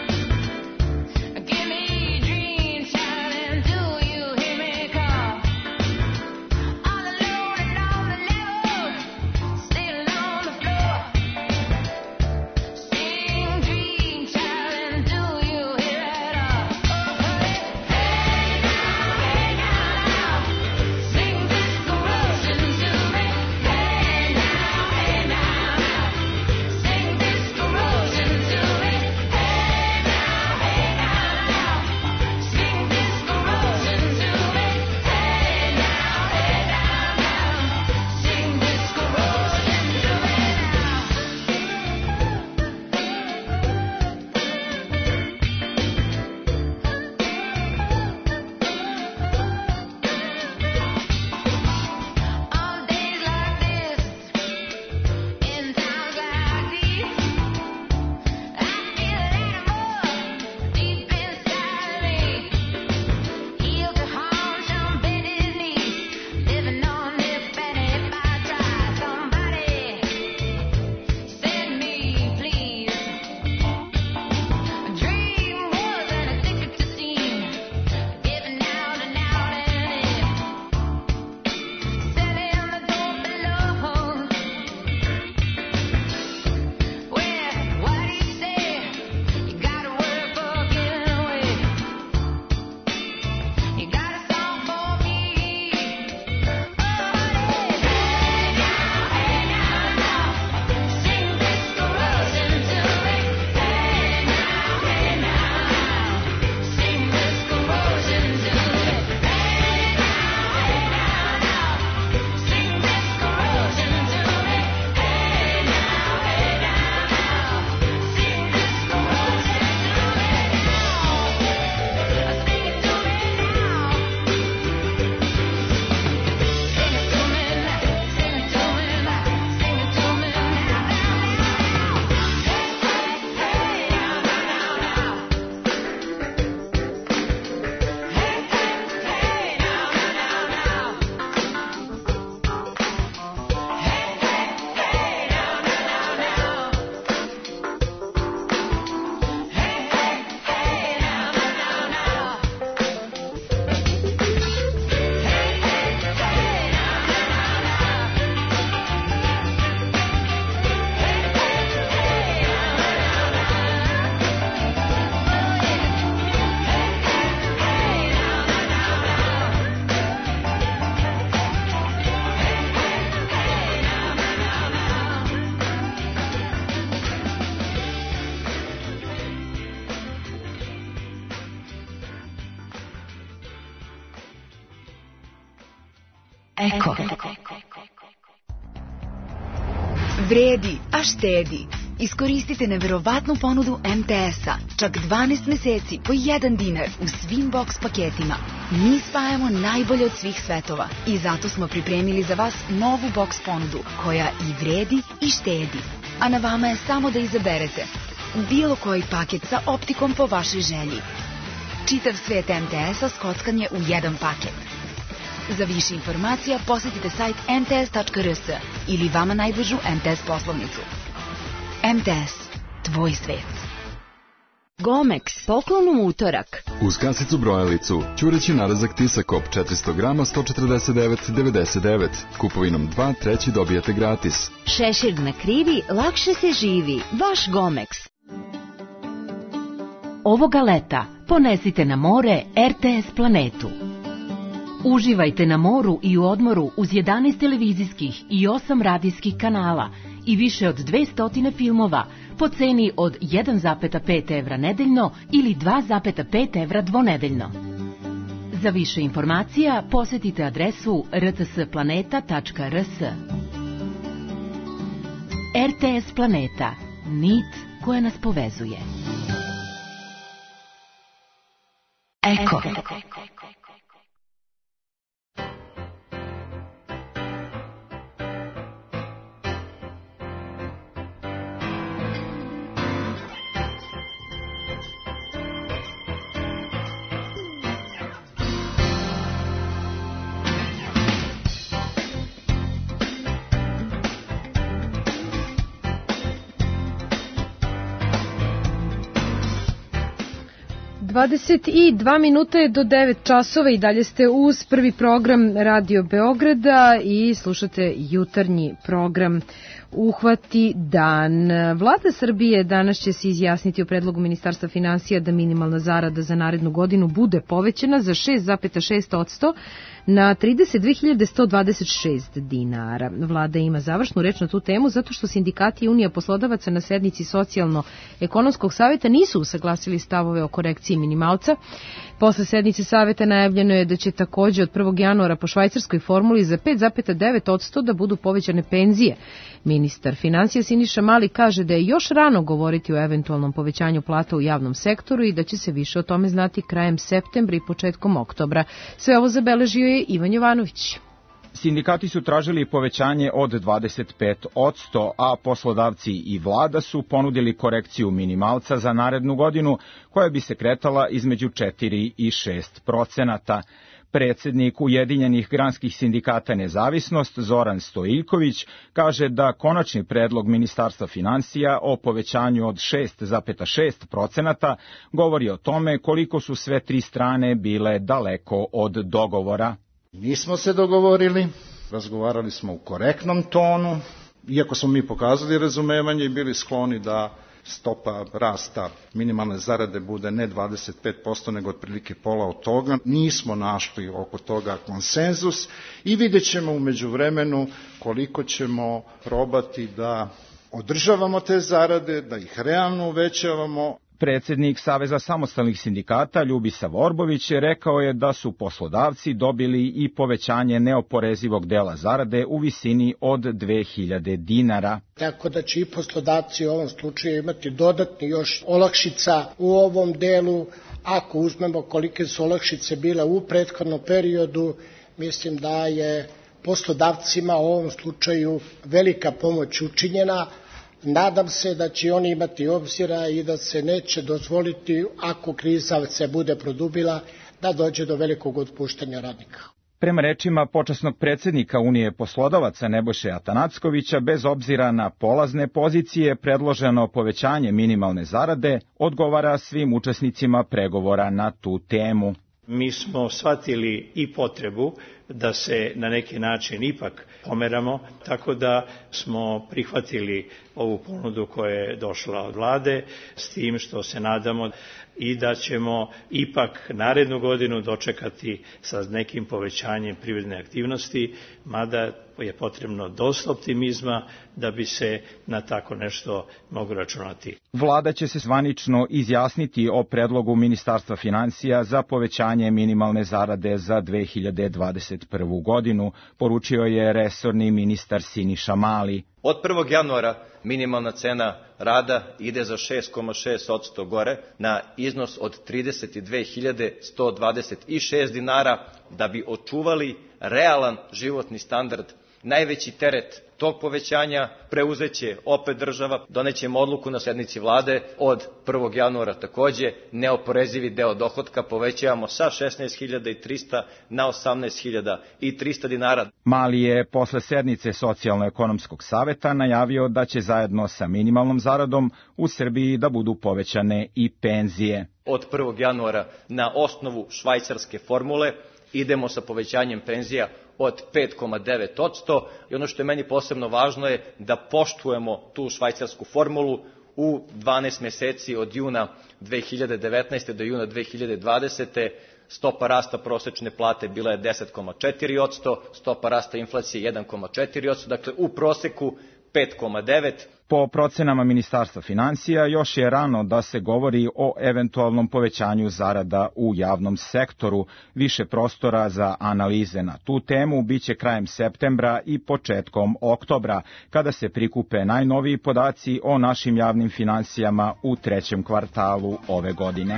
Eko. Vredi, a štedi. Iskoristite neverovatnu ponudu MTS-a. Čak 12 meseci po 1 dinar u svim box paketima. Mi spajamo najbolje od svih svetova i zato smo pripremili za vas novu box ponudu koja i vredi i štedi. A na vama je samo da izaberete bilo koji paket sa optikom po vašoj želji. Čitav svet MTS-a skockan je u jedan paket. Za više informacija posjetite sajt mts.rs ili vama najbližu MTS poslovnicu. MTS, tvoj svet. Gomex, poklon u utorak. Uz kasicu brojalicu, ćureći narazak Tisakop 400 grama 149,99. Kupovinom 2 treći dobijate gratis. Šešir na krivi, lakše se živi. Vaš Gomex. Ovoga leta ponesite na more RTS Planetu. Uživajte na moru i u odmoru uz 11 televizijskih i 8 radijskih kanala i više od 200 filmova po ceni od 1,5 evra nedeljno ili 2,5 evra dvonedeljno. Za više informacija posjetite adresu rtsplaneta.rs. RTS Planeta. Nit koja nas povezuje. Eko. Dvadeset i 2 minute do 9 časova i dalje ste uz prvi program Radio Beograda i slušate jutarnji program Uhvati dan. Vlada Srbije danas će se izjasniti o predlogu Ministarstva finansija da minimalna zarada za narednu godinu bude povećana za 6,6% na 32.126 dinara. Vlada ima završnu reč na tu temu zato što sindikati i Unija poslodavaca na sednici Socijalno-ekonomskog savjeta nisu usaglasili stavove o korekciji minimalca. Posle sednice savjeta najavljeno je da će takođe od 1. januara po švajcarskoj formuli za 5,9% da budu povećane penzije. Ministar finansija Siniša Mali kaže da je još rano govoriti o eventualnom povećanju plata u javnom sektoru i da će se više o tome znati krajem septembra i početkom oktobra. Sve ovo zabeležio je Ivan Jovanović. Sindikati su tražili povećanje od 25%, a poslodavci i vlada su ponudili korekciju minimalca za narednu godinu koja bi se kretala između 4 i 6%. Predsednik Ujedinjenih granskih sindikata Nezavisnost Zoran Stojiljković kaže da konačni predlog Ministarstva finansija o povećanju od 6,6% govori o tome koliko su sve tri strane bile daleko od dogovora. Nismo se dogovorili, razgovarali smo u korektnom tonu, iako smo mi pokazali razumevanje i bili skloni da stopa rasta minimalne zarade bude ne 25%, nego otprilike pola od toga. Nismo našli oko toga konsenzus i vidjet ćemo u međuvremenu koliko ćemo probati da održavamo te zarade, da ih realno uvećavamo. Predsednik Saveza samostalnih sindikata Ljubisa Vorbović rekao je da su poslodavci dobili i povećanje neoporezivog dela zarade u visini od 2000 dinara. Tako da će i poslodavci u ovom slučaju imati dodatni još olakšica u ovom delu. Ako uzmemo kolike su olakšice bile u prethodnom periodu, mislim da je poslodavcima u ovom slučaju velika pomoć učinjena. Nadam se da će oni imati obzira i da se neće dozvoliti, ako kriza se bude produbila, da dođe do velikog otpuštanja radnika. Prema rečima počasnog predsednika Unije poslodavaca Nebojše Atanackovića, bez obzira na polazne pozicije, predloženo povećanje minimalne zarade odgovara svim učesnicima pregovora na tu temu. Mi smo shvatili i potrebu da se na neki način ipak pomeramo, tako da smo prihvatili ovu ponudu koja je došla od vlade, s tim što se nadamo i da ćemo ipak narednu godinu dočekati sa nekim povećanjem privredne aktivnosti, mada je potrebno dosta optimizma da bi se na tako nešto moglo računati. Vlada će se zvanično izjasniti o predlogu Ministarstva finansija za povećanje minimalne zarade za 2023. 2021. godinu, poručio je resorni ministar Siniša Mali. Od 1. januara minimalna cena rada ide za 6,6% gore na iznos od 32.126 dinara da bi očuvali realan životni standard. Najveći teret tog povećanja preuzeće opet država, donećemo odluku na sednici vlade od 1. januara takođe, neoporezivi deo dohotka povećavamo sa 16.300 na 18.300 dinara. Mali je posle sednice Socijalno-ekonomskog saveta najavio da će zajedno sa minimalnom zaradom u Srbiji da budu povećane i penzije. Od 1. januara na osnovu švajcarske formule idemo sa povećanjem penzija od 5,9% i ono što je meni posebno važno je da poštujemo tu švajcarsku formulu u 12 meseci od juna 2019. do juna 2020. Stopa rasta prosečne plate bila je 10,4%, stopa rasta inflacije 1,4%, dakle u proseku 5,9%. Po procenama Ministarstva finansija još je rano da se govori o eventualnom povećanju zarada u javnom sektoru. Više prostora za analize na tu temu biće krajem septembra i početkom oktobra, kada se prikupe najnoviji podaci o našim javnim finansijama u trećem kvartalu ove godine.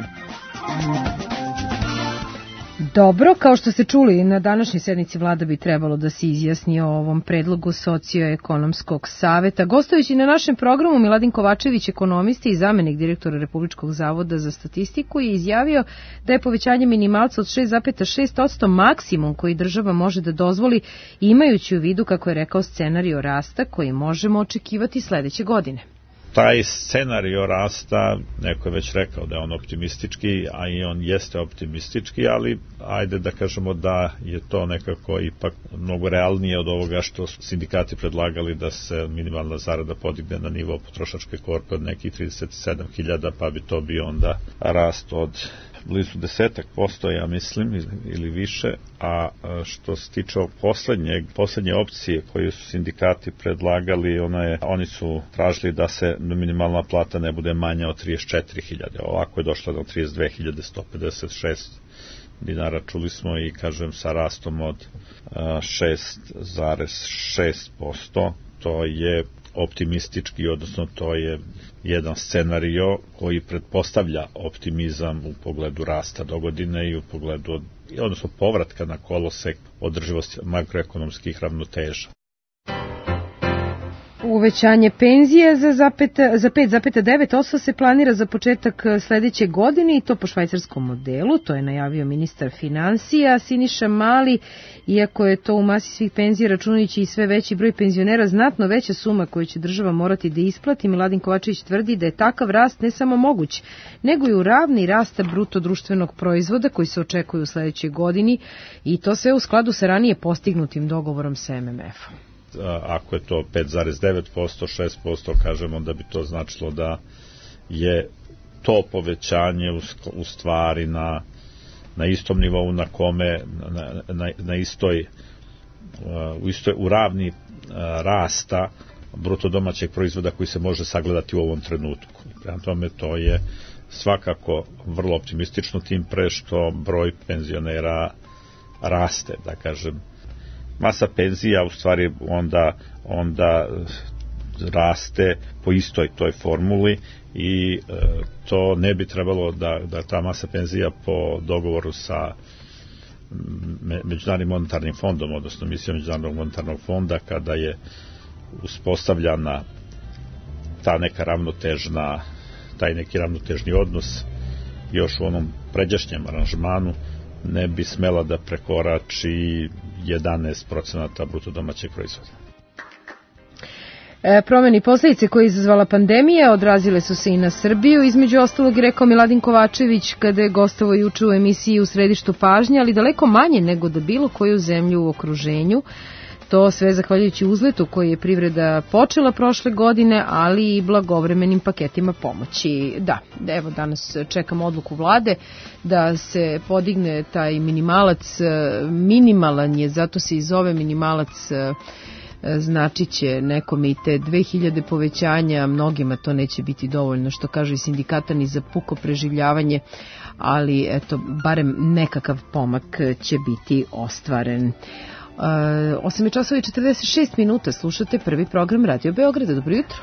Dobro, kao što ste čuli, na današnjoj sednici vlada bi trebalo da se izjasni o ovom predlogu Socioekonomskog saveta. Gostujući na našem programu, Miladin Kovačević, ekonomista i zamenik direktora Republičkog zavoda za statistiku, je izjavio da je povećanje minimalca od 6,6% maksimum koji država može da dozvoli, imajući u vidu, kako je rekao, scenario rasta koji možemo očekivati sledeće godine. Taj scenario rasta, neko je već rekao da je on optimistički, a i on jeste optimistički, ali ajde da kažemo da je to nekako ipak mnogo realnije od ovoga što su sindikati predlagali, da se minimalna zarada podigne na nivo potrošačke korpe od nekih 37.000, pa bi to bio onda rast od blizu 10%, ja mislim, ili više, a što se tiče poslednje opcije koju su sindikati predlagali, oni su tražili da se minimalna plata ne bude manja od 34.000, ovako je došla do 32.156 dinara, čuli smo, i kažem sa rastom od 6,6%, to je optimistički, odnosno to je jedan scenario koji pretpostavlja optimizam u pogledu rasta do godine i u pogledu, odnosno povratka na kolosek održivosti makroekonomskih ravnoteža. Uvećanje penzije za 5,9% se planira za početak sledeće godine i to po švajcarskom modelu, to je najavio ministar finansija Siniša Mali, iako je to u masi svih penzija, računajući i sve veći broj penzionera, znatno veća suma koju će država morati da isplati. Miladin Kovačević tvrdi da je takav rast ne samo moguć, nego i u ravni rasta bruto društvenog proizvoda koji se očekuje u sledećoj godini, i to sve u skladu sa ranije postignutim dogovorom sa MMF-om. Ako je to 5,9%, 6%, kažemo da bi to značilo da je to povećanje u stvari na istom nivou na kome u ravni rasta bruto domaćeg proizvoda koji se može sagledati u ovom trenutku. Prema tome to je svakako vrlo optimistično, tim pre što broj penzionera raste, da kažem. Masa penzija u stvari onda raste po istoj toj formuli i to ne bi trebalo da ta masa penzija po dogovoru sa Međunarodnim monetarnim fondom, odnosno misijom Međunarodnog monetarnog fonda, kada je uspostavljana taj neki ravnotežni odnos još u onom pređašnjem aranžmanu, ne bi smela da prekorači 11% bruto domaćeg proizvoda. Promene i posledice koje je izazvala pandemija odrazile su se i na Srbiju, između ostalog, rekao Miladin Kovačević kada je gostovao juče u emisiji U središtu pažnje, ali daleko manje nego da bilo koju zemlju u okruženju. To sve zahvaljujući uzletu koji je privreda počela prošle godine, ali i blagovremenim paketima pomoći. Da, evo danas čekamo odluku vlade da se podigne taj minimalac, minimalan je, zato se i zove minimalac značit će nekome i te 2000 povećanja, mnogima to neće biti dovoljno, što kažu i sindikata, ni za puko preživljavanje, ali eto, barem nekakav pomak će biti ostvaren. 8:46, slušate prvi program Radio Beograda. Dobro jutro.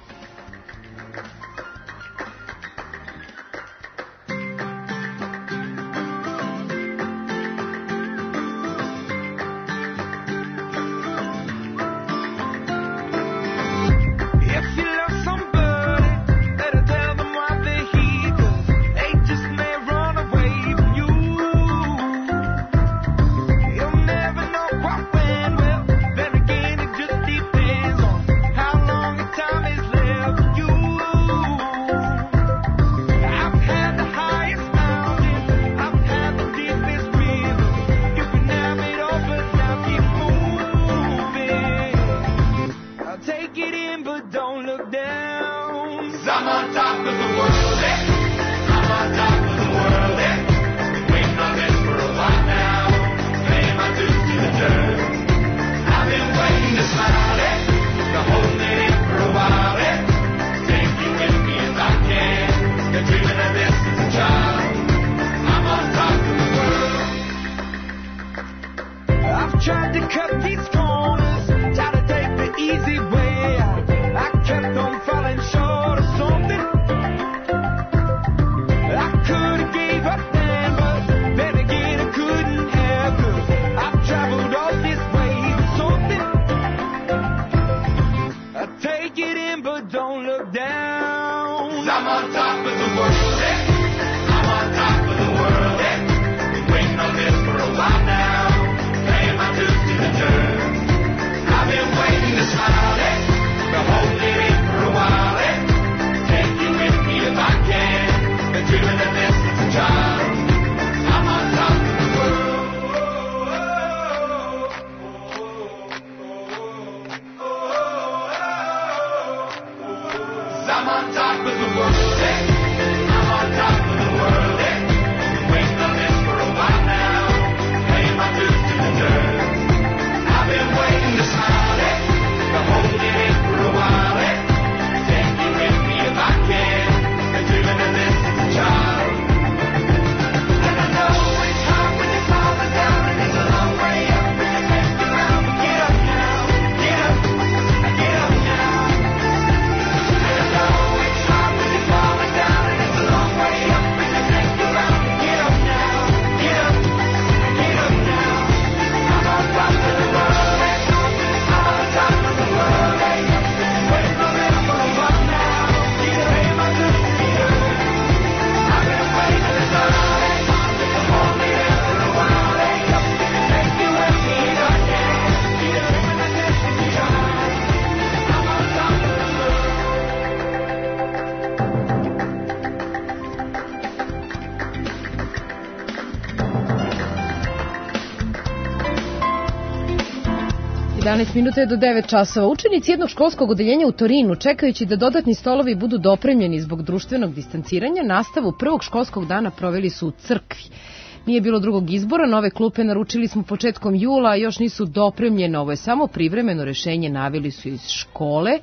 Minuta je do 9 časova. Učenici jednog školskog odeljenja u Torinu, čekajući da dodatni stolovi budu dopremljeni zbog društvenog distanciranja, nastavu prvog školskog dana proveli su u crkvi. Nije bilo drugog izbora, nove klupe naručili smo početkom jula, a još nisu dopremljene. Ovo je samo privremeno rešenje, naveli su iz škole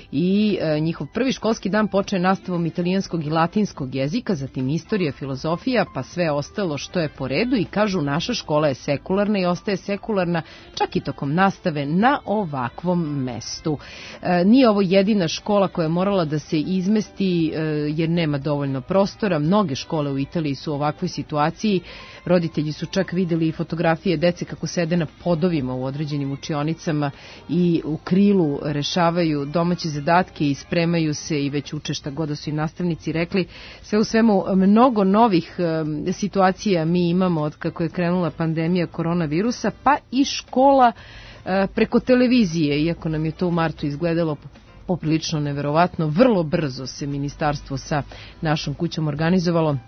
i njihov prvi školski dan počeo nastavom italijanskog i latinskog jezika, zatim istorija, filozofija, pa sve ostalo što je po redu i kažu naša škola je sekularna i ostaje sekularna čak i tokom nastave na ovakvom mestu. Nije ovo jedina škola koja je morala da se izmesti jer nema dovoljno prostora. Mnoge škole u Italiji su u ovakvoj situaciji. Roditelji su čak videli fotografije dece kako sede na podovima u određenim učionicama i u krilu rešavaju domaće zadatke i spremaju se i već uče šta god da su i nastavnici rekli. Sve u svemu mnogo novih situacija mi imamo od kako je krenula pandemija koronavirusa, pa i škola preko televizije, iako nam je to u martu izgledalo poprilično neverovatno. Vrlo brzo se ministarstvo sa našom kućom organizovalo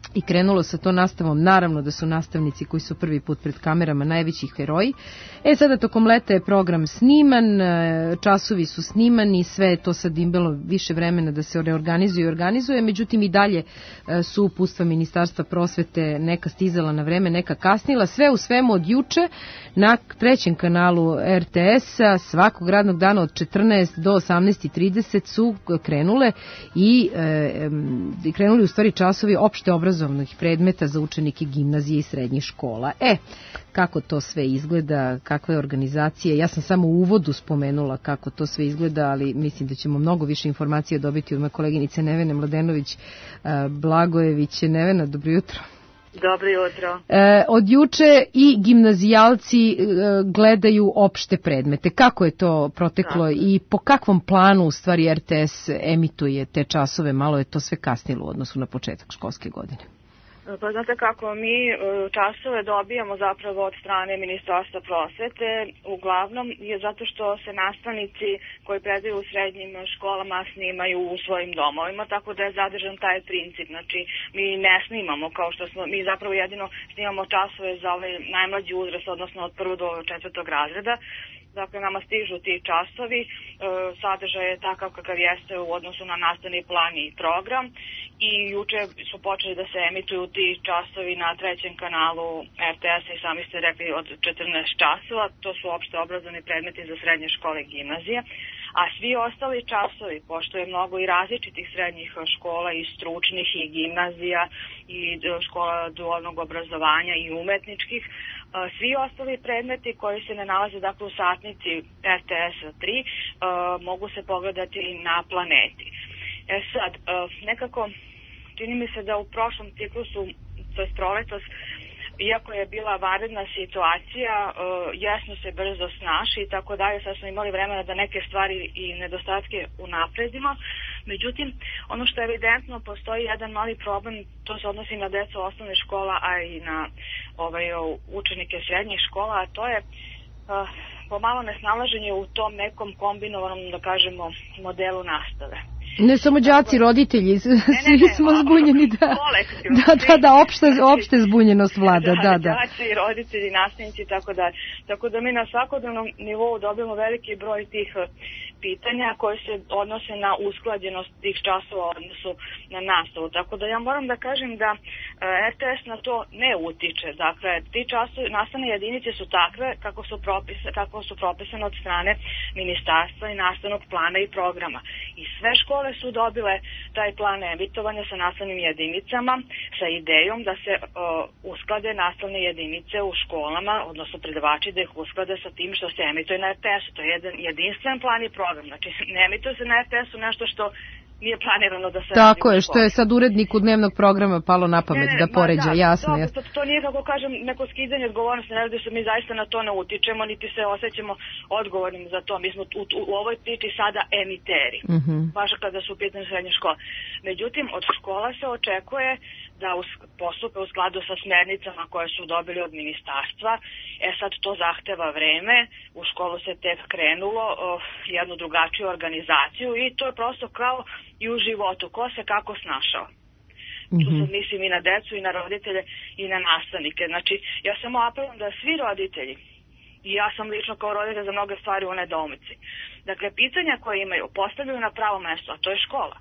i krenulo sa to nastavom. Naravno da su nastavnici koji su prvi put pred kamerama najveći heroji. Sada tokom leta je program sniman, časovi su snimani, sve je to sad imalo više vremena da se reorganizuje i organizuje, međutim i dalje su uputstva Ministarstva prosvete neka stizala na vreme, neka kasnila. Sve u svemu od juče na trećem kanalu RTS-a svakog radnog dana od 14 do 18:30 su krenule i krenuli u stvari časovi opšte obrazovnih predmeta za učenike gimnazije i srednjih škola. Kako to sve izgleda, kakva je organizacija, ja sam samo u uvodu spomenula kako to sve izgleda, ali mislim da ćemo mnogo više informacija dobiti od moje koleginice Nevene Mladenović Blagojević. Nevena, dobro jutro. Dobro jutro. Od juče i gimnazijalci gledaju opšte predmete. Kako je to proteklo i po kakvom planu u stvari RTS emituje te časove? Malo je to sve kasnilo u odnosu na početak školske godine. Pa znate kako, mi časove dobijamo zapravo od strane Ministarstva prosvete, uglavnom je zato što se nastavnici koji predaju u srednjim školama snimaju u svojim domovima, tako da je zadržan taj princip. Znači, mi ne snimamo kao što smo, mi zapravo jedino snimamo časove za ovaj najmlađi uzrast, odnosno od 1. do 4. razreda. Dakle, nama stižu ti časovi, sadržaj je takav kakav jeste u odnosu na nastavni plan i program i juče su počeli da se emituju ti časovi na trećem kanalu RTS-a i sami ste rekli od 14 časova, to su opšte obrazovni predmeti za srednje škole i gimnazije, a svi ostali časovi, pošto je mnogo i različitih srednjih škola i stručnih i gimnazija i škola dualnog obrazovanja i umetničkih, svi ostali predmeti koji se ne nalaze dakle u satnici RTS-a 3 mogu se pogledati na Planeti. Sad, nekako čini mi se da u prošlom ciklusu, to je proletos, iako je bila vanredna situacija, jasno se brzo snaši i tako dalje, sad smo imali vremena da neke stvari i nedostatke unapredimo. Međutim, ono što je evidentno, postoji jedan mali problem, to se odnosi na decu osnovne škola, a i na učenike srednjih škola, a to je pomalo nesnalaženje u tom nekom kombinovanom, da kažemo, modelu nastave. Ne samo đaci, roditelji, svi smo zbunjeni, da, opšte zbunjenost vlada, da. Đaci, roditelji, nastavnici i tako dalje. Tako da mi na svakodnevnom nivou dobijemo veliki broj tih pitanja koje se odnose na usklađenost tih časova u odnosu na nastavu. Tako da ja moram da kažem da RTS na to ne utiče. Dakle, ti časovi, nastavne jedinice su takve kako su propisane od strane ministarstva i nastavnog plana i programa. I sve škole su dobile taj plan emitovanja sa nastavnim jedinicama sa idejom da se usklade nastavne jedinice u školama, odnosno predavači da ih usklade sa tim što se emituje na RTS-u. To je jedan jedinstven plan i program. Znači, ne emituje se na RTS-u nešto što nije planirano da se... Tako je, što je sad uredniku dnevnog programa palo na pamet da poređa, jasno. To nije, kako kažem, neko skidanje odgovornosti, ne radi se, mi zaista na to ne utičemo, niti se osjećamo odgovornim za to. Mi smo u ovoj priči sada emiteri, baš kada su u pitanju srednje škole. Međutim, od škola se očekuje da postupe u skladu sa smernicama koje su dobili od ministarstva. Sad to zahteva vreme, u školu se tek krenulo, jednu drugačiju organizaciju i to je prosto kao i u životu, ko se kako snašao. Tu sad mislim i na decu i na roditelje i na nastavnike. Znači, ja samo apelujem da svi roditelji, i ja sam lično kao roditelj za mnoge stvari u nedoumici, dakle, pitanja koje imaju postavljaju na pravo mesto, a to je škola.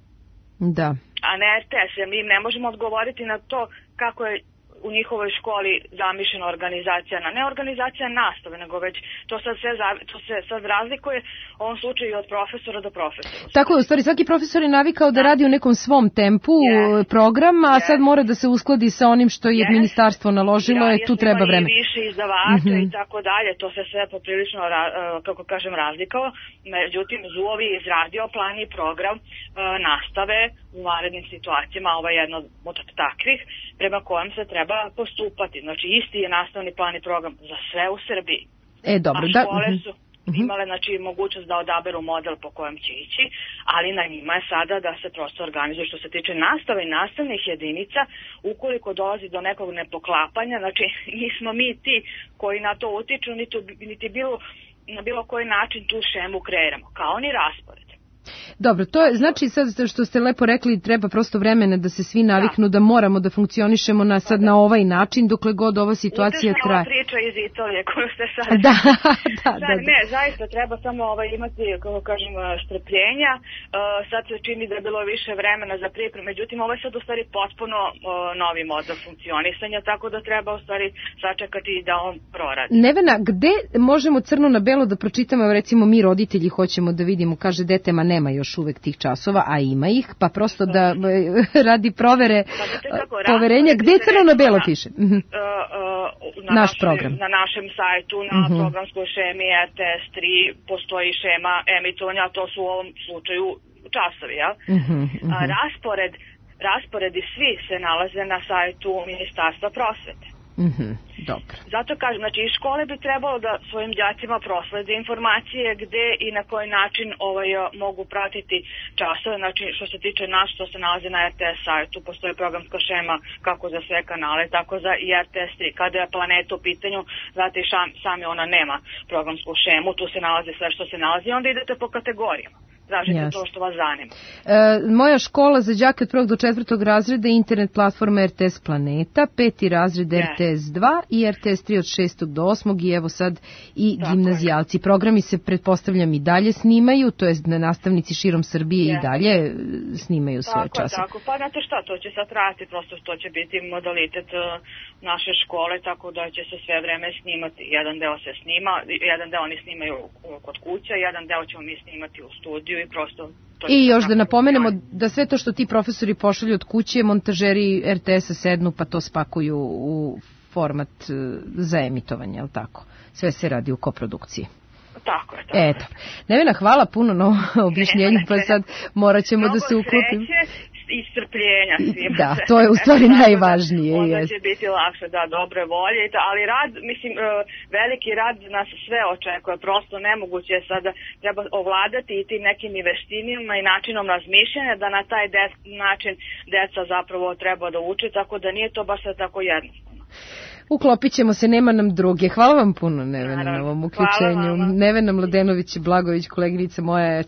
Da. A ne RTS, jer mi ne možemo odgovoriti na to kako je u njihovoj školi zamišljena organizacija, ne organizacija nastave, nego već to se sad razlikuje u ovom slučaju od profesora do profesora. Tako je, u stvari svaki profesor je navikao da radi u nekom svom tempu program, a sad mora da se uskladi sa onim što je ministarstvo naložilo, tu treba vreme. I više izdavača i tako dalje, to se sve poprilično, kako kažem, razlikao. Međutim, ZUOV je izradio plan i program nastave u vanrednim situacijama, ovo je jedno od takvih, prema kojem se treba postupati. Znači, isti je nastavni plan i program za sve u Srbiji. Dobro, a škole su imale mogućnost da odaberu model po kojem će ići, ali na njima je sada da se prosto organizuje što se tiče nastave i nastavnih jedinica. Ukoliko dolazi do nekog nepoklapanja, znači nismo mi ti koji na to utiču, niti na bilo koji način tu šemu kreiramo, kao ni raspored. Dobro, to je, znači sad što ste lepo rekli, treba prosto vremena da se svi naviknu da moramo da funkcionišemo na ovaj način dokle god ova situacija traje. Utešna priča iz Italije koju ste sad... Da. Ne, zaista treba samo imati, kako kažem, strpljenja. Sad se čini da je bilo više vremena za pripremu, međutim ovo je sad u stvari potpuno novi model funkcionisanja, tako da treba u stvari sačekati da on proradi. Nevena, gde možemo crno na belo da pročitamo, recimo mi roditelji hoćemo da vidimo, kaže detema nema još uvek tih časova, a ima ih, pa prosto da radi provere poverenja, gde crno na belo piše? Naš program. Na našem sajtu, na programskoj šemi RTS 3 postoji šema emitovanja, a to su u ovom slučaju časovi, jel? Rasporedi svi se nalaze na sajtu Ministarstva prosvete. Dobro. Zato kažem, znači i škole bi trebalo da svojim đacima proslede informacije gde i na koji način mogu pratiti časove, znači što se tiče nas, što se nalazi na RTS sajtu, postoji programska šema kako za sve kanale, tako za i RTS 3. Kada je Planeta u pitanju, znate i sami ona nema programsku šemu, tu se nalazi sve što se nalazi i onda idete po kategorijama. Tražite to što vas zanima. Moja škola za đake od 1. do 4. razreda je internet platforma RTS Planeta, 5. razred RTS 2 i RTS 3 od 6. do 8. i evo sad i gimnazijalci. Programi se, pretpostavljam, i dalje snimaju, to jest nastavnici širom Srbije i dalje snimaju svoje časove. Tako, pa znate šta, to će sad trajati, prosto to će biti modalitet naše škole, tako da će se sve vreme snimati. Jedan deo se snima, jedan deo oni snimaju kod kuće, jedan deo ćemo mi snimati u studiju i prosto... I još da napomenemo da sve to što ti profesori pošalju od kuće, montažeri RTS-a sednu pa to spakuju u format za emitovanje, jel tako? Sve se radi u koprodukciji. Tako je. Eto. Nevena, hvala puno na objašnjenju, pa sad morat ćemo da se uklopimo. I strpljenja svima. Da, to je u stvari najvažnije. Onda će biti lakše, dobre volje, ali rad, mislim, veliki rad nas sve očekuje, prosto nemoguće je sada, treba ovladati i tim nekim i veštinima i načinom razmišljanja, da na taj način deca zapravo treba da uče, tako da nije to baš tako jednostavno. Uklopit ćemo se, nema nam druge. Hvala vam puno, Nevena, na ovom uključenju. Nevena Mladenović-Blagović, koleginica moja,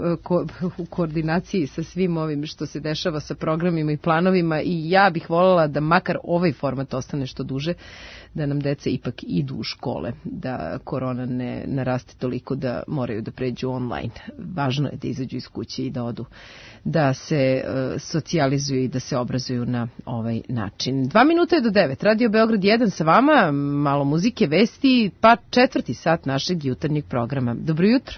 u koordinaciji sa svim ovim što se dešava sa programima i planovima, i ja bih voljela da makar ovaj format ostane što duže, da nam deca ipak idu u škole, da korona ne naraste toliko da moraju da pređu online. Važno je da izađu iz kuće i da odu, da se socijalizuju i da se obrazuju na ovaj način. 2 minuta je do 9. Radio Beograd 1 sa vama, malo muzike, vesti, pa 4. sat našeg jutarnjeg programa. Dobro jutro.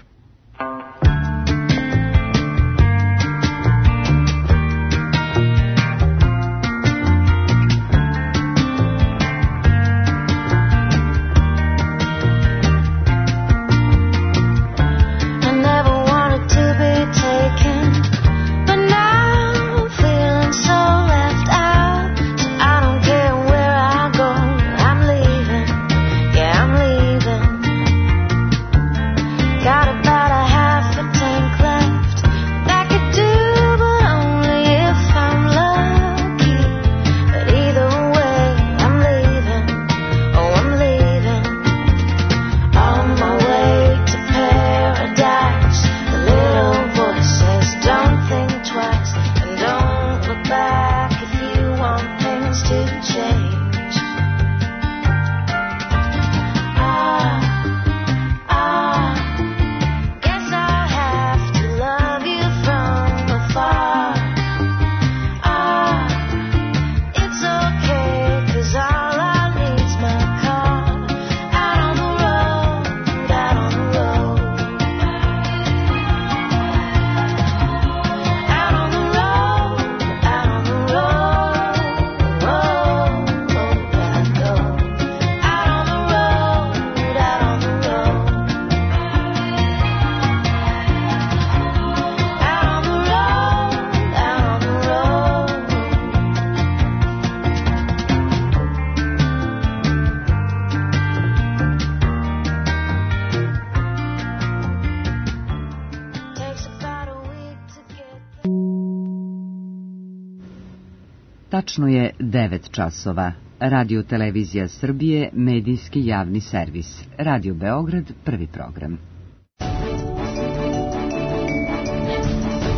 Tačno je 9 časova. Radio Televizija Srbije, medijski javni servis. Radio Beograd, prvi program.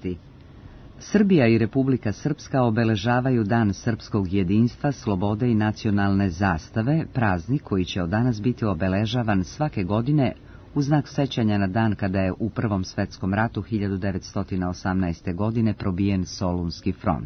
vijesti. Srbija i Republika Srpska obeležavaju Dan srpskog jedinstva, slobode i nacionalne zastave, praznik koji će od danas biti obeležavan svake godine u znak sećanja na dan kada je u Prvom svetskom ratu 1918. godine probijen Solunski front.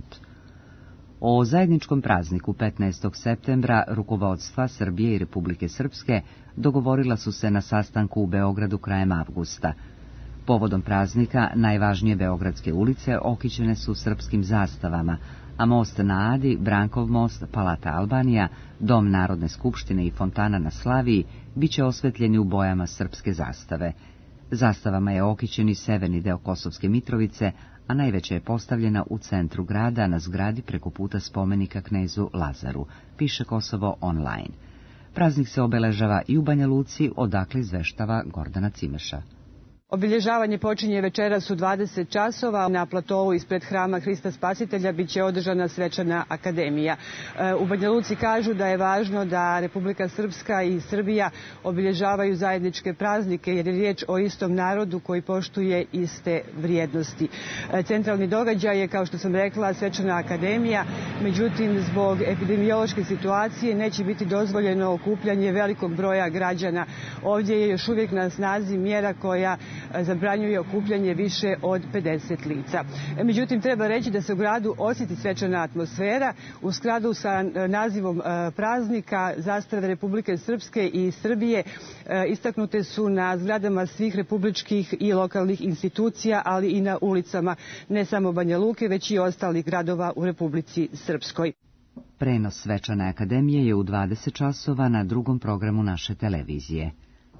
O zajedničkom prazniku 15. septembra rukovodstva Srbije i Republike Srpske dogovorila su se na sastanku u Beogradu krajem avgusta. Povodom praznika najvažnije beogradske ulice okićene su srpskim zastavama, a most na Adi, Brankov most, Palata Albanija, Dom Narodne skupštine i fontana na Slaviji biće osvetljeni u bojama srpske zastave. Zastavama je okićen i severni deo Kosovske Mitrovice, a najveća je postavljena u centru grada na zgradi preko puta spomenika knezu Lazaru, piše Kosovo online. Praznik se obeležava i u Banja Luci, odakle izveštava Gordana Cimeša. Obilježavanje počinje večeras u 20 časova. Na platovu ispred hrama Hrista Spasitelja biće održana svečana akademija. U Banja Luci kažu da je važno da Republika Srpska i Srbija obilježavaju zajedničke praznike, jer je riječ o istom narodu koji poštuje iste vrijednosti. Centralni događaj je, kao što sam rekla, svečana akademija, međutim zbog epidemiološke situacije neće biti dozvoljeno okupljanje velikog broja građana. Ovdje je još uvijek na snazi mjera koja zabranjuje okupljanje više od 50 lica. Međutim, treba reći da se u gradu osjeti svečana atmosfera. U skladu sa nazivom praznika zastave Republike Srpske i Srbije istaknute su na zgradama svih republičkih i lokalnih institucija, ali i na ulicama ne samo Banja Luke, već i ostalih gradova u Republici Srpskoj. Prenos svečane akademije je u 20 časova na drugom programu naše televizije.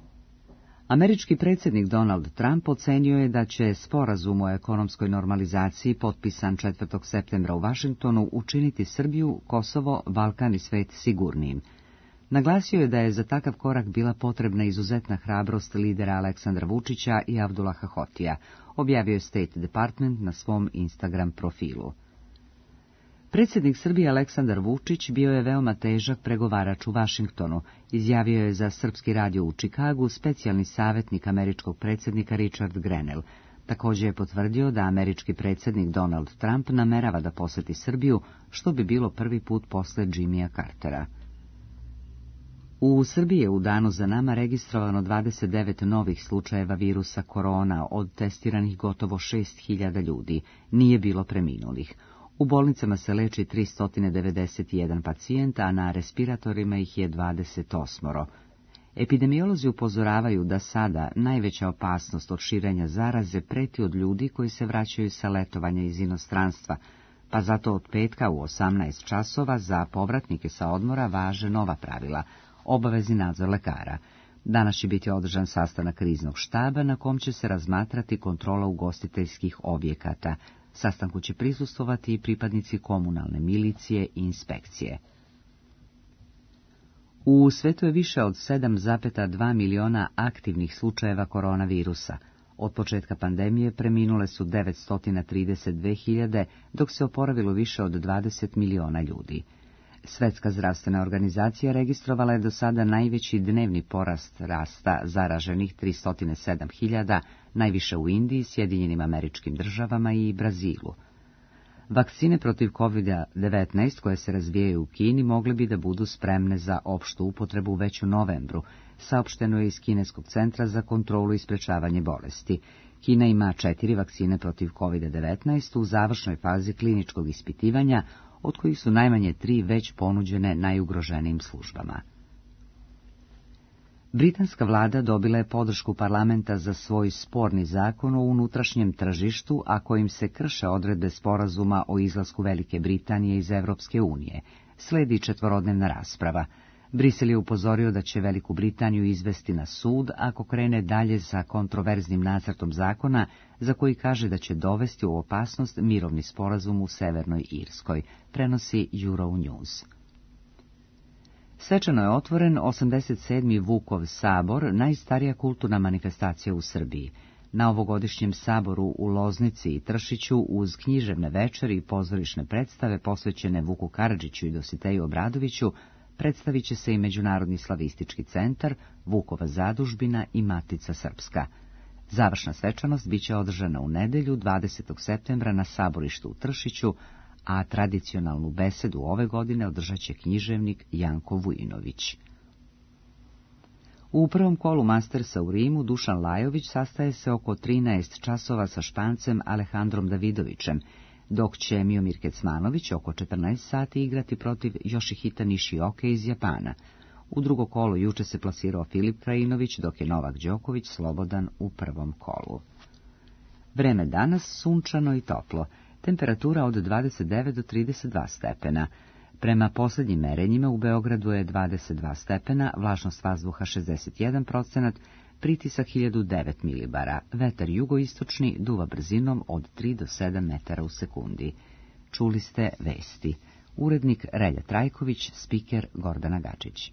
Američki predsjednik Donald Trump ocenio je da će sporazum o ekonomskoj normalizaciji potpisan 4. septembra u Vašingtonu učiniti Srbiju, Kosovo, Balkan i svet sigurnijim. Naglasio je da je za takav korak bila potrebna izuzetna hrabrost lidera Aleksandra Vučića i Abdullaha Hotija, objavio je State Department na svom Instagram profilu. Predsjednik Srbije Aleksandar Vučić bio je veoma težak pregovarač u Vašingtonu, izjavio je za Srpski radio u Čikagu specijalni savjetnik američkog predsjednika Richard Grenell. Također je potvrdio da američki predsjednik Donald Trump namerava da posjeti Srbiju, što bi bilo prvi put posle Jimmya Cartera. U Srbiji je u danu za nama registrovano 29 novih slučajeva virusa korona, od testiranih gotovo 6.000 ljudi, nije bilo preminulih. U bolnicama se leči 391 pacijent, a na respiratorima ih je 28. Epidemiolozi upozoravaju da sada najveća opasnost od širenja zaraze preti od ljudi koji se vraćaju sa letovanja iz inostranstva, pa zato od petka u 18 časova za povratnike sa odmora važe nova pravila, obavezni nadzor lekara. Danas će biti održan sastanak kriznog štaba na kom će se razmatrati kontrola ugostiteljskih objekata. Sastanku će prisustvovati i pripadnici komunalne milicije i inspekcije. U svetu je više od 7,2 miliona aktivnih slučajeva koronavirusa. Od početka pandemije preminule su 932.000, dok se oporavilo više od 20 miliona ljudi. Svjetska zdravstvena organizacija registrovala je do sada najveći dnevni porast rasta zaraženih 307.000, najviše u Indiji, Sjedinjenim Američkim Državama i Brazilu. Vakcine protiv COVID-19 koje se razvijaju u Kini mogle bi da budu spremne za opštu upotrebu već u novembru, saopšteno je iz Kineskog centra za kontrolu i sprečavanje bolesti. Kina ima 4 vakcine protiv COVID-19 u završnoj fazi kliničkog ispitivanja, od kojih su najmanje 3 već ponuđene najugroženijim službama. Britanska vlada dobila je podršku parlamenta za svoj sporni zakon o unutrašnjem tržištu, a kojim se krše odredbe sporazuma o izlasku Velike Britanije iz Evropske unije. Sledi 4-dnevna rasprava. Brisel je upozorio da će Veliku Britaniju izvesti na sud ako krene dalje sa kontroverznim nacrtom zakona, za koji kaže da će dovesti u opasnost mirovni sporazum u Severnoj Irskoj, prenosi Euronews. Svečano je otvoren 87. Vukov sabor, najstarija kulturna manifestacija u Srbiji. Na ovogodišnjem saboru u Loznici i Tršiću, uz književne večeri i pozorišne predstave posvećene Vuku Karadžiću i Dositeju Obradoviću, predstavit će se i Međunarodni slavistički centar, Vukova zadužbina i Matica Srpska. Završna svečanost biće održana u nedelju 20. septembra na saborištu u Tršiću, a tradicionalnu besedu ove godine održat će književnik Janko Vujinović. U prvom kolu Mastersa u Rimu Dušan Lajović sastaje se oko 13 časova sa Špancem Alejandrom Davidovićem, dok će Miomir Kecmanović oko 14 sati igrati protiv Yoshihita Nishioke iz Japana. U drugo kolo juče se plasirao Filip Krajinović, dok je Novak Đoković slobodan u prvom kolu. Vreme danas sunčano i toplo, temperatura od 29 do 32 stepena. Prema posljednjim merenjima u Beogradu je 22 stepena, vlažnost vazduha 61%, pritisak 1009 milibara, vetar jugoistočni duva brzinom od 3 do 7 metara u sekundi. Čuli ste vesti. Urednik Relja Trajković, spiker Gordana Gačić.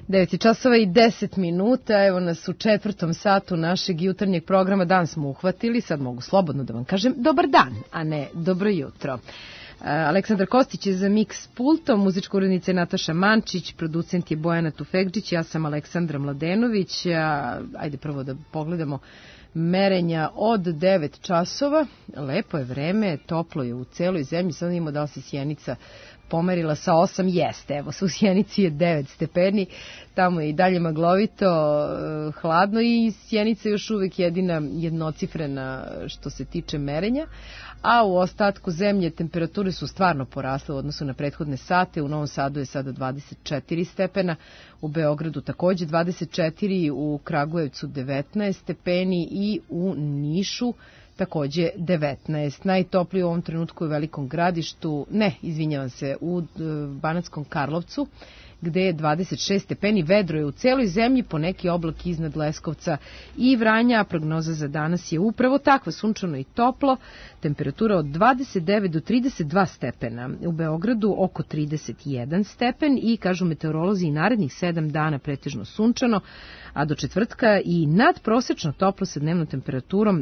9 časova i 10 minuta, evo nas u 4. satu našeg jutarnjeg programa. Dan smo uhvatili, sad mogu slobodno da vam kažem dobar dan, a ne dobro jutro. Aleksandar Kostić je za Mix pultom, muzička urednica je Nataša Mančić, producent je Bojana Tufekđić, ja sam Aleksandra Mladenović. Ajde prvo da pogledamo merenja od 9 časova. Lepo je vreme, toplo je u celoj zemlji, sad vidimo da li se Sjenica pomerila sa 8, jeste, evo, u Sjenici je 9 stepeni, tamo je i dalje maglovito, hladno i Sjenica je još uvek jedina jednocifrena što se tiče merenja, a u ostatku zemlje temperature su stvarno porasle u odnosu na prethodne sate. U Novom Sadu je sada 24 stepena, u Beogradu takođe 24, u Kragujevcu 19 stepeni i u Nišu takođe 19. Najtoplije u ovom trenutku je u Velikom Gradištu, u Banatskom Karlovcu, gde je 26 stepeni, vedro je u celoj zemlji, poneki oblak iznad Leskovca i Vranja, a prognoza za danas je upravo takva, sunčano i toplo, temperatura od 29 do 32 stepena, u Beogradu oko 31 stepen i, kažu meteorolozi, i narednih 7 dana pretežno sunčano, a do četvrtka i nadprosečno toplo sa dnevnom temperaturom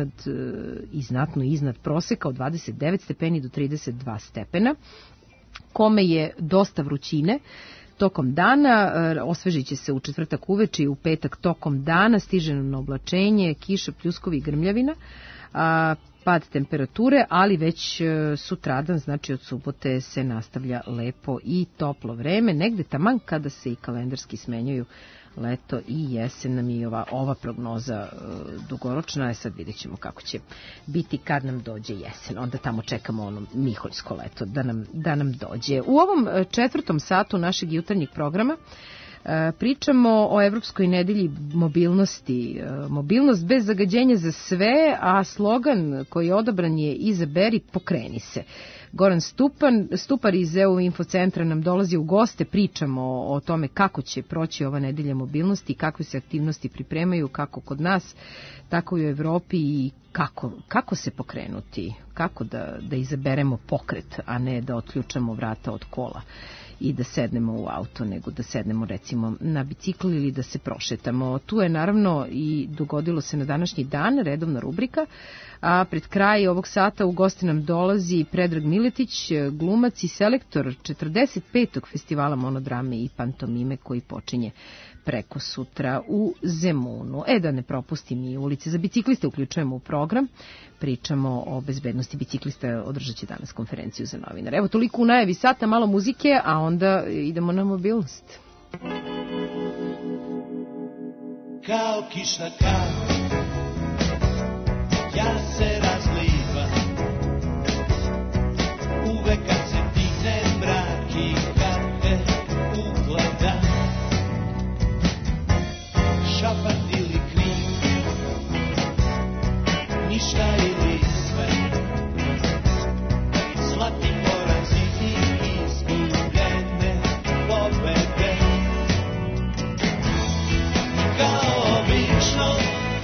znatno iznad proseka od 29 stepeni do 32 stepena. Kome je dosta vrućine tokom dana, osvežit će se u četvrtak uveče i u petak tokom dana, stiže na oblačenje, kiša, pljuskovi i grmljavina, pad temperature, ali već sutradan, znači od subote, se nastavlja lepo i toplo vreme, negde taman kada se i kalendarski smenjuju leto i jesen. Nam je ova prognoza dugoročna, sad vidjet ćemo kako će biti kad nam dođe jesen, onda tamo čekamo ono miholjsko leto da nam dođe. U ovom 4. satu našeg jutarnjeg programa pričamo o Evropskoj nedelji mobilnosti. Mobilnost bez zagađenja za sve, a slogan koji je odabran je Izaberi, pokreni se. Goran Stupar iz EU Infocentra nam dolazi u goste, pričamo o tome kako će proći ova nedelja mobilnosti, kakve se aktivnosti pripremaju, kako kod nas, tako i u Evropi i kako se pokrenuti, kako da izaberemo pokret, a ne da otključamo vrata od kola i da sednemo u auto, nego da sednemo recimo na bicikl ili da se prošetamo. Tu je naravno i dogodilo se na današnji dan redovna rubrika, a pred kraj ovog sata u goste nam dolazi Predrag Miletić, glumac i selektor 45. festivala monodrame i pantomime koji počinje preko sutra u Zemunu. Da ne propustim i ulice za bicikliste, uključujemo u program, pričamo o bezbednosti biciklista, održat će danas konferenciju za novinare. Evo toliko u najavi sata, malo muzike, a onda idemo na mobilnost. Kao kišna kap, ja se razlivam, uvek kad se digne mrak i kad te ugledam, šapat ili krik, ništa ili sve, zlatni porazi i izgubljene pobede. Kao obično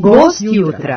Gost jutra.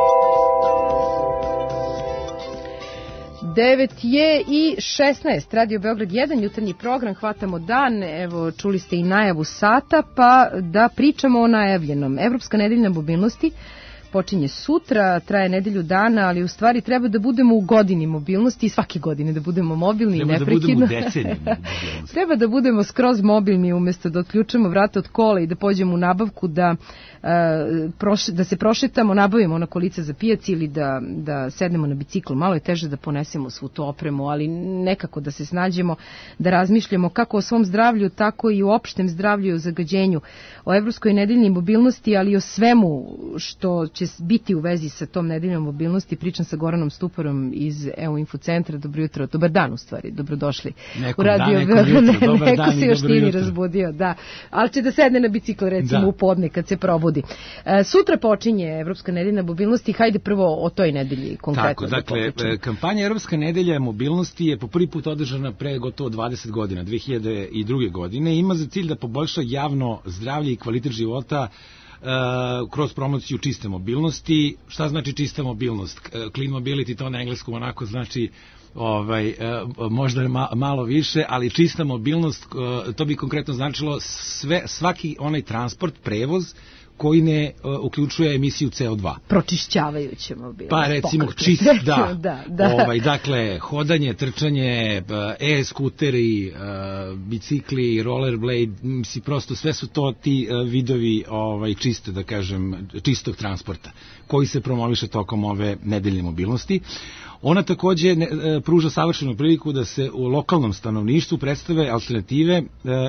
9 je i 16, Radio Beograd 1, jutarnji program, hvatamo dan, evo čuli ste i najavu sata, pa da pričamo o najavljenom. Evropska nedeljna mobilnosti počinje sutra, traje nedelju dana, ali u stvari treba da budemo u godini mobilnosti i svake godine da budemo mobilni i neprekidno. Treba da budemo u deceniji mobilnosti. Treba da budemo skroz mobilni umesto da otključamo vrata od kola i da pođemo u nabavku, da se prošetamo, nabavimo ono kolica za pijac ili da sednemo na bicikl. Malo je teže da ponesemo svu tu opremu, ali nekako da se snađemo, da razmišljamo kako o svom zdravlju, tako i o opštem zdravlju i o zagađenju, o evropskoj nedeljnoj mobilnosti, ali i o svemu što će biti u vezi sa tom nedeljnom mobilnosti. Pričam sa Goranom Stuparom iz EU Infocentra. Dobro jutro, dobar dan u stvari, dobrodošli. Nekom dan, nekom jutro, dobar neko dan se i još dobro nije jutro. Razbudio, da. Ali će da sedne na bicikl recimo u podne kad se probudi. Sutra počinje Evropska nedeljna mobilnosti, hajde prvo o toj nedelji konkretno. Tako, dakle, kampanja Evropska nedelja mobilnosti je po prvi put održana pre gotovo 20 godina, 2002. godine. Ima za cilj da poboljša javno zdravlje i kvalitet života kroz promociju čiste mobilnosti. Šta znači čista mobilnost? Clean mobility, to na engleskom onako znači možda malo više, ali čista mobilnost, to bi konkretno značilo svaki onaj transport, prevoz koji ne uključuje emisiju CO2. Pročišćavajuće mobilnost. Pa recimo čist, da. Dakle, hodanje, trčanje, e-skuteri, bicikli, rollerblade, prosto sve su to ti vidovi čistog transporta koji se promoviše tokom ove nedeljne mobilnosti. Ona takođe pruža savršenu priliku da se u lokalnom stanovništvu predstave alternativne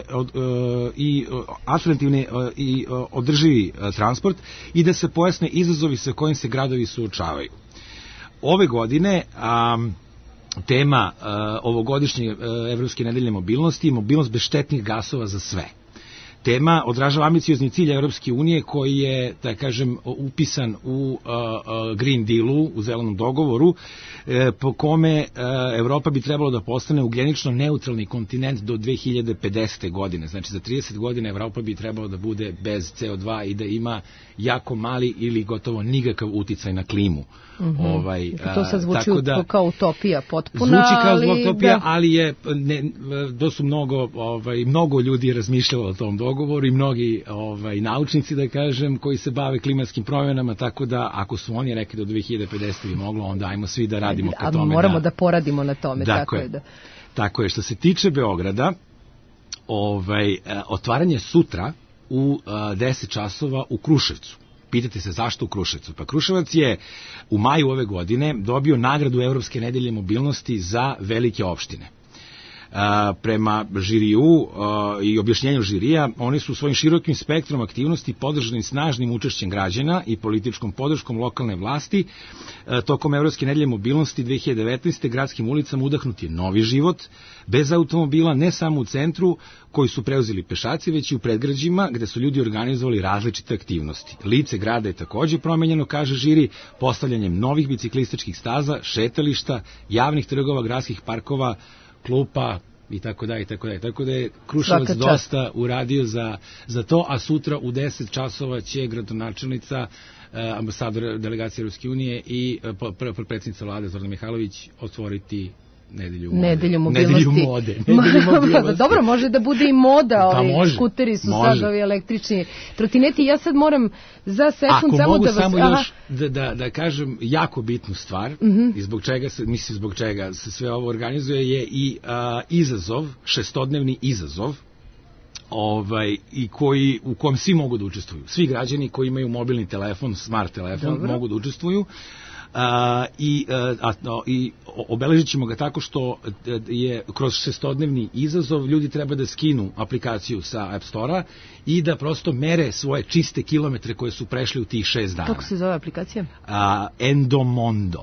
i održivi transport i da se pojasne izazovi sa kojim se gradovi suočavaju. Ove godine tema ovogodišnje Evropske nedeljne mobilnosti je mobilnost bez štetnih gasova za sve. Tema odražava ambiciozni cilj Evropske unije koji je, da kažem, upisan u Green Dealu, u zelenom dogovoru, po kome Evropa bi trebalo da postane ugljenično neutralni kontinent do 2050. godine. Znači, za 30 godina Evropa bi trebalo da bude bez CO2 i da ima jako mali ili gotovo nikakav uticaj na klimu. To sad zvuči kao utopija potpuna. Zvuči kao utopija, ali je mnogo ljudi razmišljalo o tom dogovoru i mnogi naučnici, da kažem, koji se bave klimatskim promjenama, tako da ako su oni rekli do 2050 bi moglo, onda ajmo svi da radimo ka tome. Moramo da poradimo na tome. Tako je. Što se tiče Beograda, otvaranje sutra u 10 časova u Kruševcu. Pitate se zašto u Kruševcu? Pa Kruševac je u maju ove godine dobio nagradu Evropske nedelje mobilnosti za velike opštine. Prema žiriju i objašnjenju žirija, oni su svojim širokim spektrom aktivnosti podržani snažnim učešćem građana i političkom podrškom lokalne vlasti. Tokom Evropske nedelje mobilnosti 2019. gradskim ulicama udahnut je novi život, bez automobila, ne samo u centru koji su preuzeli pešaci, već i u predgrađima gde su ljudi organizovali različite aktivnosti. Lice grada je takođe promenjeno, kaže žiri, postavljanjem novih biciklističkih staza, šetališta, javnih trgova, gradskih parkova, klupa i tako da. Tako da je Kruševac dosta uradio za to, a sutra u 10 časova će gradonačelnica, ambasador delegacije Evropske unije i predsjednica vlade Zorana Mihajlović otvoriti Nedelju mobilnosti. Dobro, može da bude i moda, skuteri su sad ovi električni trotineti. Ja sad moram za sekund samo da vas... Ako mogu samo još da kažem jako bitnu stvar, i zbog čega se sve ovo organizuje, je i izazov, 6-dnevni izazov, u kojem svi mogu da učestvuju. Svi građani koji imaju mobilni telefon, smart telefon, mogu da učestvuju. I obeležit ćemo ga tako što je kroz 6-dnevni izazov ljudi treba da skinu aplikaciju sa App Store-a i da prosto mere svoje čiste kilometre koje su prešli u tih 6 dana. Kako se zove aplikacija? Endomondo.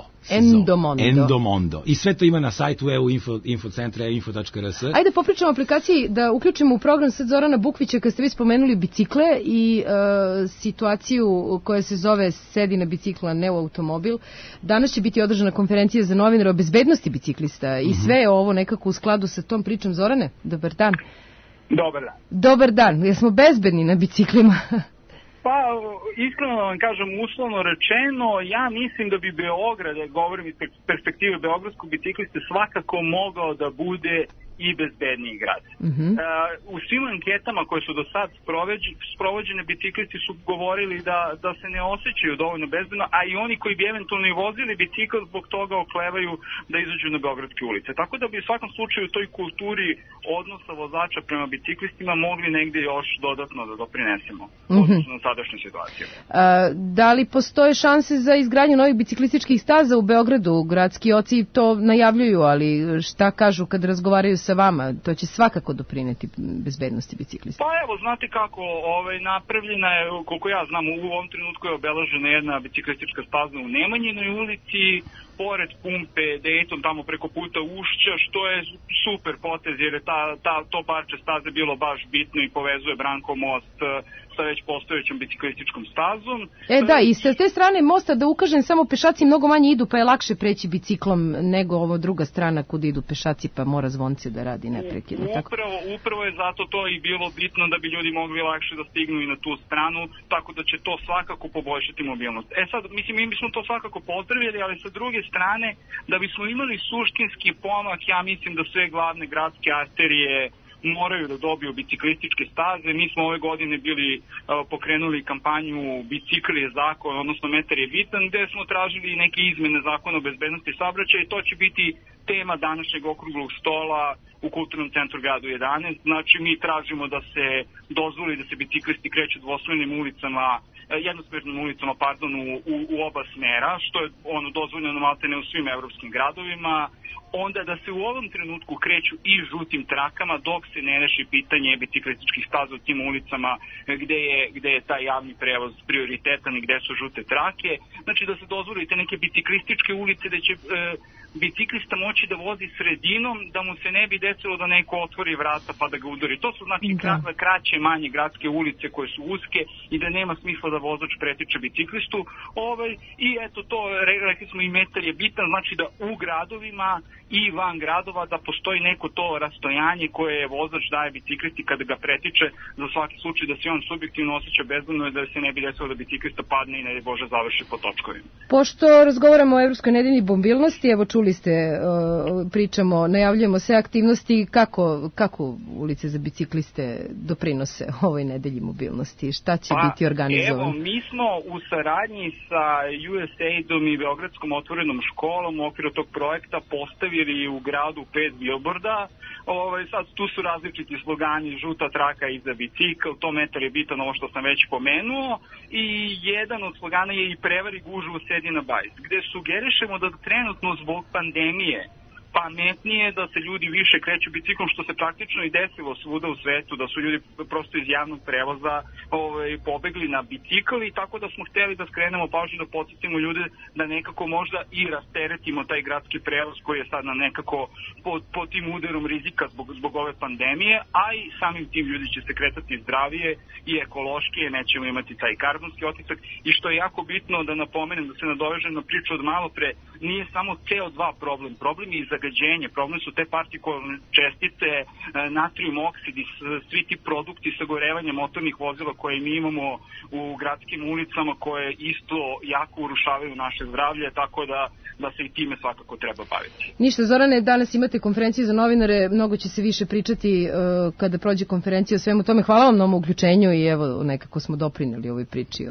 I sve to ima na sajtu EU Infocentra, info.rs. Ajde popričamo o aplikaciji, da uključimo u program sad Zorana Bukvića, kad ste vi spomenuli bicikle i situaciju koja se zove Sedi na bicikla, ne u automobil. Danas će biti održana konferencija za novinare o bezbednosti biciklista i sve je ovo nekako u skladu sa tom pričom. Zorane, dobar dan. Dobar dan. Dobar dan, jesmo bezbedni na biciklima? Pa, iskreno da vam kažem, uslovno rečeno, ja mislim da bi Beograd, govorim iz perspektive beogradskog bicikliste, svakako mogao da bude i bezbedniji grad. U svim anketama koje su do sad sprovođene, biciklisti su govorili da se ne osjećaju dovoljno bezbedno, a i oni koji bi eventualno i vozili bicikl zbog toga oklevaju da izađu na beogradske ulice. Tako da bi u svakom slučaju toj kulturi odnosa vozača prema biciklistima mogli negde još dodatno da doprinesemo odnosno na sadašnju situaciju. Da li postoje šanse za izgradnju novih biciklističkih staza u Beogradu? Gradski oci to najavljuju, ali šta kažu kad razgovaraju sa vama? To će svakako doprineti bezbednosti biciklista. Pa evo, znate kako, napravljena je, koliko ja znam, u ovom trenutku je obeležena jedna biciklistička staza u Nemanjinoj ulici, pored pumpe Dejton, tamo preko puta Ušća, što je super potez, jer je to parče staze bilo baš bitno i povezuje Branko most sa već postojećom biciklističkom stazom. Da, i sa te strane mosta, da ukažem, samo pešaci mnogo manje idu, pa je lakše preći biciklom nego ovo druga strana kud idu pešaci, pa mora zvonce da radi neprekidno. Upravo je zato to i bilo bitno da bi ljudi mogli lakše da stignu i na tu stranu, tako da će to svakako poboljšati mobilnost. Sad, mislim, mi bismo to svakako pozdravili, ali sa druge strane, da bismo imali suštinski pomak, ja mislim da sve glavne gradske arterije moraju da dobiju biciklističke staze. Mi smo ove godine pokrenuli kampanju Bicikl je zakon, odnosno metar je bitan, gde smo tražili neke izmene zakona o bezbednosti saobraćaja i to će biti tema današnjeg okruglog stola u Kulturnom centru gradu 11. Znači, mi tražimo da se dozvoli da se biciklisti kreću dvosmernim ulicama, jednosmernim ulicama, u oba smera, što je dozvoljeno maltene u svim evropskim gradovima. Onda da se u ovom trenutku kreću i žutim trakama dok se ne reši pitanje biciklističkih staza u tim ulicama gde je taj javni prevoz prioritetan i gde su žute trake. Znači da se dozvolite neke biciklističke ulice da će biciklista moći da vozi sredinom, da mu se ne bi desilo da neko otvori vrata pa da ga udari. To su znači kraće, manje gradske ulice koje su uske i da nema smisla da vozač pretiče biciklistu. I eto to, rekli smo, i metar je bitan, znači da u gradovima i van gradova da postoji neko to rastojanje koje vozač daje biciklisti kada ga pretiče, za svaki slučaj da se on subjektivno osjeća bezbedno i da se ne bi desilo da biciklista padne i ne Bože završi po točkovima. Pošto razgovaramo o Evropskoj nedelji mobilnosti, evo čuli ste, pričamo, najavljujemo sve aktivnosti, kako ulice za bicikliste doprinose ovoj nedelji mobilnosti, šta će biti organizovano? Evo, mi smo u saradnji sa USAID-om i Beogradskom otvorenom školom u okviru tog projekta postavili u gradu 5 billboarda. Sad tu su različiti slogani, žuta traka i za bicikl, to metar je bitan, ovo što sam već pomenuo, i jedan od slogana je i prevari gužvu, sedi na bajs, gde sugerišemo da trenutno zbog pandemije pametnije da se ljudi više kreću biciklom, što se praktično i desilo svuda u svetu, da su ljudi prosto iz javnog prevoza pobegli na bicikl, i tako da smo hteli da skrenemo pažnju, da podsjetimo ljude da nekako možda i rasteretimo taj gradski prevoz koji je sad nekako pod tim udarom rizika zbog ove pandemije, a i samim tim ljudi će se kretati zdravije i ekološkije, nećemo imati taj karbonski otisak. I što je jako bitno da napomenem, da se nadovežem na priču od malo pre, nije samo CO2 problem je i zagađenje, problem su te partikulne čestice, natrijum oksid i svi ti produkti sagorevanja motornih vozila koje mi imamo u gradskim ulicama, koje isto jako urušavaju naše zdravlje, tako da se i time svakako treba baviti. Ništa, Zorane, danas imate konferenciju za novinare, mnogo će se više pričati kada prođe konferencija o svemu tome. Hvala vam na ovom uključenju i evo nekako smo doprineli ovoj priči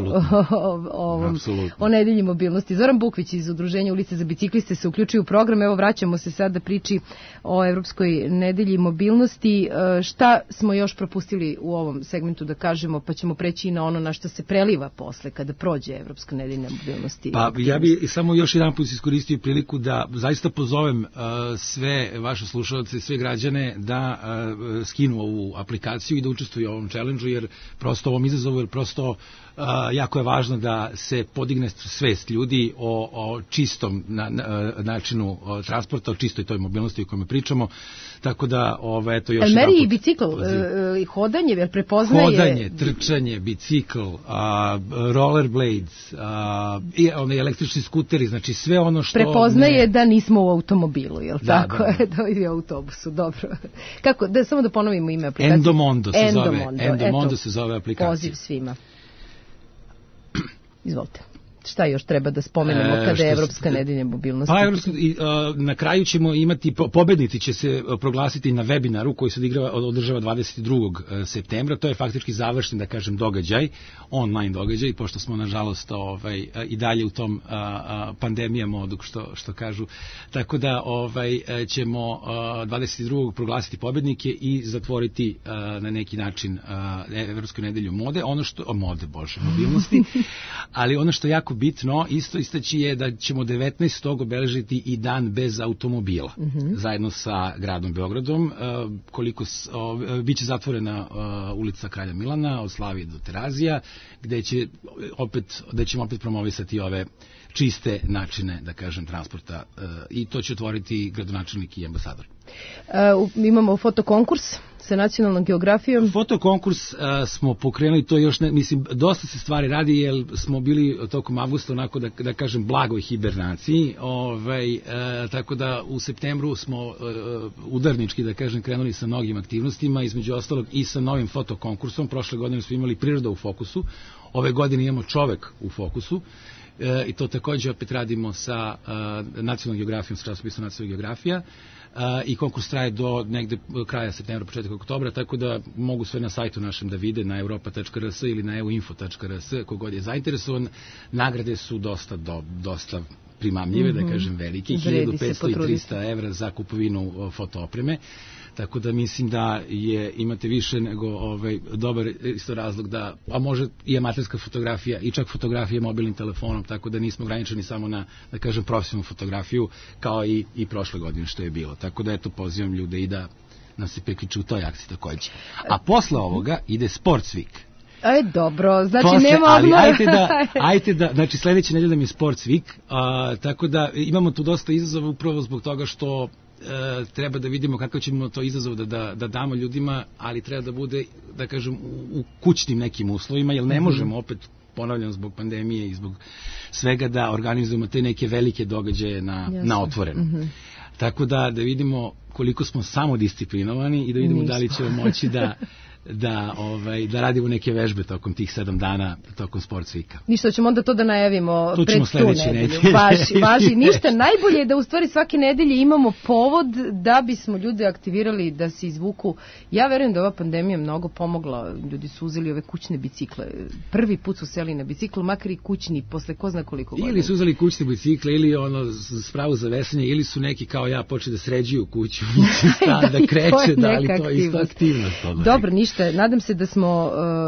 o nedelji mobilnosti. Zoran Bukvić iz Udruženja Ulice za bicikliste se uključio u program. Evo vraćamo se sad da priči o Evropskoj nedelji mobilnosti. Šta smo još propustili u ovom segmentu da kažemo, pa ćemo preći i na ono na što se preliva posle kada prođe Evropska nedelja mobilnosti? Pa ja bih samo još jedan put iskoristio priliku da zaista pozovem sve vaše slušalce, sve građane da skinu ovu aplikaciju i da učestvuju u ovom challenge-u, jer prosto ovom izazovu, jer prosto jako je važno da se podigne svest ljudi o čistom načinu transporta, o čistoj toj mobilnosti o kojoj pričamo, tako da eto još jedan put. Meri i bicikl, hodanje, jer prepoznaje... Hodanje, trčanje, bicikl, rollerblades, i električni skuteri, znači sve ono što... Prepoznaje da nismo u automobilu, jel tako? Da je u autobusu, dobro. Kako, samo da ponovimo ime aplikacije. Endomondo se zove aplikacija. Poziv svima. Izvolite. Šta još treba da spomenemo kada je Evropska nedelja mobilnosti? Pa, na kraju ćemo imati, pobednici će se proglasiti na webinaru koji se održava 22. septembra. To je faktički završen, da kažem, događaj, online događaj, pošto smo, nažalost, i dalje u tom pandemija modu, što kažu. Tako da ćemo 22. proglasiti pobednike i zatvoriti na neki način Evropsku nedelju mobilnosti. Ali ono što je jako bitno, isto istaći je da ćemo 19. obeležiti i dan bez automobila, zajedno sa gradom Beogradom. Biće zatvorena ulica Kralja Milana od Slavije do Terazija, gde ćemo opet promovisati ove čiste načine, da kažem, transporta, i to će otvoriti gradonačelnik i ambasador. Imamo fotokonkurs sa nacionalnom geografijom. Fotokonkurs smo pokrenuli, to još dosta se stvari radi, jer smo bili tokom avgusta onako, da kažem, blagoj hibernaciji, tako da u septembru smo udarnički, da kažem, krenuli sa mnogim aktivnostima, između ostalog i sa novim fotokonkursom. Prošle godine smo imali priroda u fokusu, ove godine imamo čovek u fokusu, i to takođe opet radimo sa nacionalnom geografijom, sa časopisom Nacionalna geografija, i konkurs traje do negde kraja septembra, početak oktobra, tako da mogu sve na sajtu našem da vide, na europa.rs ili na euinfo.rs, kogod je zainteresovan. Nagrade su dosta primamljive, da kažem, velike, 1500 i 300 evra za kupovinu fotoopreme. Tako da mislim da imate više nego dobar isto razlog da, a može i amaterska fotografija i čak fotografija mobilnim telefonom, tako da nismo ograničeni samo na, da kažem, profesionalnu fotografiju, kao i prošle godine što je bilo. Tako da eto, pozivam ljude i da nas se priključe u toj akciji takođe. A posle ovoga ide Sports Week. Dobro, znači nema odmora. Ajte da, znači sledeće nedelje mi je Sports Week, tako da imamo tu dosta izazova upravo zbog toga što treba da vidimo kakav ćemo to izazov da damo ljudima, ali treba da bude, da kažem, u kućnim nekim uslovima, jer ne možemo opet, ponavljam, zbog pandemije i zbog svega, da organizujemo te neke velike događaje na otvoreno. Tako da vidimo koliko smo samodisciplinovani i da vidimo da li ćemo moći da radimo neke vežbe tokom tih 7 dana, tokom Sports Weeka. Ništa, ćemo onda to da najavimo pred tu nedelju. Važi, ništa. Najbolje je da u stvari svake nedelje imamo povod da bismo ljude aktivirali da se izvuku. Ja verujem da ova pandemija mnogo pomogla. Ljudi su uzeli ove kućne bicikle. Prvi put su seli na biciklu, makar i kućni, posle ko zna koliko godina. Ili su uzeli kućne bicikle, ili spravu za veslanje, ili su neki kao ja počeli da sređuju kuću, da kreće, ali to je isto aktivnost. Dobro, ništa. Nadam se da smo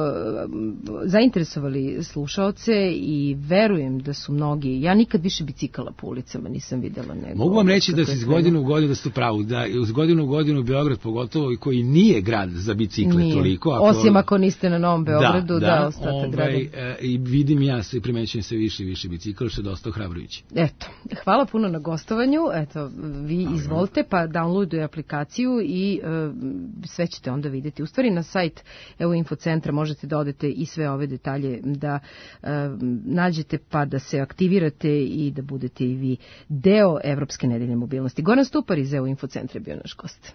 zainteresovali slušaoce i verujem da su mnogi, ja nikad više bicikala po ulicama nisam videla nego... Mogu vam reći da se iz godine u godinu, da ste pravu, da iz godine u godinu Beograd, pogotovo i koji nije grad za bicikle toliko. Osim ako niste na Novom Beogradu, da ostatak grada. I vidim ja se, primećujem se više i više bicikla, što je dosta ohrabrujuće. Eto, hvala puno na gostovanju, eto, vi izvolite, pa downloaduje aplikaciju i sve ćete onda vidjeti. U stvari na sajt Info centra možete da odete i sve ove detalje da nađete, pa da se aktivirate i da budete i vi deo Evropske nedelje mobilnosti. Goran Stupar iz Info centra je bio naš gost.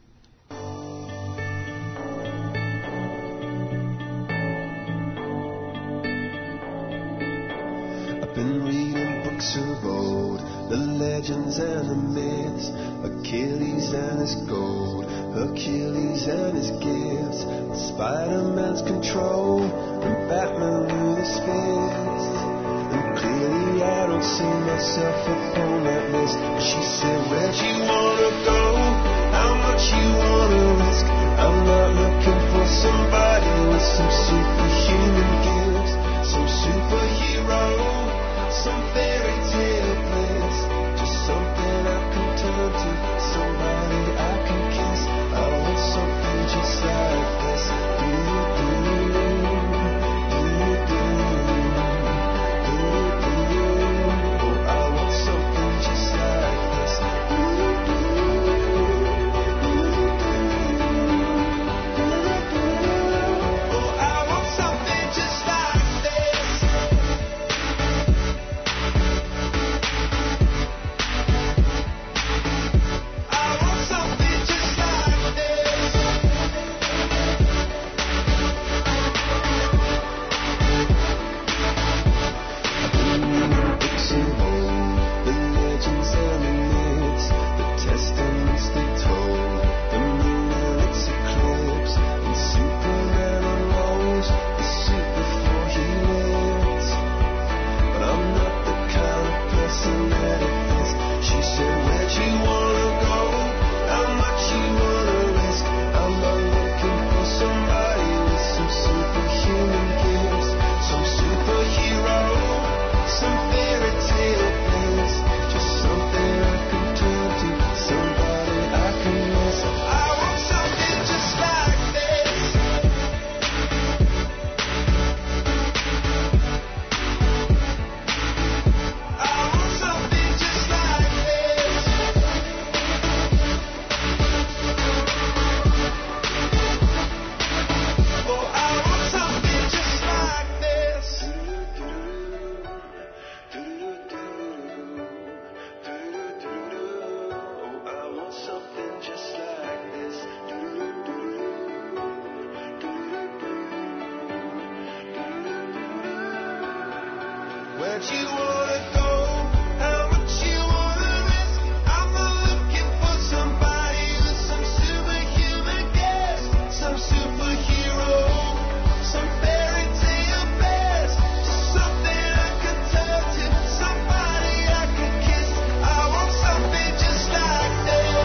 I've been reading books of old, the legends and the myths, Achilles and his gold, Hercules and his gifts, Spider-Man's control, and Batman with his fist. And clearly I don't see myself upon that list. She said, where'd you wanna go? How much you wanna risk? I'm not looking for somebody with some superhuman gifts, some superhero, some fairy tale bliss, just something I can turn to, somebody I can kiss. I want something just like this. Oh, I want something just like this. much you wanna go, how much you wanna risk. I'm not looking for somebody with some superhuman gifts, some superhero, some fairy tale bears, something I could turn to, somebody I could kiss. I want something just like this.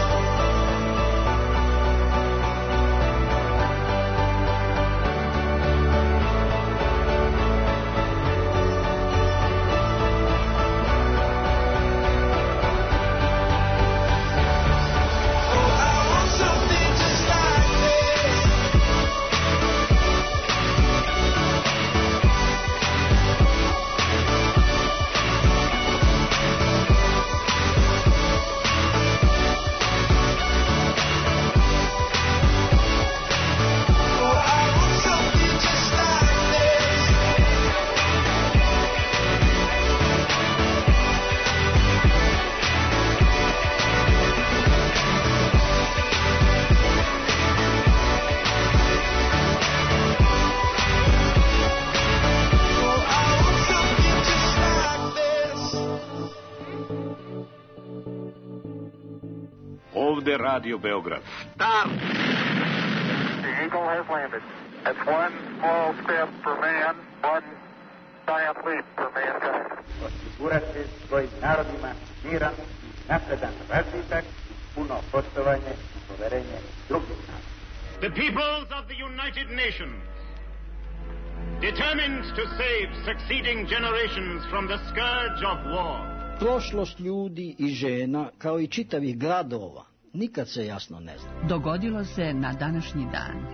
Ovde Radio Beograd. Stop! The Eagle has landed. That's one small step for man, one giant leap for mankind. Osigurati svojim narodima miran i napredan razvitak, puno poštovanje i poverenje drugih naroda. The peoples of the United Nations, determined to save succeeding generations from the scourge of war. Prošlost ljudi i žena, kao i čitavih gradova, nikad se jasno ne zna. Dogodilo se na današnji dan.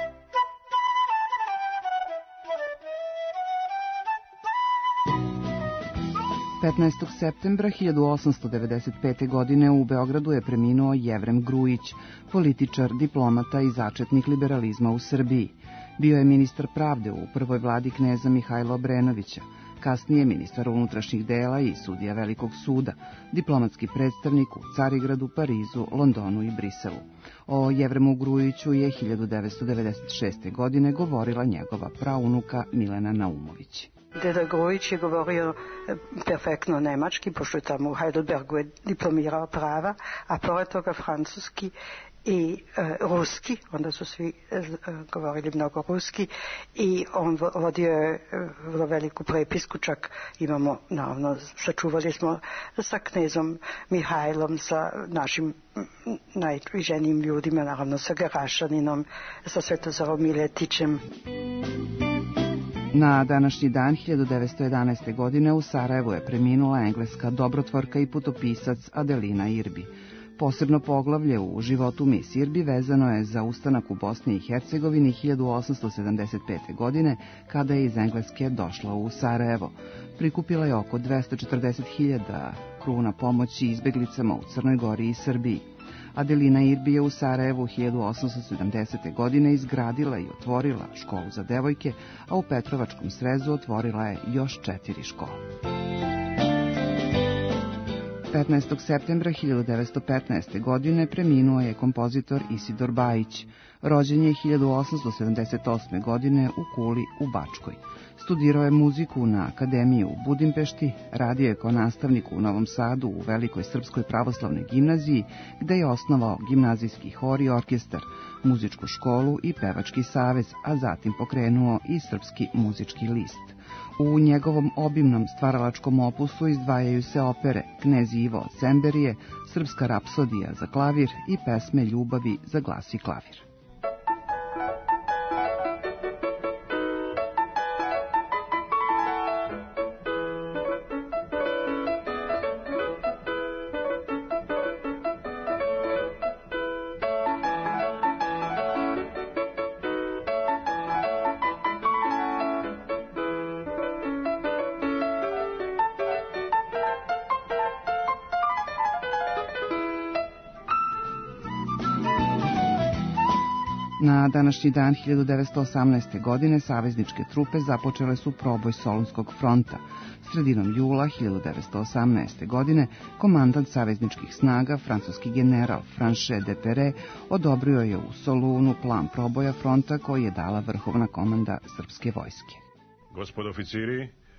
Septembra 1895. godine u Beogradu je preminuo Jevrem Grujić, političar, diplomata i začetnik liberalizma u Srbiji. Bio je ministar pravde u prvoj vladi kneza Mihajla Obrenovića, kasnije ministar unutrašnjih dela i sudija Velikog suda, diplomatski predstavnik u Carigradu, Parizu, Londonu i Briselu. O Jevremu Grujiću je 1996. godine govorila njegova praunuka Milena Naumović. Deda Grujić je govorio perfektno nemački, pošto je tamo u Heidelbergu je diplomirao prava, a pored toga francuski i ruski, onda su svi govorili mnogo ruski, i on vodio je vrlo veliku prepisku, čak imamo, naravno, sačuvali smo sa knezom Mihajlom, sa našim najviženijim ljudima, naravno sa Garašaninom, sa Svetozarom Miletićem. Na današnji dan 1911. godine u Sarajevu je preminula engleska dobrotvorka i putopisac Adelina Irbi. Posebno poglavlje u životu Miss Irbi vezano je za ustanak u Bosni i Hercegovini 1875. godine, kada je iz Engleske došla u Sarajevo. Prikupila je oko 240.000 kruna pomoći izbeglicama u Crnoj Gori i Srbiji. Adelina Irbi je u Sarajevu 1870. godine izgradila i otvorila školu za devojke, a u Petrovačkom Srezu otvorila je još 4 škole. 15. septembra 1915. godine preminuo je kompozitor Isidor Bajić. Rođen je 1878. godine u Kuli u Bačkoj. Studirao je muziku na Akademiji u Budimpešti, radio je kao nastavnik u Novom Sadu u Velikoj Srpskoj pravoslavnoj gimnaziji, gde je osnovao gimnazijski hor i orkestar, muzičku školu i pevački savez, a zatim pokrenuo i Srpski muzički list. U njegovom obimnom stvaralačkom opusu izdvajaju se opere Knez Ivo od Semberije, Srpska rapsodija za klavir i pesme ljubavi za glas i klavir. Na današnji dan 1918. godine savezničke trupe započele su proboj Solunskog fronta. Sredinom jula 1918. godine komandant savezničkih snaga, francuski general Franchet de Perret, odobrio je u Solunu plan proboja fronta koji je dala vrhovna komanda srpske vojske. Gospodo oficiri,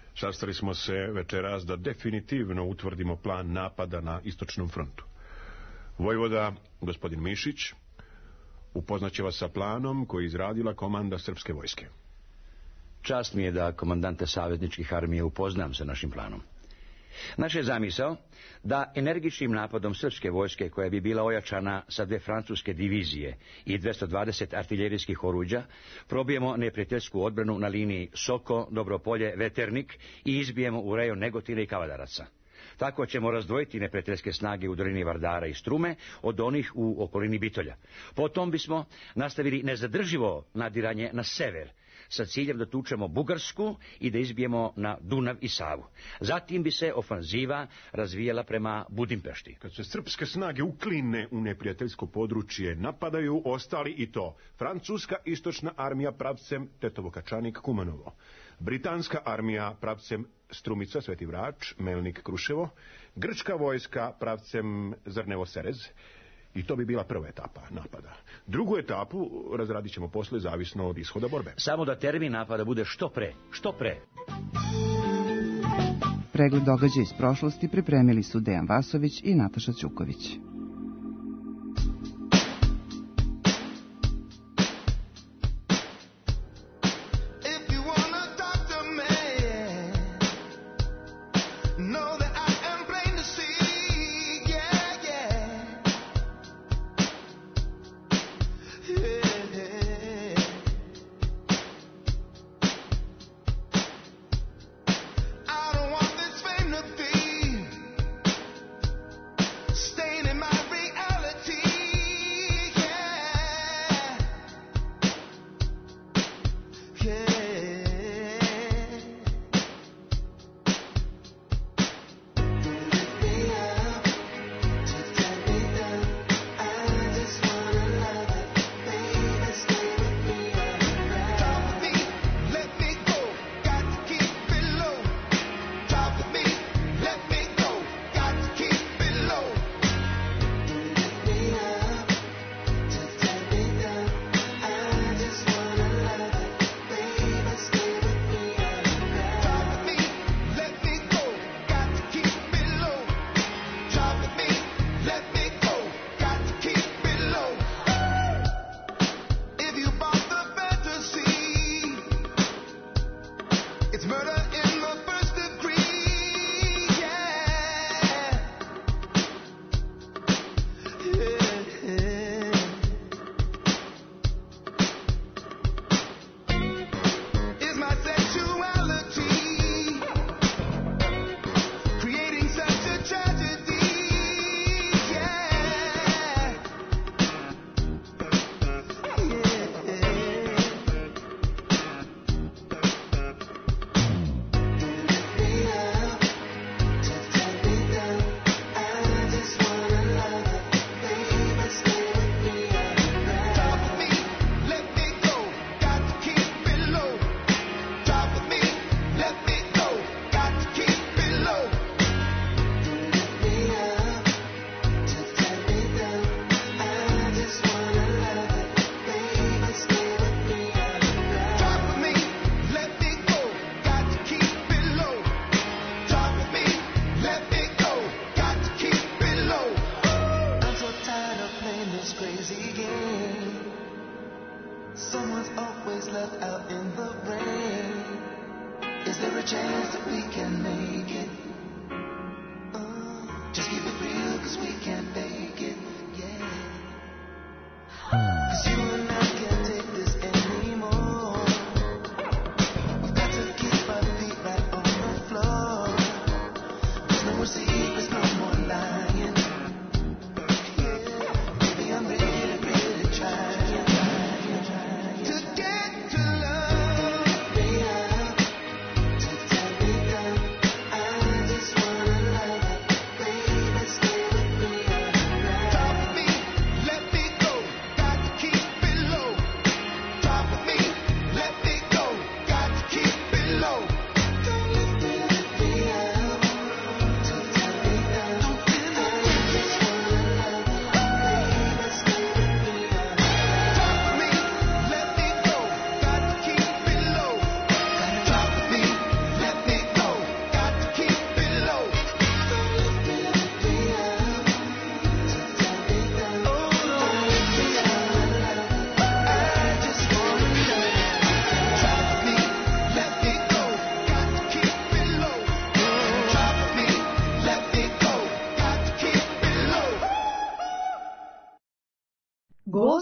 Sastali smo se večeras da definitivno utvrdimo plan napada na istočnom frontu. Vojvoda, gospodin Mišić, upoznaće vas sa planom koji je izradila komanda srpske vojske. Čast mi je da komandante savezničkih armija upoznam sa našim planom. Naš je zamisao da energičnim napadom srpske vojske, koja bi bila ojačana sa 2 francuske divizije i 220 artiljerijskih oruđa, probijemo neprijateljsku odbranu na liniji Soko, Dobropolje, Veternik i izbijemo u rejon Negotina i Kavadaraca. Tako ćemo razdvojiti neprijateljske snage u dolini Vardara i Strume od onih u okolini Bitolja. Potom bismo nastavili nezadrživo nadiranje na sever, sa ciljem da tučemo Bugarsku i da izbijemo na Dunav i Savu. Zatim bi se ofanziva razvijala prema Budimpešti. Kad se srpske snage ukline u neprijateljsko područje, napadaju ostali i to: francuska istočna armija pravcem Tetovo-Kačanik-Kumanovo, britanska armija pravcem Strumica, Sveti Vrač, Melnik, Kruševo, grčka vojska pravcem Zrnevo-Serez. I to bi bila prva etapa napada. Drugu etapu razradit ćemo posle, zavisno od ishoda borbe. Samo da termin napada bude što pre. Pregled događaja iz prošlosti pripremili su Dejan Vasović i Nataša Ćuković.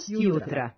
Gost jutra.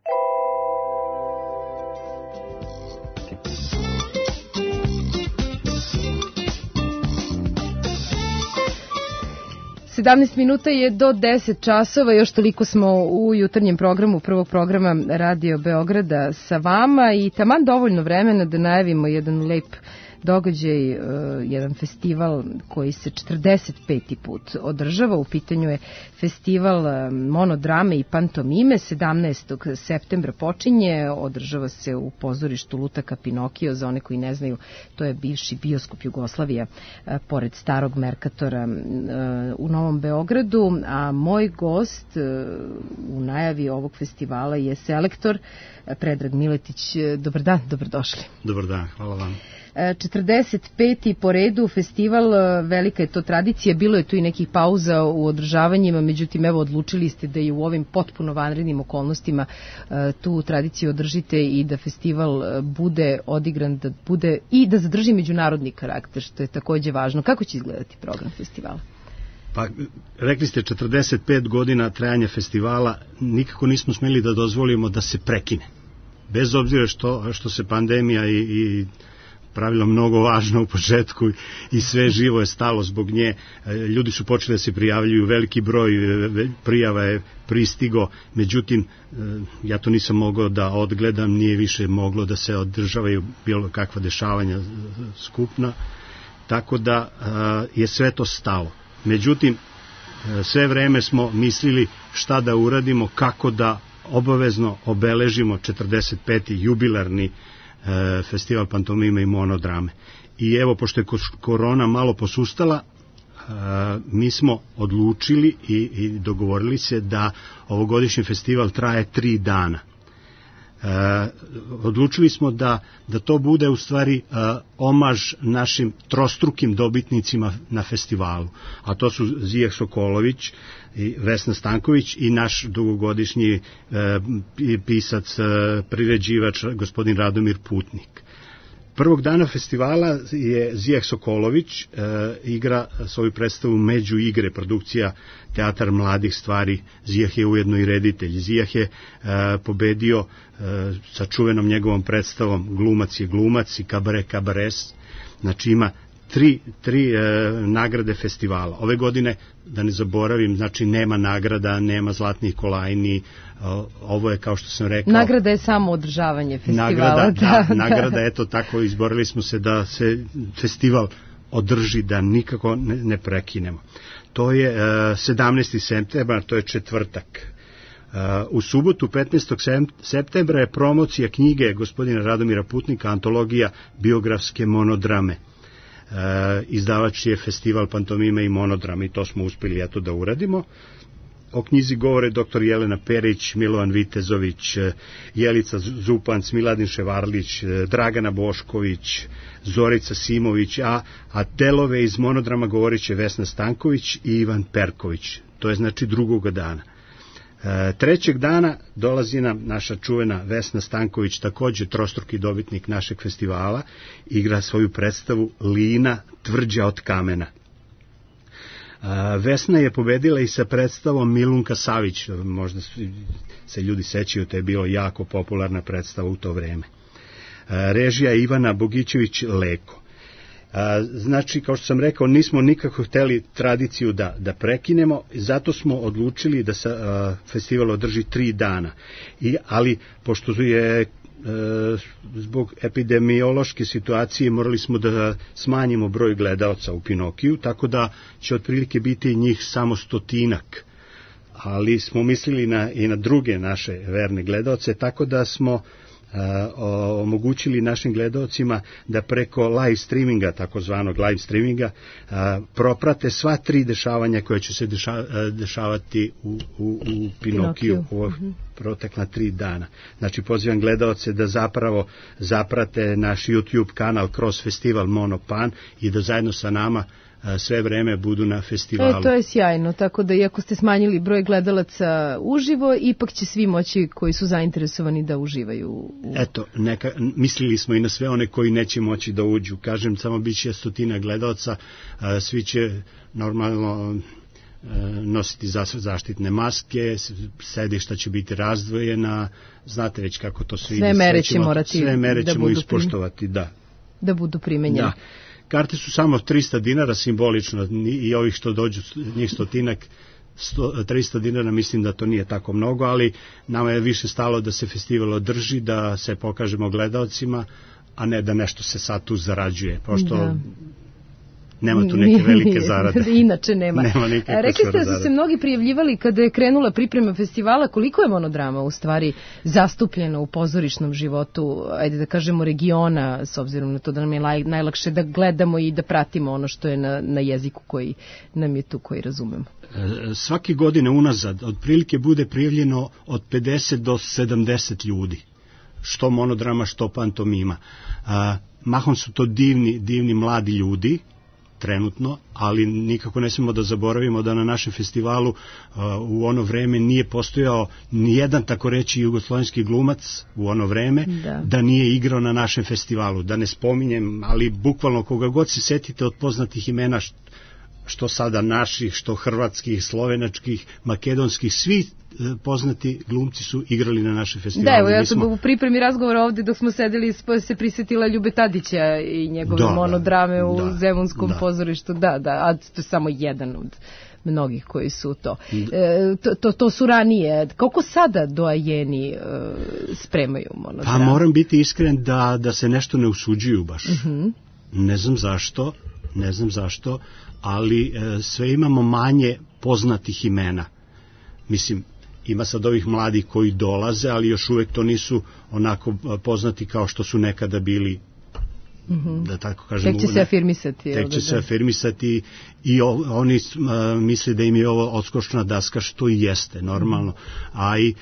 Sedamnaest minuta je do 10 časova, još toliko smo u jutarnjem programu prvog programa Radio Beograda sa vama i taman dovoljno vremena da najavimo jedan lep događaj, jedan festival koji se 45. put održava. U pitanju je festival monodrame i pantomime. 17. septembra počinje, održava se u pozorištu Lutaka Pinokio. Za one koji ne znaju, to je bivši bioskop Jugoslavija pored starog Merkatora u Novom Beogradu, a moj gost u najavi ovog festivala je selektor Predrag Miletić. Dobar dan, dobrodošli. Dobar dan, hvala vam. 45. po redu festival, velika je to tradicija, bilo je tu i nekih pauza u održavanjima, međutim evo odlučili ste da i u ovim potpuno vanrednim okolnostima tu tradiciju održite i da festival bude odigran, da bude i da zadrži međunarodni karakter, što je takođe važno. Kako će izgledati program festivala? Pa, rekli ste 45 godina trajanja festivala, nikako nismo smeli da dozvolimo da se prekine. Bez obzira što se pandemija i pravilo mnogo važno u početku i sve živo je stalo zbog nje. Ljudi su počeli da se prijavljuju, veliki broj prijava je pristigo, međutim ja to nisam mogao da odgledam, nije više moglo da se održavaju bilo kakva dešavanja skupna, tako da je sve to stalo. Međutim, sve vreme smo mislili šta da uradimo, kako da obavezno obeležimo 45. jubilarni festival pantomime i monodrame. I evo, pošto je korona malo posustala, mi smo odlučili i dogovorili se da ovogodišnji festival traje 3 dana. Odlučili smo da to bude u stvari omaž našim trostrukim dobitnicima na festivalu, a to su Zijah Sokolović i Vesna Stanković i naš dugogodišnji pisac, priređivač gospodin Radomir Putnik. Prvog dana festivala je Zijah Sokolović, igra svoju predstavu Među igre, produkcija Teatar mladih stvari. Zijah je ujedno i reditelj. Zijah je pobedio sa čuvenom njegovom predstavom Glumac je glumac i Kabare kabares. Znači ima tri nagrade festivala. Ove godine, da ne zaboravim, znači nema nagrada, nema zlatnih kolajni, ovo je, kao što sam rekao... Nagrada je samo održavanje festivala. Nagrada, eto tako, izborili smo se da se festival održi, da nikako ne prekinemo. To je 17. septembar, to je četvrtak. U subotu 15. septembra je promocija knjige gospodina Radomira Putnika, antologija biografske monodrame. Izdavač je festival pantomime i monodrame i to smo uspeli eto da uradimo. O knjizi govore dr. Jelena Perić, Milovan Vitezović, Jelica Zupanc, Miladin Ševarlić, Dragana Bošković, Zorica Simović, a delove iz monodrama govorit će Vesna Stanković i Ivan Perković. To je znači drugog dana. Trećeg dana dolazi nam naša čuvena Vesna Stanković, takođe trostruki dobitnik našeg festivala, igra svoju predstavu Lina, tvrđa od kamena. Vesna je pobedila i sa predstavom Milunka Savić, možda se ljudi sećaju, to je bilo jako popularna predstava u to vreme. Režija Ivana Bogićević Leko. Znači, kao što sam rekao, nismo nikako hteli tradiciju da prekinemo, zato smo odlučili da se festival održi 3 dana. Ali, pošto je zbog epidemiološke situacije morali smo da smanjimo broj gledaoca u Pinokiju, tako da će otprilike biti njih samo 100. Ali smo mislili i na druge naše verne gledaoce, tako da smo omogućili našim gledaocima da preko live streaminga, takozvanog live streaminga, proprate sva 3 dešavanja koja će se dešavati u Pinokiju u protekla 3 dana. Znači, pozivam gledaoce da zapravo zaprate naš YouTube kanal kroz festival Monopan i da zajedno sa nama sve vreme budu na festivalu. To je sjajno, tako da iako ste smanjili broj gledalaca uživo, ipak će svi moći koji su zainteresovani da uživaju. Eto, mislili smo i na sve one koji neće moći da uđu. Kažem, samo bit će 100 gledalaca, svi će normalno nositi zaštitne maske, sedišta će biti razdvojena, znate već kako to sve ide. Sve mere ćemo ispoštovati, da budu primenjene. Da. Karte su samo 300 dinara simbolično i ovih što dođu, njih 300 dinara, mislim da to nije tako mnogo, ali nama je više stalo da se festival održi, da se pokažemo gledaocima, a ne da nešto se sad tu zarađuje, pošto nema tu neke velike zarade. Inače nema. Rekli ste da su se mnogi prijavljivali kada je krenula priprema festivala. Koliko je monodrama u stvari zastupljena u pozorišnom životu, ajde da kažemo regiona, s obzirom na to da nam je najlakše da gledamo i da pratimo ono što je na jeziku koji nam je tu, koji razumemo? Svake godine unazad otprilike bude prijavljeno od 50 do 70 ljudi. Što monodrama, što pantomima. Mahom su to divni mladi ljudi, trenutno, ali nikako ne smemo da zaboravimo da na našem festivalu u ono vreme nije postojao nijedan, tako reći, jugoslovenski glumac u ono vreme da nije igrao na našem festivalu. Da ne spominjem, ali bukvalno koga god se setite od poznatih imena, što sada naših, što hrvatskih, slovenačkih, makedonskih, svi poznati glumci su igrali na našem festivalu. Da, evo, ja sam u pripremi razgovora ovde dok smo sedeli se prisjetila Ljube Tadića i njegove monodrame u Zemunskom pozorištu. A to je samo jedan od mnogih koji su to. To su ranije. Kako sada doajeni spremaju monodrame? Pa moram biti iskren da se nešto ne usuđuju baš. Ne znam zašto, ali sve imamo manje poznatih imena. Mislim, ima sad ovih mladih koji dolaze, ali još uvek to nisu onako poznati kao što su nekada bili, da tako kažem. Tek će se afirmisati. Tek će se afirmisati i oni misle da im je ovo odskočna daska, što i jeste, normalno. A i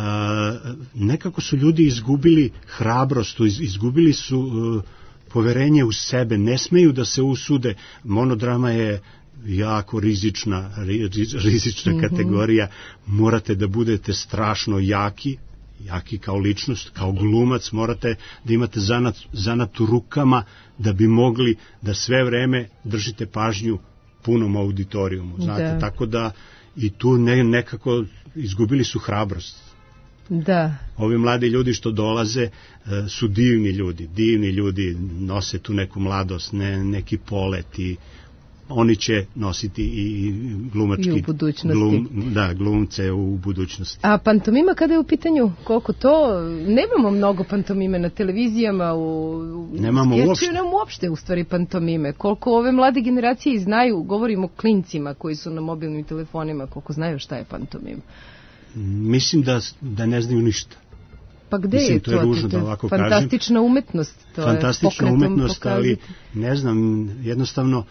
nekako su ljudi izgubili hrabrost, izgubili su poverenje u sebe, ne smeju da se usude. Monodrama je jako rizična kategorija, morate da budete strašno jaki kao ličnost, kao glumac, morate da imate zanat u rukama da bi mogli da sve vreme držite pažnju punom auditorijumu, znate, tako da i tu nekako izgubili su hrabrost. Da. Ovi mladi ljudi što dolaze su divni ljudi, nose tu neku mladost, neki polet i oni će nositi i glumački i u budućnosti. Glumce u budućnosti. A pantomima kada je u pitanju, koliko to, nemamo mnogo pantomime na televizijama, nemamo uopšte u stvari pantomime. Koliko ove mlade generacije znaju, govorimo o klincima koji su na mobilnim telefonima, koliko znaju šta je pantomima. Mislim da ne znaju ništa. Pa gde je to? Fantastična umetnost. Fantastična umetnost, ali ne znam, jednostavno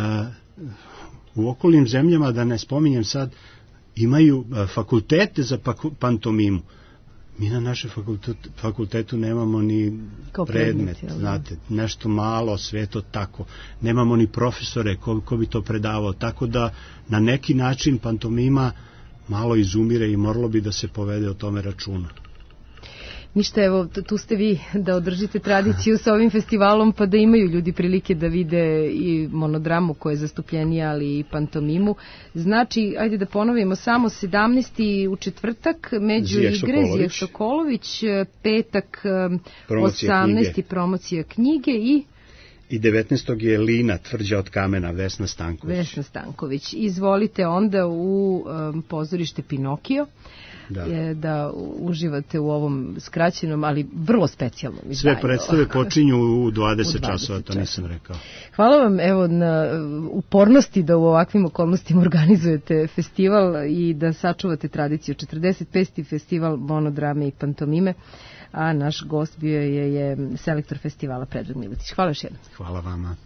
u okolnim zemljama, da ne spominjem sad, imaju fakultete za pantomimu. Mi na našem fakultetu nemamo ni predmet, znate, nešto malo, sve to tako. Nemamo ni profesore ko bi to predavao, tako da na neki način pantomima malo izumire i moralo bi da se povede o tome računa. Ništa, evo, tu ste vi da održite tradiciju sa ovim festivalom, pa da imaju ljudi prilike da vide i monodramu koja je zastupljenija, ali i pantomimu. Znači, ajde da ponovimo, samo 17. u četvrtak, među igre Zijak Sokolović, petak 18. promocija knjige i 19. je Lina, Tvrđa od kamena, Vesna Stanković. Izvolite onda u pozorište Pinokio. Da uživate u ovom skraćenom, ali vrlo specijalnom izdanju. Sve predstave počinju u 20 časova, to nisam rekao. Hvala vam, evo, na upornosti da u ovakvim okolnostima organizujete festival i da sačuvate tradiciju. 45. festival monodrame i pantomime, a naš gost bio je selektor festivala Predrag Miletić. Hvala još jednom. Hvala vama.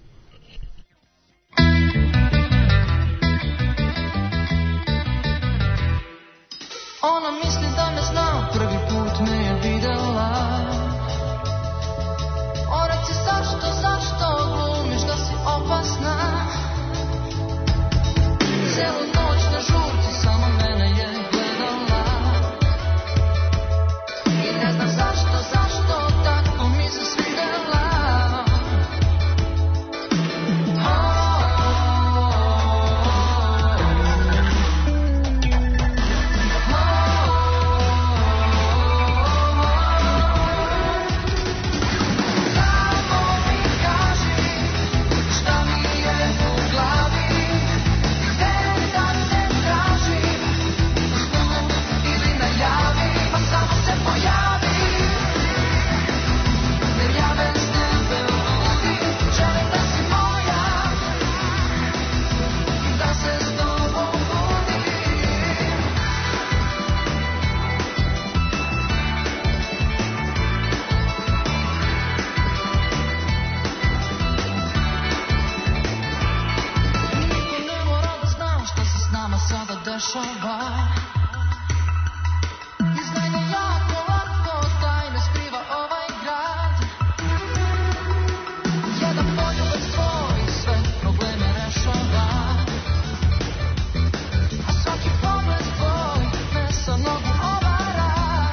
Ona misli da me zna, prvi put me je videla. Ona reci zašto glumiš da si opasna. Celu noć na žurci samo mene je gledala. I ne znam zašto tako mi se svidela. dešava. Izgleda jako lako, tajne skriva ovaj grad. Jedan poljubac tvoj sve probleme rešava. A svaki pogled tvoj me sa nogu ovara.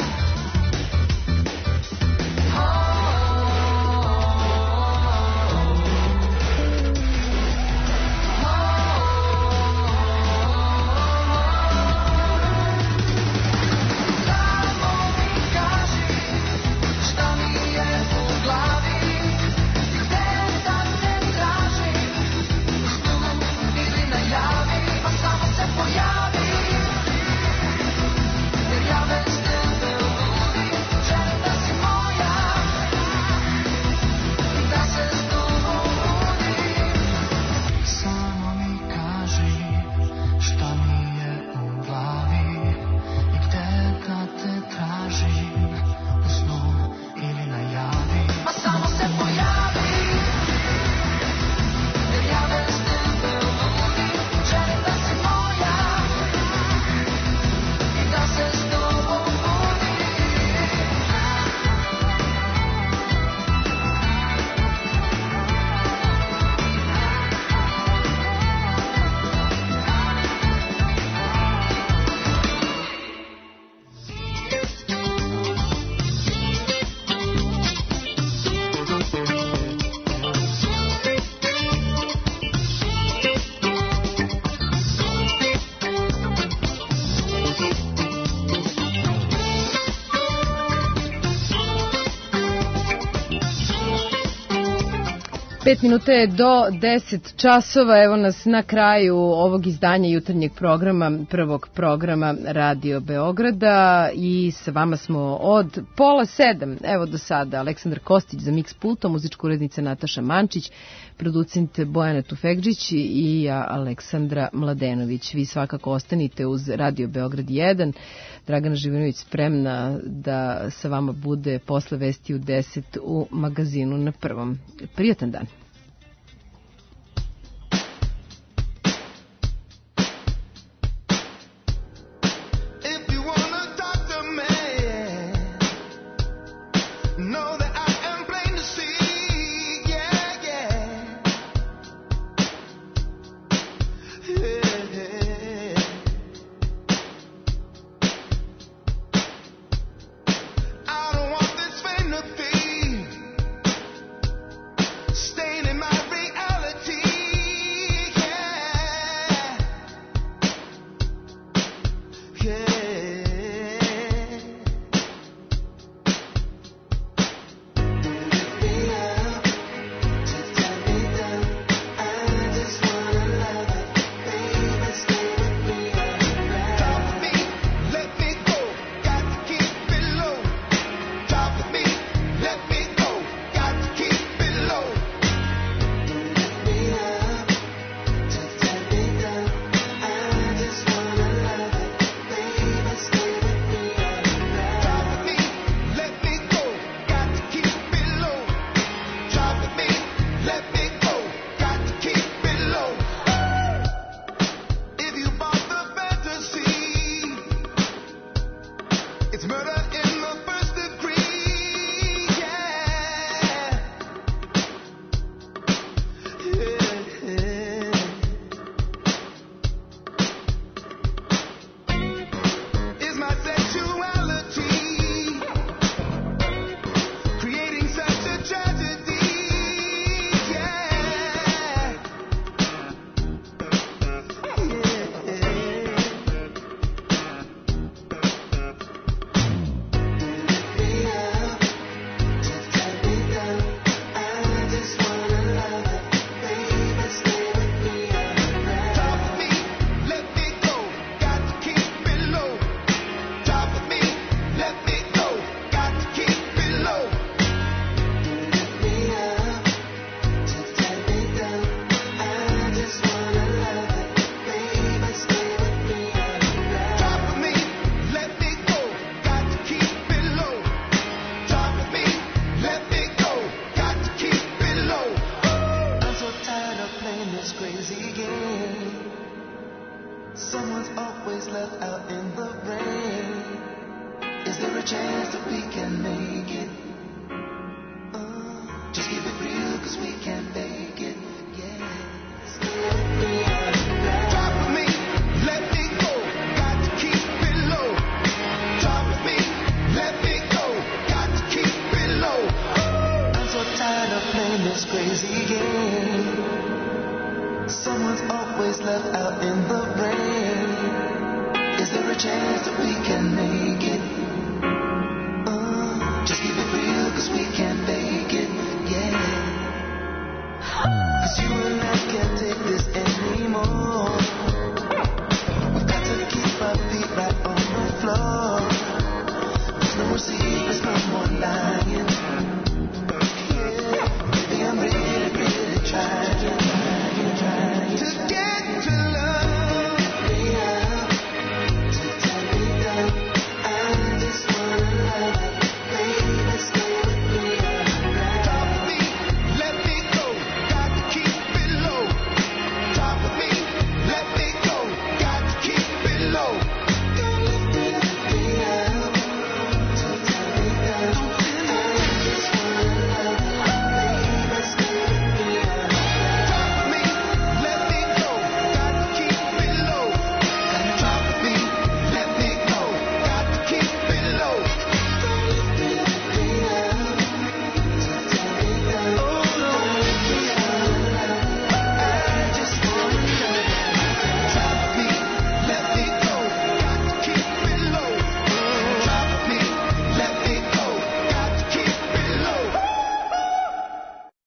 Pet minuta je do 10 časova, evo nas na kraju ovog izdanja jutarnjeg programa, prvog programa Radio Beograda i sa vama smo od 6:30, evo do sada, Aleksandar Kostić za Mix Pultom, muzička urednica Nataša Mančić, producent Bojana Tufekđić i ja, Aleksandra Mladenović. Vi svakako ostanite uz Radio Beograd 1. Dragana Živinović spremna da sa vama bude posle vesti u 10 u magazinu na prvom. Prijatan dan. playing this crazy game. Someone's always left out in the rain. Is there a chance that we can make it?